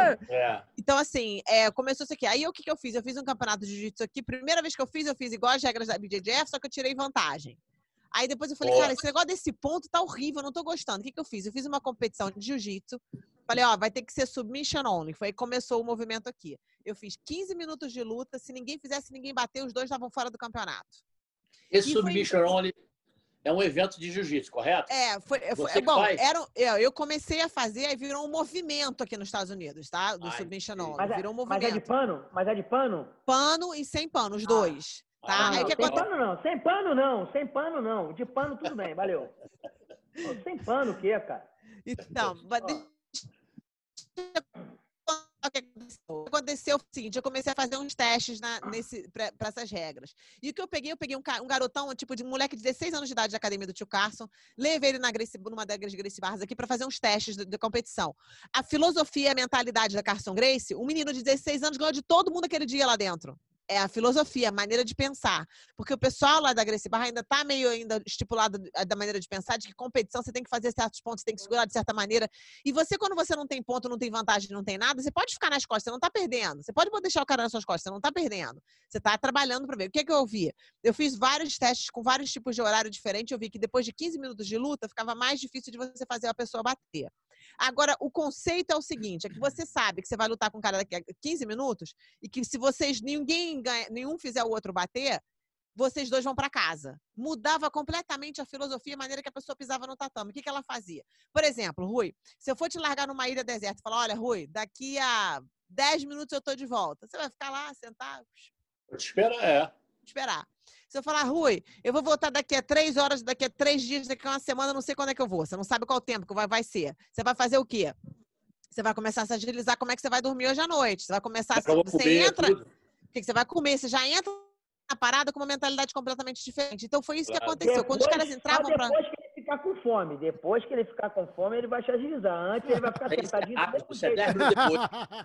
[SPEAKER 3] É.
[SPEAKER 5] Então, assim, é, começou isso aqui. Aí, o que, que eu fiz? Eu fiz um campeonato de jiu-jitsu aqui. Primeira vez que eu fiz, eu fiz igual as regras da I B J J F, só que eu tirei vantagem. Aí depois eu falei, oh. cara, esse negócio desse ponto tá horrível, eu não tô gostando. O que, que eu fiz? Eu fiz uma competição de jiu-jitsu. Falei, ó, vai ter que ser submission only. Foi aí que começou o movimento aqui. Eu fiz quinze minutos de luta. Se ninguém fizesse, ninguém bater, os dois estavam fora do campeonato.
[SPEAKER 3] Esse e submission foi... only é um evento de jiu-jitsu, correto?
[SPEAKER 5] É, foi, foi bom, era, eu comecei a fazer, aí virou um movimento aqui nos Estados Unidos, tá? Do Ai, submission only.
[SPEAKER 2] Mas
[SPEAKER 5] virou um
[SPEAKER 2] é,
[SPEAKER 5] movimento.
[SPEAKER 2] Mas é de pano? Mas é de pano?
[SPEAKER 5] Pano e sem pano, os ah. dois. Tá?
[SPEAKER 2] Ah, não,
[SPEAKER 5] aí que
[SPEAKER 2] sem
[SPEAKER 5] acontece...
[SPEAKER 2] pano não, sem pano não, sem pano não. De pano tudo bem, valeu. Pô, sem pano o quê, cara?
[SPEAKER 5] Então, o que aconteceu foi o seguinte, eu comecei a fazer uns testes para essas regras. E o que eu peguei, eu peguei um, um garotão, um tipo de um moleque de dezesseis anos de idade da academia do tio Carson, levei ele na Gracie, numa das Gracie Barras aqui para fazer uns testes de, de competição. A filosofia e a mentalidade da Carson Gracie, um menino de dezesseis anos ganhou de todo mundo aquele dia lá dentro. É a filosofia, a maneira de pensar. Porque o pessoal lá da Gracie Barra ainda está meio ainda estipulado da maneira de pensar, de que competição você tem que fazer certos pontos, você tem que segurar de certa maneira. E você, quando você não tem ponto, não tem vantagem, não tem nada, você pode ficar nas costas, você não está perdendo. Você pode deixar o cara nas suas costas, você não está perdendo. Você está trabalhando para ver. O que é que eu vi? Eu fiz vários testes com vários tipos de horário diferentes. Eu vi que depois de quinze minutos de luta, ficava mais difícil de você fazer a pessoa bater. Agora, o conceito é o seguinte, é que você sabe que você vai lutar com um cara daqui a quinze minutos e que se vocês, ninguém ganha, nenhum fizer o outro bater, vocês dois vão para casa. Mudava completamente a filosofia, a maneira que a pessoa pisava no tatame. O que, que ela fazia? Por exemplo, Rui, se eu for te largar numa ilha deserta e falar, olha, Rui, daqui a dez minutos eu tô de volta. Você vai ficar lá, sentar?
[SPEAKER 3] Vou te esperar, é.
[SPEAKER 5] Esperar. Se eu falar, Rui, eu vou voltar daqui a três horas, daqui a três dias, daqui a uma semana, não sei quando é que eu vou. Você não sabe qual tempo que vai, vai ser. Você vai fazer o quê? Você vai começar a se agilizar como é que você vai dormir hoje à noite. Você vai começar...
[SPEAKER 3] É
[SPEAKER 5] você
[SPEAKER 3] comer,
[SPEAKER 5] entra...
[SPEAKER 3] tudo.
[SPEAKER 5] O que você vai comer? Você já entra na parada com uma mentalidade completamente diferente. Então, foi isso
[SPEAKER 3] claro.
[SPEAKER 5] que aconteceu.
[SPEAKER 2] Depois,
[SPEAKER 5] Quando os caras entravam
[SPEAKER 2] depois
[SPEAKER 5] pra...
[SPEAKER 2] que ele ficar com fome. Depois que ele ficar com fome, ele vai se agilizar. Antes, ele vai ficar
[SPEAKER 3] Aí,
[SPEAKER 2] sentadinho.
[SPEAKER 3] ah, você é dez minutos depois.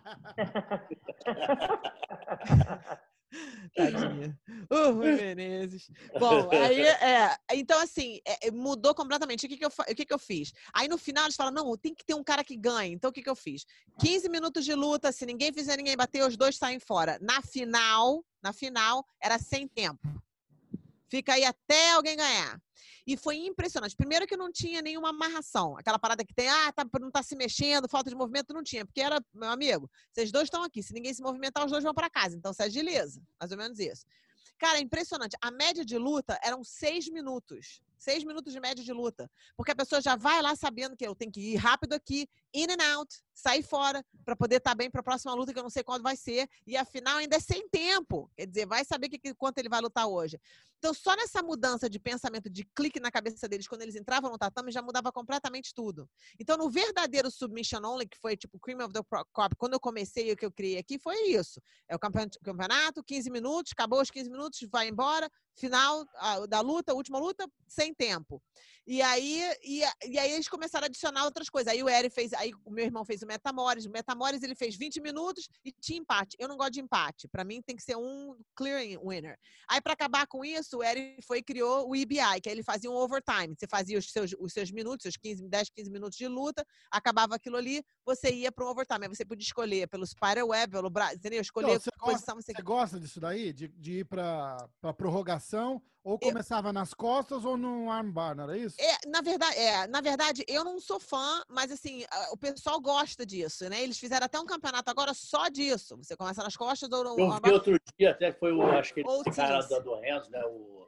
[SPEAKER 5] Tadinha. Uh, Rui Menezes. Bom, aí, é, então assim, é, mudou completamente. O que que eu, o que que eu fiz? Aí no final eles falam, não, tem que ter um cara que ganhe. Então o que que eu fiz? quinze minutos de luta, se ninguém fizer ninguém bater, os dois saem fora. Na final, na final, era sem tempo. Fica aí até alguém ganhar. E foi impressionante. Primeiro que não tinha nenhuma amarração. Aquela parada que tem, ah, tá, não tá se mexendo, falta de movimento, não tinha. Porque era, meu amigo, vocês dois estão aqui. Se ninguém se movimentar, os dois vão para casa. Então, você agiliza. Mais ou menos isso. Cara, é impressionante. A média de luta eram seis minutos. Seis minutos de média de luta. Porque a pessoa já vai lá sabendo que eu tenho que ir rápido aqui, in and out, sair fora, para poder estar bem para a próxima luta, que eu não sei quando vai ser. E afinal, ainda é sem tempo. Quer dizer, vai saber que, quanto ele vai lutar hoje. Então, só nessa mudança de pensamento, de clique na cabeça deles, quando eles entravam no tatame, já mudava completamente tudo. Então, no verdadeiro submission only, que foi tipo cream of the crop, quando eu comecei o que eu criei aqui, foi isso. É o campeonato, quinze minutos, acabou os quinze minutos, vai embora, final da luta, última luta, sem tempo. E aí, e, e aí eles começaram a adicionar outras coisas. Aí o Eric fez, aí o meu irmão fez o Metamores. O Metamores ele fez vinte minutos e tinha empate. Eu não gosto de empate. Para mim tem que ser um clear winner. Aí para acabar com isso, o Eric foi e criou o I B I, que aí ele fazia um overtime. Você fazia os seus, os seus minutos, seus quinze, dez, quinze minutos de luta, acabava aquilo ali, você ia para um overtime. Aí você podia escolher pelo spiderweb, pelo braço, entendeu? Escolher
[SPEAKER 1] então, você
[SPEAKER 5] a posição.
[SPEAKER 1] Gosta,
[SPEAKER 5] você...
[SPEAKER 1] você gosta disso daí? De, de ir para prorrogação? Ou começava eu... nas costas ou no armbar, não era isso?
[SPEAKER 5] É, na verdade, é, na verdade, eu não sou fã, mas assim, o pessoal gosta disso, né? Eles fizeram até um campeonato agora só disso. Você começa nas costas ou no
[SPEAKER 3] eu
[SPEAKER 5] armbar.
[SPEAKER 3] Vi outro dia, até que foi o, acho que
[SPEAKER 5] o
[SPEAKER 3] cara do, do Renzo, né? O...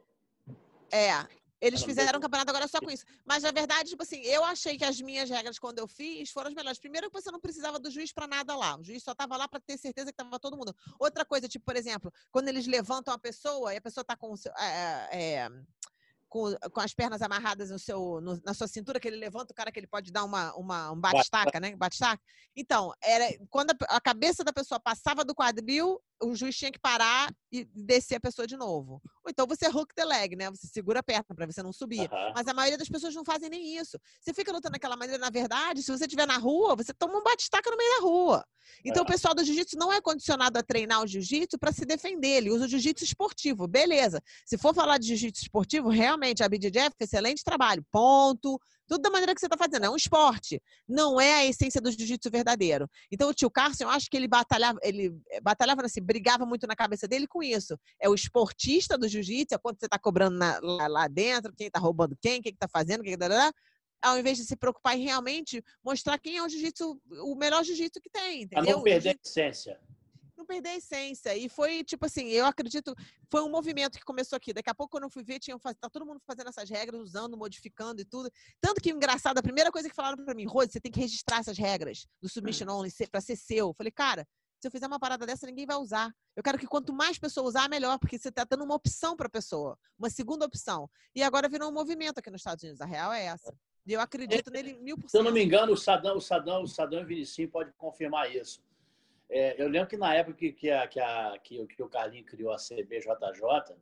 [SPEAKER 5] É. Eles fizeram um campeonato agora só com isso. Mas, na verdade, tipo assim, eu achei que as minhas regras, quando eu fiz, foram as melhores. Primeiro que você não precisava do juiz para nada lá. O juiz só estava lá para ter certeza que estava todo mundo. Outra coisa, tipo, por exemplo, quando eles levantam a pessoa e a pessoa está com... É, é, Com, com as pernas amarradas no seu, no, na sua cintura, que ele levanta o cara que ele pode dar uma, uma, um bate-estaca, né? Bate-estaca. Então, era, quando a, a cabeça da pessoa passava do quadril, o juiz tinha que parar e descer a pessoa de novo. Ou então você hook the leg, né? Você segura a perna para você não subir. Uhum. Mas a maioria das pessoas não fazem nem isso. Você fica lutando daquela maneira, na verdade, se você estiver na rua, você toma um bate-estaca no meio da rua. Então, é. o pessoal do jiu-jitsu não é condicionado a treinar o jiu-jitsu para se defender. Ele usa o jiu-jitsu esportivo. Beleza. Se for falar de jiu-jitsu esportivo, realmente, a B J J F, excelente trabalho. Ponto. Tudo da maneira que você está fazendo. É um esporte. Não é a essência do jiu-jitsu verdadeiro. Então, o tio Carson, eu acho que ele batalhava, ele batalhava assim, brigava muito na cabeça dele com isso. É o esportista do jiu-jitsu, é quanto você está cobrando na, lá, lá dentro, quem está roubando quem, quem está fazendo, quem está... Ao invés de se preocupar em realmente mostrar quem é o jiu-jitsu, o melhor jiu-jitsu que tem, entendeu?
[SPEAKER 3] Para não perder a essência.
[SPEAKER 5] Não perder a essência. E foi, tipo assim, eu acredito, foi um movimento que começou aqui. Daqui a pouco, quando eu fui ver, tinha, tá todo mundo fazendo essas regras, usando, modificando e tudo. Tanto que, engraçado, a primeira coisa que falaram pra mim, Rose, você tem que registrar essas regras do submission only pra ser seu. Eu falei, cara, se eu fizer uma parada dessa, ninguém vai usar. Eu quero que quanto mais pessoa usar, melhor, porque você tá dando uma opção pra pessoa, uma segunda opção. E agora virou um movimento aqui nos Estados Unidos. A real é essa. E eu acredito nele mil por cento.
[SPEAKER 3] Se eu não me engano, o Sadão, o Sadão, o Sadão e o Vinicinho pode confirmar isso. É, eu lembro que na época que, que, a, que, a, que, que o Carlinho criou a C B J J,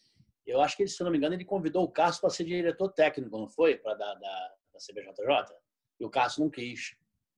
[SPEAKER 3] eu acho que, ele, se eu não me engano, ele convidou o Cássio para ser diretor técnico, não foi? Para da, da, da C B J J? E o Cássio não quis.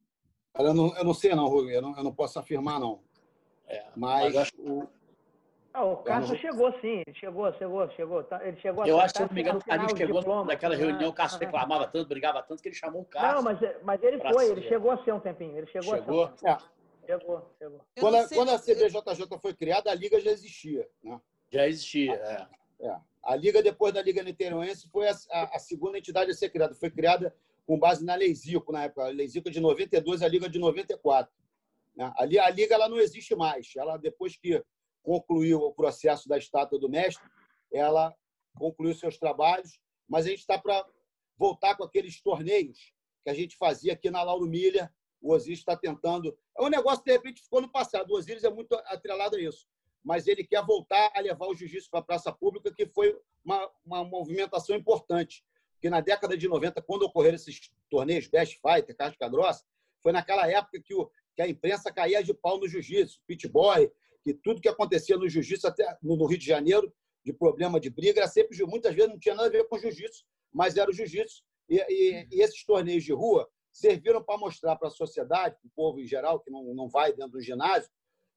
[SPEAKER 6] Eu não, eu não sei, não, Rui. Eu não, eu não posso afirmar, não.
[SPEAKER 3] É,
[SPEAKER 6] mas
[SPEAKER 3] mas acho...
[SPEAKER 6] o...
[SPEAKER 2] Ah, o Cássio não... chegou, sim. Ele chegou, chegou, chegou. Ele chegou a
[SPEAKER 3] Eu acho que, se eu não me engano, o Carlinhos chegou
[SPEAKER 2] diploma,
[SPEAKER 3] naquela
[SPEAKER 2] né?
[SPEAKER 3] reunião, o Cássio reclamava tanto, brigava tanto, que ele chamou o Cássio.
[SPEAKER 2] Não, mas, mas ele foi,
[SPEAKER 3] ser.
[SPEAKER 2] ele chegou a ser um tempinho. Ele chegou,
[SPEAKER 3] chegou?
[SPEAKER 2] a ser um tempinho. É. Chegou, chegou.
[SPEAKER 6] Quando a, quando a C B J J foi criada, a Liga já existia, né?
[SPEAKER 3] Já existia, é.
[SPEAKER 6] é. A Liga, depois da Liga Niteroense, foi a, a, a segunda entidade a ser criada. Foi criada com base na Lei Zico, na época. A Lei Zico de noventa e dois, a Liga de noventa e quatro. Né? Ali, a Liga ela não existe mais. Ela, depois que concluiu o processo da estátua do mestre, ela concluiu seus trabalhos, mas a gente está para voltar com aqueles torneios que a gente fazia aqui na Lauro Miller. O Osiris está tentando... É um negócio que, de repente, ficou no passado. O Osiris é muito atrelado a isso. Mas ele quer voltar a levar o jiu-jitsu para a praça pública, que foi uma, uma movimentação importante. Porque na década de noventa, quando ocorreram esses torneios, Best Fighter, Casca Grossa, foi naquela época que, o, que a imprensa caía de pau no jiu-jitsu, pit boy, que tudo que acontecia no jiu-jitsu, até no Rio de Janeiro, de problema de briga, era sempre, muitas vezes não tinha nada a ver com jiu-jitsu, mas era o jiu-jitsu. E, e, e esses torneios de rua serviram para mostrar para a sociedade, para o povo em geral, que não, não vai dentro do ginásio,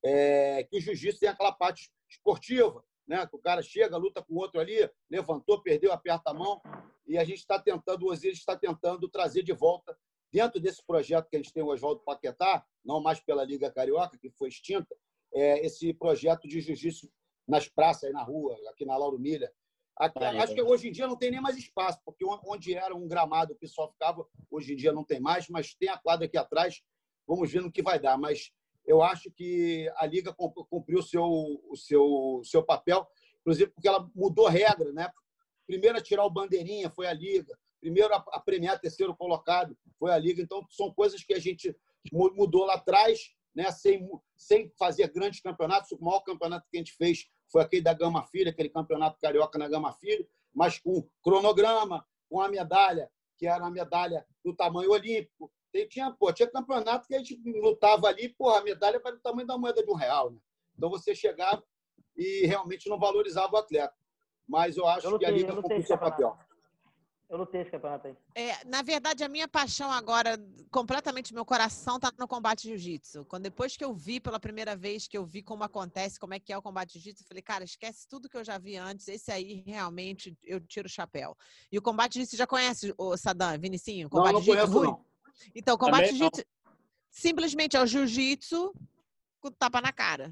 [SPEAKER 6] é, que o jiu-jitsu tem aquela parte esportiva, né? Que o cara chega, luta com o outro ali, levantou, perdeu, aperta a mão, e a gente está tentando, o Osiris está tentando trazer de volta, dentro desse projeto que a gente tem, o Oswaldo Paquetá, não mais pela Liga Carioca, que foi extinta, é, esse projeto de jiu-jitsu nas praças, aí na rua, aqui na Lauro Miller. Aqui, acho que hoje em dia não tem nem mais espaço, porque onde era um gramado o pessoal ficava, hoje em dia não tem mais, mas tem a quadra aqui atrás, vamos ver no que vai dar. Mas eu acho que a Liga cumpriu o seu, o seu, o seu papel, inclusive porque ela mudou regra, né? Primeiro a tirar o bandeirinha foi a Liga, primeiro a premiar terceiro colocado foi a Liga, então são coisas que a gente mudou lá atrás, né? sem, sem fazer grandes campeonatos. O maior campeonato que a gente fez foi aquele da Gama Filho, aquele campeonato carioca na Gama Filho, mas com cronograma, com a medalha, que era a medalha do tamanho olímpico. E tinha, pô, tinha campeonato que a gente lutava ali, porra, a medalha era do tamanho da moeda de um real. Né? Então você chegava e realmente não valorizava o atleta. Mas eu acho eu lutei, que a Liga cumpriu o seu papel.
[SPEAKER 2] Eu lutei esse campeonato aí.
[SPEAKER 5] É, na verdade, a minha paixão agora, completamente meu coração, tá no combate jiu-jitsu. Quando depois que eu vi pela primeira vez, que eu vi como acontece, como é que é o combate jiu-jitsu, eu falei, cara, esquece tudo que eu já vi antes, esse aí realmente eu tiro o chapéu. E o combate jiu-jitsu, já conhece o Saddam, Vinicinho? Combate
[SPEAKER 6] não, não conheço,
[SPEAKER 5] jiu-jitsu?
[SPEAKER 6] não.
[SPEAKER 5] Então, combate jiu-jitsu simplesmente é o jiu-jitsu com tapa na cara.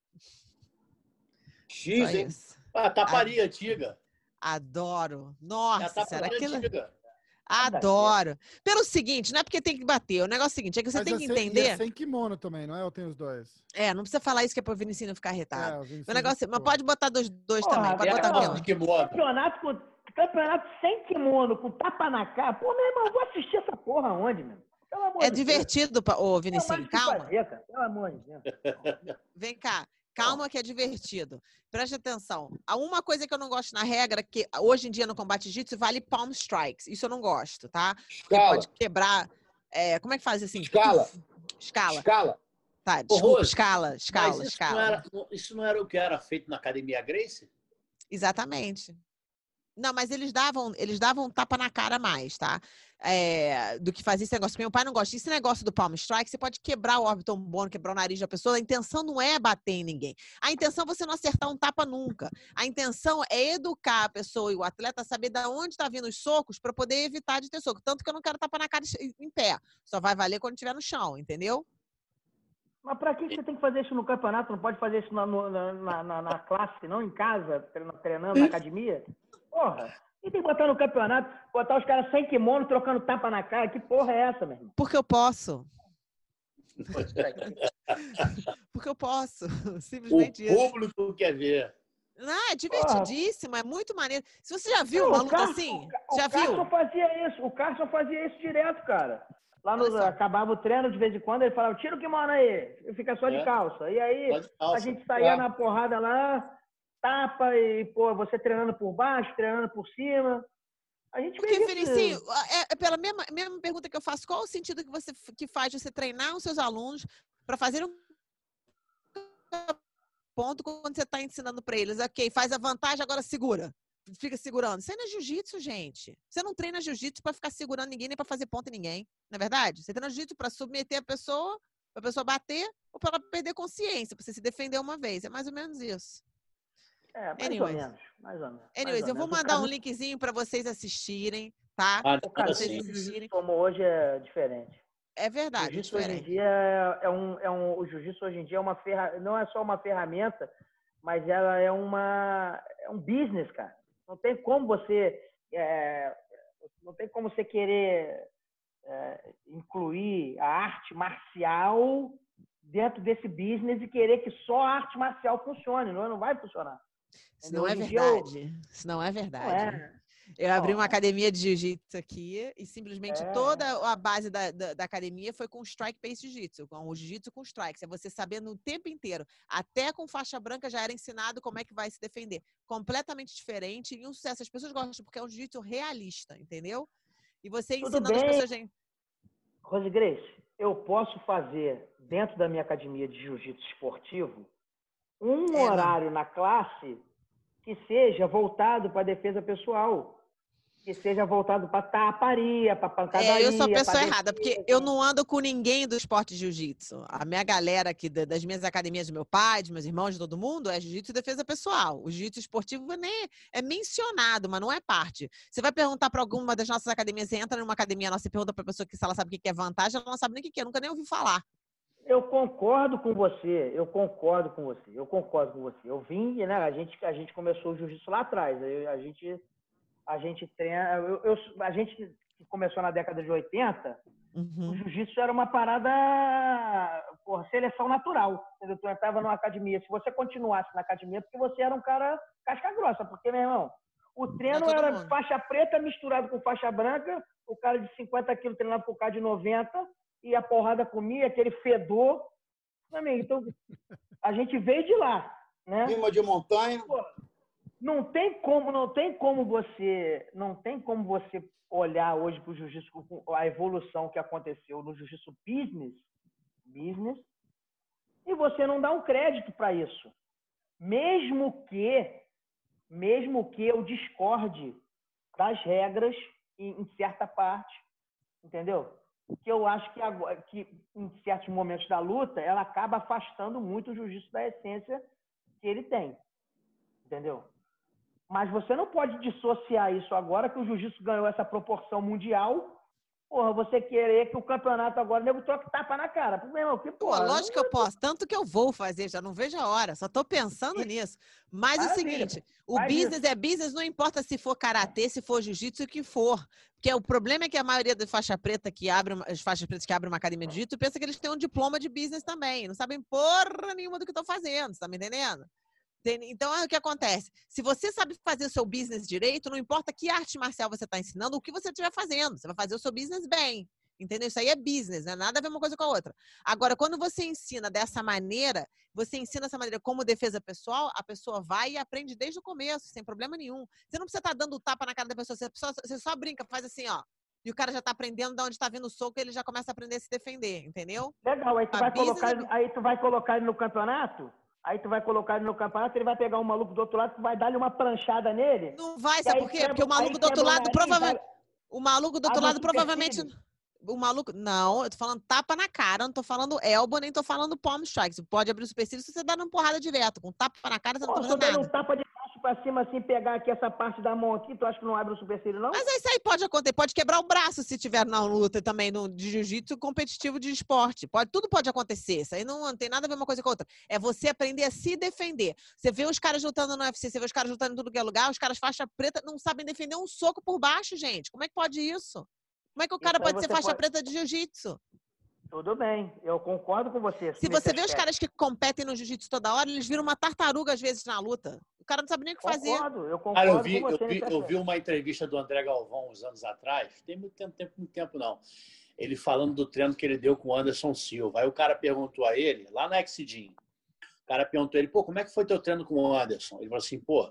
[SPEAKER 6] X, hein?
[SPEAKER 3] Ah, taparia antiga.
[SPEAKER 5] Adoro. Nossa,
[SPEAKER 3] é
[SPEAKER 5] será aquilo?
[SPEAKER 3] Antiga.
[SPEAKER 5] Adoro. Pelo seguinte, não é porque tem que bater. O negócio é o seguinte, é que você
[SPEAKER 1] Mas
[SPEAKER 5] tem
[SPEAKER 1] é
[SPEAKER 5] que
[SPEAKER 1] sem,
[SPEAKER 5] entender...
[SPEAKER 1] é sem kimono também, não é? Eu tenho os dois.
[SPEAKER 5] É, não precisa falar isso que é para o Vinicius não ficar irritado.
[SPEAKER 1] É, o
[SPEAKER 5] o
[SPEAKER 1] Vinicius
[SPEAKER 5] negócio, mas pode botar dois, dois
[SPEAKER 2] Porra,
[SPEAKER 5] também. Pode
[SPEAKER 2] é,
[SPEAKER 5] botar
[SPEAKER 2] ó,
[SPEAKER 5] aquela.
[SPEAKER 2] Campeonato, com, campeonato sem kimono, com tapa na cara. Pô, meu irmão, eu vou assistir essa porra aonde, meu? Pelo amor
[SPEAKER 5] É
[SPEAKER 2] de
[SPEAKER 5] divertido, ô Vinicius, calma.
[SPEAKER 2] Fazer, cara. Pelo amor de Deus.
[SPEAKER 5] Vem cá. Calma que é divertido. Preste atenção. A uma coisa que eu não gosto na regra, que hoje em dia no combate jiu-jitsu vale palm strikes. Isso eu não gosto, tá? Porque
[SPEAKER 6] Escala.
[SPEAKER 5] pode quebrar... É, como é que faz assim?
[SPEAKER 6] Escala.
[SPEAKER 5] Escala.
[SPEAKER 6] Escala.
[SPEAKER 5] Tá, desculpa,
[SPEAKER 3] Rose,
[SPEAKER 5] escala, escala,
[SPEAKER 3] mas isso
[SPEAKER 5] escala.
[SPEAKER 3] Não era, isso não era o que era feito na Academia Gracie?
[SPEAKER 5] Exatamente. Não, mas eles davam, eles davam um tapa na cara a mais, tá? É, do que fazia esse negócio. Meu pai não gosta. Esse negócio do palm strike, você pode quebrar o orbital bone, quebrar o nariz da pessoa. A intenção não é bater em ninguém. A intenção é você não acertar um tapa nunca. A intenção é educar a pessoa e o atleta a saber de onde está vindo os socos para poder evitar de ter soco. Tanto que eu não quero tapa na cara em pé. Só vai valer quando estiver no chão, entendeu?
[SPEAKER 2] Mas pra que você tem que fazer isso no campeonato? Não pode fazer isso na, na, na, na classe, não? Em casa, treinando na academia? Porra! E tem que botar no campeonato, botar os caras sem kimono, trocando tapa na cara. Que porra é essa, meu irmão?
[SPEAKER 5] Porque eu posso. Porque eu posso. Simplesmente
[SPEAKER 3] isso. O público quer ver.
[SPEAKER 5] Não, é divertidíssimo, é muito maneiro. Se você já viu
[SPEAKER 2] não,
[SPEAKER 5] uma luta
[SPEAKER 2] Carson,
[SPEAKER 5] assim,
[SPEAKER 2] o,
[SPEAKER 5] já
[SPEAKER 2] o
[SPEAKER 5] viu?
[SPEAKER 2] O Carson fazia isso, o Carson fazia isso direto, cara. Lá no, acabava o treino, de vez em quando, ele falava, tira o kimono aí, fica só de é. calça. E aí, calça. a gente saía é. na porrada lá, tapa e, pô, você treinando por baixo, treinando por cima. A gente
[SPEAKER 5] Porque, Felicinho, é, é pela mesma, mesma pergunta que eu faço, qual o sentido que você que faz você treinar os seus alunos para fazer um ponto quando você está ensinando para eles? Ok, faz a vantagem, agora segura. Fica segurando. Isso aí não é jiu-jitsu, gente. Você não treina jiu-jitsu para ficar segurando ninguém, nem para fazer ponto em ninguém. Não é verdade? Você treina jiu-jitsu para submeter a pessoa, para a pessoa bater ou para ela perder consciência, para você se defender uma vez. É mais ou menos isso.
[SPEAKER 2] É, mais
[SPEAKER 5] Anyways.
[SPEAKER 2] ou menos. Mais ou menos.
[SPEAKER 5] Anyways,
[SPEAKER 2] mais
[SPEAKER 5] eu vou
[SPEAKER 2] menos.
[SPEAKER 5] mandar um linkzinho para vocês assistirem, tá?
[SPEAKER 3] Ah,
[SPEAKER 2] o cara
[SPEAKER 3] sim.
[SPEAKER 2] assistirem. Como hoje é diferente.
[SPEAKER 5] É verdade,
[SPEAKER 2] o jiu-jitsu
[SPEAKER 5] é diferente.
[SPEAKER 2] Hoje em dia é, é um, é um, o jiu-jitsu hoje em dia é uma ferra, não é só uma ferramenta, mas ela é uma é um business, cara. Não tem como você é, não tem como você querer é, incluir a arte marcial dentro desse business e querer que só a arte marcial funcione. Não, não vai funcionar.
[SPEAKER 5] Isso não é verdade. Isso não é verdade.
[SPEAKER 2] Não é.
[SPEAKER 5] Eu abri uma academia de jiu-jitsu aqui e simplesmente
[SPEAKER 2] É.
[SPEAKER 5] toda a base da, da, da academia foi com strike-based jiu-jitsu, com o jiu-jitsu com strikes. É você sabendo o tempo inteiro, até com faixa branca já era ensinado como é que vai se defender. Completamente diferente e um sucesso. As pessoas gostam porque é um jiu-jitsu realista, entendeu? E você
[SPEAKER 2] Tudo
[SPEAKER 5] ensinando as
[SPEAKER 2] bem.
[SPEAKER 5] pessoas... Gente...
[SPEAKER 2] Rose Grace, eu posso fazer dentro da minha academia de jiu-jitsu esportivo um
[SPEAKER 5] É,
[SPEAKER 2] horário na classe que seja voltado para a defesa pessoal. Que seja voltado para taparia, para pancadaria.
[SPEAKER 5] É, eu sou a pessoa
[SPEAKER 2] pra
[SPEAKER 5] errada,
[SPEAKER 2] defesa.
[SPEAKER 5] porque eu não ando com ninguém do esporte jiu-jitsu. A minha galera aqui, da- das minhas academias do meu pai, dos meus irmãos, de todo mundo, é jiu-jitsu e defesa pessoal. O jiu-jitsu esportivo nem é mencionado, mas não é parte. Você vai perguntar para alguma das nossas academias, você entra numa academia nossa e pergunta para a pessoa que se ela sabe o que é vantagem, ela não sabe nem o que é, nunca nem ouviu falar.
[SPEAKER 2] Eu concordo com você, eu concordo com você, eu concordo com você. Eu vim, né? A gente, a gente começou o jiu-jitsu lá atrás. Eu- A gente, a gente treina. Eu, eu- a gente que começou na década de oitenta, o
[SPEAKER 5] Uhum.
[SPEAKER 2] jiu-jitsu era uma parada, porra, seleção natural. Entendeu? Tu entrava numa academia. Se você continuasse na academia, é porque você era um cara casca grossa. Porque, meu irmão, o treino
[SPEAKER 5] todo
[SPEAKER 2] era
[SPEAKER 5] mundo.
[SPEAKER 2] faixa preta misturado com faixa branca. O cara de cinquenta quilos treinava com o cara de noventa. E a porrada comia, aquele fedor. Meu amigo, então, a gente veio de lá, né?
[SPEAKER 6] Rima de montanha.
[SPEAKER 2] Pô, não tem como, não tem como você, não tem como você olhar hoje para o jiu-jitsu, com a evolução que aconteceu no jiu-jitsu business, business, e você não dá um crédito para isso. Mesmo que, mesmo que eu discorde das regras em, em certa parte, entendeu? Que eu acho que, agora, que em certos momentos da luta ela acaba afastando muito o jiu-jitsu da essência que ele tem, entendeu? Mas você não pode dissociar isso agora que o jiu-jitsu ganhou essa proporção mundial. Porra, você querer que o campeonato agora nego troque tapa na cara. Meu irmão, que
[SPEAKER 5] Pô,
[SPEAKER 2] porra.
[SPEAKER 5] lógico que eu posso. Tanto que eu vou fazer, já não vejo a hora. Só tô pensando nisso. Mas é o
[SPEAKER 2] Maravilha.
[SPEAKER 5] seguinte, o
[SPEAKER 2] Faz
[SPEAKER 5] business
[SPEAKER 2] isso.
[SPEAKER 5] é business, não importa se for karatê, se for jiu-jitsu, o que for. Porque o problema é que a maioria das faixa preta que abre, uma- as faixas pretas que abrem uma academia de jiu-jitsu pensa que eles têm um diploma de business também. Não sabem porra nenhuma do que estão fazendo, você tá me entendendo? Tem- Então, é o que acontece. Se você sabe fazer o seu business direito, não importa que arte marcial você está ensinando, o que você estiver fazendo, você vai fazer o seu business bem. Entendeu? Isso aí é business, não é nada a ver uma coisa com a outra. Agora, quando você ensina dessa maneira, você ensina dessa maneira como defesa pessoal, a pessoa vai e aprende desde o começo, sem problema nenhum. Você não precisa estar dando tapa na cara da pessoa, você só, você só brinca, faz assim, ó. E o cara já está aprendendo de onde está vindo o soco, ele já começa a aprender a se defender, entendeu?
[SPEAKER 2] Legal, aí tu,
[SPEAKER 5] A
[SPEAKER 2] vai
[SPEAKER 5] business
[SPEAKER 2] colocar,
[SPEAKER 5] é
[SPEAKER 2] ele- aí tu vai colocar ele no campeonato, aí tu vai colocar ele no campeonato, ele vai pegar um maluco do outro lado, tu vai dar-lhe uma pranchada nele.
[SPEAKER 5] Não vai,
[SPEAKER 2] e
[SPEAKER 5] sabe
[SPEAKER 2] aí
[SPEAKER 5] por quê?
[SPEAKER 2] quebra-
[SPEAKER 5] Porque o maluco
[SPEAKER 2] aí
[SPEAKER 5] do outro
[SPEAKER 2] quebra o
[SPEAKER 5] lado
[SPEAKER 2] nariz,
[SPEAKER 5] provavelmente.
[SPEAKER 2] vai-
[SPEAKER 5] O maluco do outro
[SPEAKER 2] abre o
[SPEAKER 5] lado provavelmente.
[SPEAKER 2] supercílio.
[SPEAKER 5] O maluco. Não, eu tô falando tapa na cara, não tô falando elbow, nem tô falando palm strike. Você pode abrir o supercílio se você dá uma porrada direto. Com tapa na cara, você não
[SPEAKER 2] Pô,
[SPEAKER 5] tá
[SPEAKER 2] se eu
[SPEAKER 5] fazendo
[SPEAKER 2] der um
[SPEAKER 5] nada.
[SPEAKER 2] tapa de baixo pra cima, assim, pegar aqui essa parte da mão aqui, tu acha que não abre o supercílio, não?
[SPEAKER 5] Mas isso aí pode acontecer, pode quebrar o braço se tiver na luta também no, de jiu-jitsu competitivo de esporte. Pode, tudo pode acontecer. Isso aí não, não tem nada a ver uma coisa com a outra. É você aprender a se defender. Você vê os caras lutando no U F C, você vê os caras lutando em tudo que é lugar, os caras faixa preta não sabem defender um soco por baixo, gente. Como é que pode isso? Como é que o cara
[SPEAKER 2] Isso aí
[SPEAKER 5] pode ser
[SPEAKER 2] você
[SPEAKER 5] faixa
[SPEAKER 2] pode-
[SPEAKER 5] preta de jiu-jitsu?
[SPEAKER 2] Tudo bem, eu concordo com você.
[SPEAKER 5] Se
[SPEAKER 2] nesse
[SPEAKER 5] você vê os
[SPEAKER 2] aspecto.
[SPEAKER 5] caras que competem no jiu-jitsu toda hora, eles viram uma tartaruga às vezes na luta. O cara não sabe nem o que fazer.
[SPEAKER 2] Concordo, eu concordo
[SPEAKER 3] Cara, eu vi,
[SPEAKER 2] com
[SPEAKER 3] eu,
[SPEAKER 2] você
[SPEAKER 3] vi,
[SPEAKER 2] nesse
[SPEAKER 3] eu vi
[SPEAKER 2] aspecto.
[SPEAKER 3] uma entrevista do André Galvão uns anos atrás, tem muito tempo, tempo, muito tempo não. Ele falando do treino que ele deu com o Anderson Silva. Aí o cara perguntou a ele, lá na Exidin, o cara perguntou a ele, pô, como é que foi teu treino com o Anderson? Ele falou assim, pô,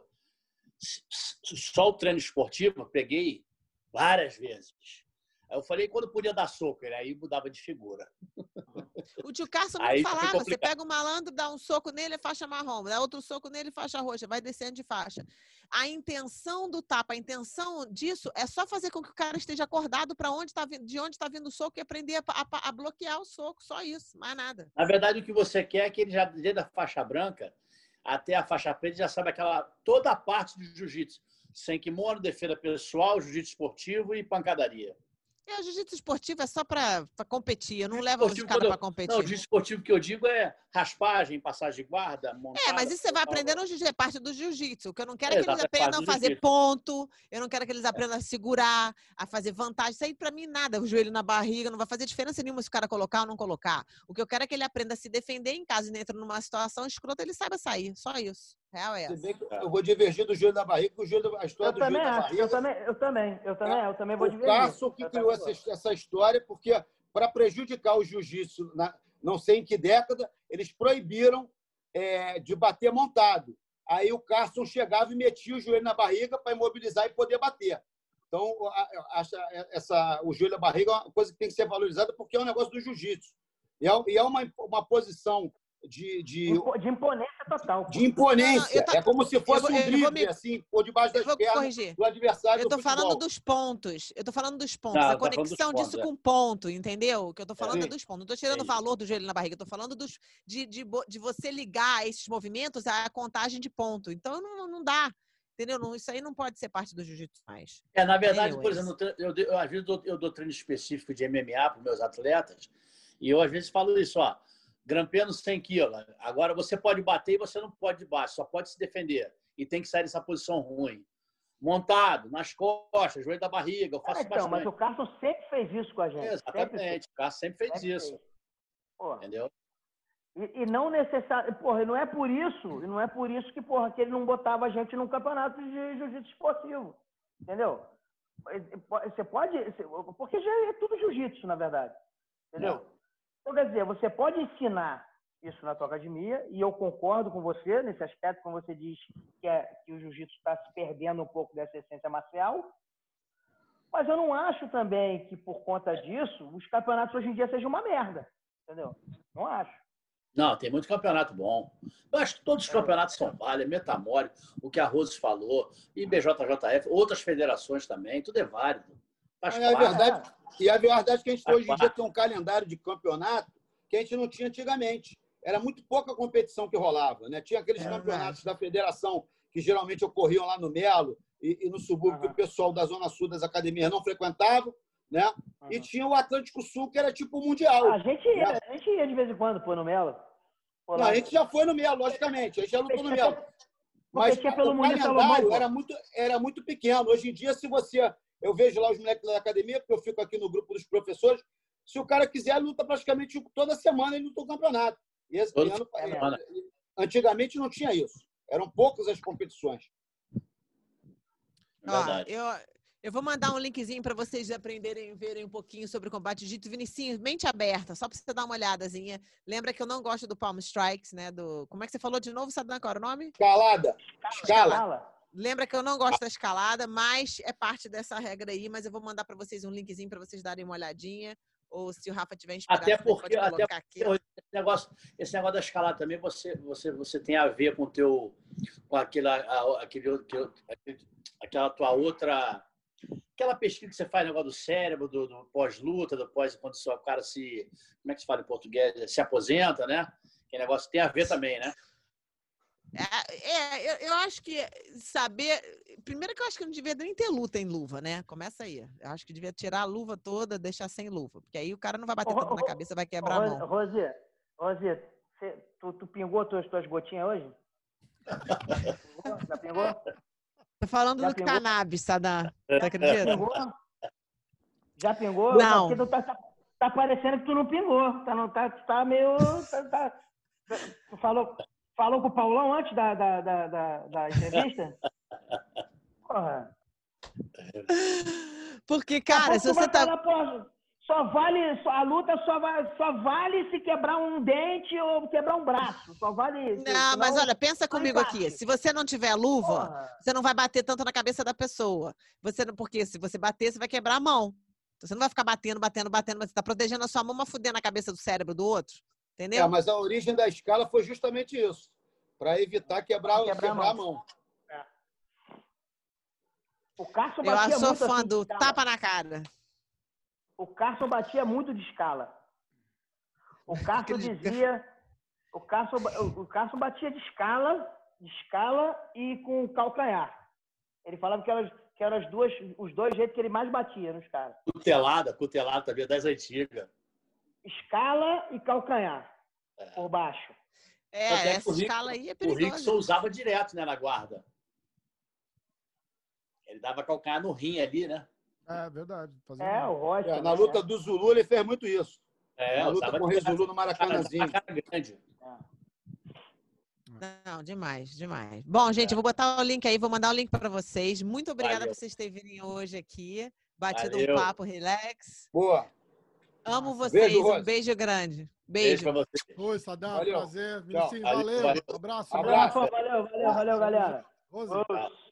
[SPEAKER 3] só o treino esportivo eu peguei várias vezes. Aí eu falei, quando podia dar soco? Ele aí mudava de figura.
[SPEAKER 5] O tio Carson
[SPEAKER 3] Aí
[SPEAKER 5] mesmo
[SPEAKER 3] foi
[SPEAKER 5] falava, você
[SPEAKER 3] complicado.
[SPEAKER 5] pega o malandro, dá um soco nele, é faixa marrom, dá outro soco nele, faixa roxa, vai descendo de faixa. A intenção do tapa, a intenção disso é só fazer com que o cara esteja acordado para onde tá, de onde está vindo o soco e aprender a, a, a bloquear o soco, só isso, mais nada.
[SPEAKER 3] Na verdade, o que você quer é que ele já, desde a faixa branca até a faixa preta, já sabe aquela, toda a parte do jiu-jitsu. Sem kimono, defesa pessoal, jiu-jitsu esportivo e pancadaria.
[SPEAKER 5] É, o jiu-jitsu esportivo é só para competir, eu não levo os
[SPEAKER 3] Esportivo,
[SPEAKER 5] caras
[SPEAKER 3] quando
[SPEAKER 5] para
[SPEAKER 3] eu-
[SPEAKER 5] competir.
[SPEAKER 3] Não, o jiu-jitsu esportivo que eu digo é raspagem, passagem de guarda, montada.
[SPEAKER 5] É, mas isso você vai
[SPEAKER 3] tal,
[SPEAKER 5] aprender
[SPEAKER 3] tal.
[SPEAKER 5] no jiu-jitsu, é parte do jiu-jitsu. O que eu não quero é
[SPEAKER 3] É,
[SPEAKER 5] que eles
[SPEAKER 3] exato, é parte
[SPEAKER 5] aprendam a
[SPEAKER 3] do
[SPEAKER 5] fazer
[SPEAKER 3] jiu-jitsu.
[SPEAKER 5] ponto, eu não quero que eles aprendam a segurar, a fazer vantagem. Isso aí, pra mim, nada. O joelho na barriga não vai fazer diferença nenhuma se o cara colocar ou não colocar. O que eu quero é que ele aprenda a se defender em caso ele entre numa situação escrota, ele saiba sair. Só isso. Real é
[SPEAKER 6] Se
[SPEAKER 5] essa.
[SPEAKER 6] bem que eu vou divergir do joelho da barriga, porque o joelho, a história
[SPEAKER 2] Eu
[SPEAKER 6] do joelho
[SPEAKER 2] também
[SPEAKER 6] da
[SPEAKER 2] acho,
[SPEAKER 6] barriga.
[SPEAKER 2] eu também, eu também, eu também, eu também vou
[SPEAKER 6] O
[SPEAKER 2] divergir.
[SPEAKER 6] Carson que
[SPEAKER 2] Eu
[SPEAKER 6] criou
[SPEAKER 2] também
[SPEAKER 6] essa, essa história, porque para prejudicar o jiu-jitsu, na- não sei em que década, eles proibiram é, de bater montado. Aí o Carson chegava e metia o joelho na barriga para imobilizar e poder bater. Então, a- a- acha essa, o joelho da barriga é uma coisa que tem que ser valorizada porque é um negócio do jiu-jitsu. E é, e é uma, uma posição de, de,
[SPEAKER 2] Impo- De imponência total.
[SPEAKER 6] de imponência.
[SPEAKER 5] Não, eu tô-
[SPEAKER 6] É como se fosse
[SPEAKER 5] eu vou-
[SPEAKER 6] um
[SPEAKER 5] eu vou
[SPEAKER 6] drible,
[SPEAKER 5] me-
[SPEAKER 6] assim, por debaixo
[SPEAKER 5] Eu
[SPEAKER 6] das
[SPEAKER 5] vou
[SPEAKER 6] pernas
[SPEAKER 5] corrigir.
[SPEAKER 6] do adversário
[SPEAKER 5] Eu tô
[SPEAKER 6] do
[SPEAKER 5] falando
[SPEAKER 6] futebol.
[SPEAKER 5] dos pontos. Eu tô falando dos pontos.
[SPEAKER 3] Não,
[SPEAKER 5] a
[SPEAKER 3] tá falando dos
[SPEAKER 5] conexão
[SPEAKER 3] pontos,
[SPEAKER 5] disso
[SPEAKER 3] é.
[SPEAKER 5] com ponto, entendeu? O que eu tô falando é,
[SPEAKER 6] Sim.
[SPEAKER 5] dos pontos. Não tô tirando o
[SPEAKER 3] Entendi.
[SPEAKER 5] valor do joelho na barriga. Eu tô falando dos, de, de, bo- de você ligar esses movimentos à contagem de ponto. Então, não, não dá. Entendeu? Não, isso aí não pode ser parte do jiu-jitsu mais.
[SPEAKER 3] É, na verdade, por
[SPEAKER 5] Anyways.
[SPEAKER 3] exemplo, eu, eu, às vezes eu dou, eu dou treino específico de M M A para os meus atletas e eu às vezes falo isso, ó, Grampeando cem quilos. Agora você pode bater e você não pode de baixo, só pode se defender. E tem que sair dessa posição ruim. Montado, nas costas, joelho da barriga, eu faço
[SPEAKER 2] É, então,
[SPEAKER 3] bastante.
[SPEAKER 2] mas o Carson sempre fez isso com a gente.
[SPEAKER 3] Exatamente,
[SPEAKER 2] Sempre
[SPEAKER 3] o Carson sempre fez
[SPEAKER 2] sempre
[SPEAKER 3] isso.
[SPEAKER 2] fez. Porra.
[SPEAKER 3] Entendeu?
[SPEAKER 2] E, e não necessário, porra, não é por isso, e não é por isso que, porra, que ele não botava a gente num campeonato de jiu-jitsu esportivo. Entendeu? Você pode, porque já é tudo jiu-jitsu, na verdade. Entendeu?
[SPEAKER 3] Não.
[SPEAKER 2] Então, quer dizer, você pode ensinar isso na tua academia, e eu concordo com você nesse aspecto, quando você diz que, é, que o jiu-jitsu está se perdendo um pouco dessa essência marcial, mas eu não acho também que, por conta disso, os campeonatos hoje em dia sejam uma merda, entendeu? Não acho.
[SPEAKER 3] Não, tem muito campeonato bom. Eu acho que todos os campeonatos são válidos, Metamore, o que a Rose falou, I B J J F, outras federações também, tudo é válido. Faz
[SPEAKER 6] É
[SPEAKER 3] parte.
[SPEAKER 6] verdade. E a verdade é que a gente
[SPEAKER 3] Faz
[SPEAKER 6] hoje em dia tem um calendário de campeonato que a gente não tinha antigamente. Era muito pouca competição que rolava, né? Tinha aqueles
[SPEAKER 5] É
[SPEAKER 6] campeonatos da federação que geralmente ocorriam lá no Melo e, e no subúrbio,
[SPEAKER 2] Uhum.
[SPEAKER 6] que o pessoal da Zona Sul das academias não frequentava, né?
[SPEAKER 2] Uhum.
[SPEAKER 6] E tinha o Atlântico Sul, que era tipo o Mundial.
[SPEAKER 2] A gente ia, a gente ia de vez em quando, pô, no Melo. Pô,
[SPEAKER 6] Não,
[SPEAKER 2] lá-
[SPEAKER 6] a gente já foi no Melo, logicamente. A gente já lutou no Melo. Mas
[SPEAKER 2] Competia pelo
[SPEAKER 6] o
[SPEAKER 2] Muniz
[SPEAKER 6] calendário
[SPEAKER 2] Salomão, pô.
[SPEAKER 6] era muito, era muito pequeno. Hoje em dia, se você... Eu vejo lá os moleques da academia, porque eu fico aqui no grupo dos professores. Se o cara quiser, ele luta praticamente toda semana, ele luta o campeonato. E esse
[SPEAKER 3] Toda
[SPEAKER 6] ano,
[SPEAKER 3] semana.
[SPEAKER 6] antigamente não tinha isso. Eram poucas as competições.
[SPEAKER 5] Ó,
[SPEAKER 3] Verdade.
[SPEAKER 5] eu, eu vou mandar um linkzinho para vocês aprenderem, verem um pouquinho sobre o combate jiu-jitsu. Vinicinho, mente aberta, só para você dar uma olhadazinha. Lembra que eu não gosto do Palm Strikes, né? Do, como é que você falou de novo, Sadan? Qual era o nome?
[SPEAKER 6] Escalada. Escala.
[SPEAKER 2] Fala.
[SPEAKER 5] Lembra que eu não gosto da escalada, mas é parte dessa regra aí. Mas eu vou mandar para vocês um linkzinho para vocês darem uma olhadinha. Ou se o Rafa tiver inspirado,
[SPEAKER 3] Até
[SPEAKER 5] também
[SPEAKER 3] porque,
[SPEAKER 5] pode
[SPEAKER 3] até
[SPEAKER 5] colocar aqui.
[SPEAKER 3] porque esse, negócio, esse negócio da escalada também você, você, você tem a ver com, teu, com aquela, a- aquele, aquele, aquele- aquela tua outra. Aquela pesquisa que você faz, negócio do cérebro, do, do pós-luta, do pós, quando o cara se. Como é que se fala em português? Se aposenta, né? Que negócio tem a ver também, né?
[SPEAKER 5] É, é, eu, eu acho que saber. Primeiro que eu acho que não devia nem ter luta em luva, né? Começa aí. Eu acho que devia tirar a luva toda, deixar sem luva. Porque aí o cara não vai bater
[SPEAKER 2] Ô,
[SPEAKER 5] tanto
[SPEAKER 2] ô,
[SPEAKER 5] na cabeça, vai quebrar a
[SPEAKER 2] Rose,
[SPEAKER 5] mão.
[SPEAKER 2] Rose, Rose, você- tu, tu pingou tuas, tuas gotinhas hoje? Pingou? Já pingou?
[SPEAKER 5] Tô falando
[SPEAKER 2] Já
[SPEAKER 5] do
[SPEAKER 2] pingou?
[SPEAKER 5] cannabis, Sadam. Você acredita?
[SPEAKER 2] Pingou? Já pingou?
[SPEAKER 5] Não.
[SPEAKER 2] Porque tu tá, tá, tá parecendo que tu não pingou. Tá, não, tá, tu tá meio... Tá, tá- tu falou, falou com o Paulão antes da, da, da, da, da entrevista? Porra.
[SPEAKER 5] Porque, cara,
[SPEAKER 2] Daqui
[SPEAKER 5] se
[SPEAKER 2] a pouco
[SPEAKER 5] você
[SPEAKER 2] tu vai
[SPEAKER 5] tá.
[SPEAKER 2] falar, pô, só vale, só, a luta só, vai, só vale se quebrar um dente ou quebrar um braço. Só vale...
[SPEAKER 5] Não, mas
[SPEAKER 2] senão-
[SPEAKER 5] olha, pensa comigo
[SPEAKER 2] empate.
[SPEAKER 5] aqui. Se você não tiver luva,
[SPEAKER 2] Porra.
[SPEAKER 5] você não vai bater tanto na cabeça da pessoa. Você não, porque se você bater, você vai quebrar a mão. Então, você não vai ficar batendo, batendo, batendo, mas você tá protegendo a sua mão, mas fudendo a cabeça do cérebro do outro. Entendeu?
[SPEAKER 6] É, mas a origem da escala foi justamente isso. Para evitar quebrar,
[SPEAKER 2] Quebrar
[SPEAKER 6] quebrar,
[SPEAKER 2] a
[SPEAKER 6] a mão.
[SPEAKER 2] O Carson
[SPEAKER 5] Eu
[SPEAKER 2] batia
[SPEAKER 5] sou
[SPEAKER 2] muito
[SPEAKER 5] fã
[SPEAKER 2] assim de
[SPEAKER 5] do
[SPEAKER 2] escala.
[SPEAKER 5] tapa na cara.
[SPEAKER 2] O Carson batia muito de escala. O Carson
[SPEAKER 5] Acredito.
[SPEAKER 2] dizia... O Carson, o Carson batia de escala, de escala e com calcanhar. Ele falava que eram, que eram as duas, os dois jeitos que ele mais batia nos caras.
[SPEAKER 3] Cutelada, cutelada também, das antigas.
[SPEAKER 2] Escala e calcanhar. Por baixo.
[SPEAKER 5] É,
[SPEAKER 3] Tanto é que
[SPEAKER 5] essa
[SPEAKER 3] o Rick-
[SPEAKER 5] escala aí é
[SPEAKER 3] O
[SPEAKER 5] perigosa.
[SPEAKER 3] Rickson usava direto, né, na guarda. Ele dava calcanhar no rim ali, né?
[SPEAKER 1] É verdade. Fazia
[SPEAKER 2] É, o
[SPEAKER 1] mal.
[SPEAKER 2] Rocha.
[SPEAKER 6] É, na
[SPEAKER 2] né?
[SPEAKER 6] luta do Zulu, ele fez muito isso.
[SPEAKER 3] É,
[SPEAKER 6] na luta
[SPEAKER 3] usava
[SPEAKER 6] com o
[SPEAKER 3] direto.
[SPEAKER 6] Rezulu no Maracanãzinho.
[SPEAKER 3] Cara, cara grande.
[SPEAKER 5] Não, demais, demais. Bom, gente, eu vou botar o link aí, vou mandar o link para vocês. Muito obrigada
[SPEAKER 3] Valeu.
[SPEAKER 5] por vocês terem vindo hoje aqui. Batido
[SPEAKER 3] Valeu.
[SPEAKER 5] um papo relax.
[SPEAKER 6] Boa.
[SPEAKER 5] Amo
[SPEAKER 1] Massa.
[SPEAKER 5] vocês.
[SPEAKER 6] Beijo,
[SPEAKER 5] um
[SPEAKER 6] Rose.
[SPEAKER 5] beijo grande.
[SPEAKER 3] Beijo
[SPEAKER 5] Beijo.
[SPEAKER 3] pra você.
[SPEAKER 1] Oi, Sadam,
[SPEAKER 6] Valeu.
[SPEAKER 1] prazer.
[SPEAKER 6] Tchau.
[SPEAKER 1] Vinicinho,
[SPEAKER 3] Valeu,
[SPEAKER 1] valeu.
[SPEAKER 3] valeu.
[SPEAKER 1] Abraço.
[SPEAKER 6] Abraço.
[SPEAKER 2] Valeu, valeu, valeu, galera.
[SPEAKER 1] Rose.
[SPEAKER 2] Ô.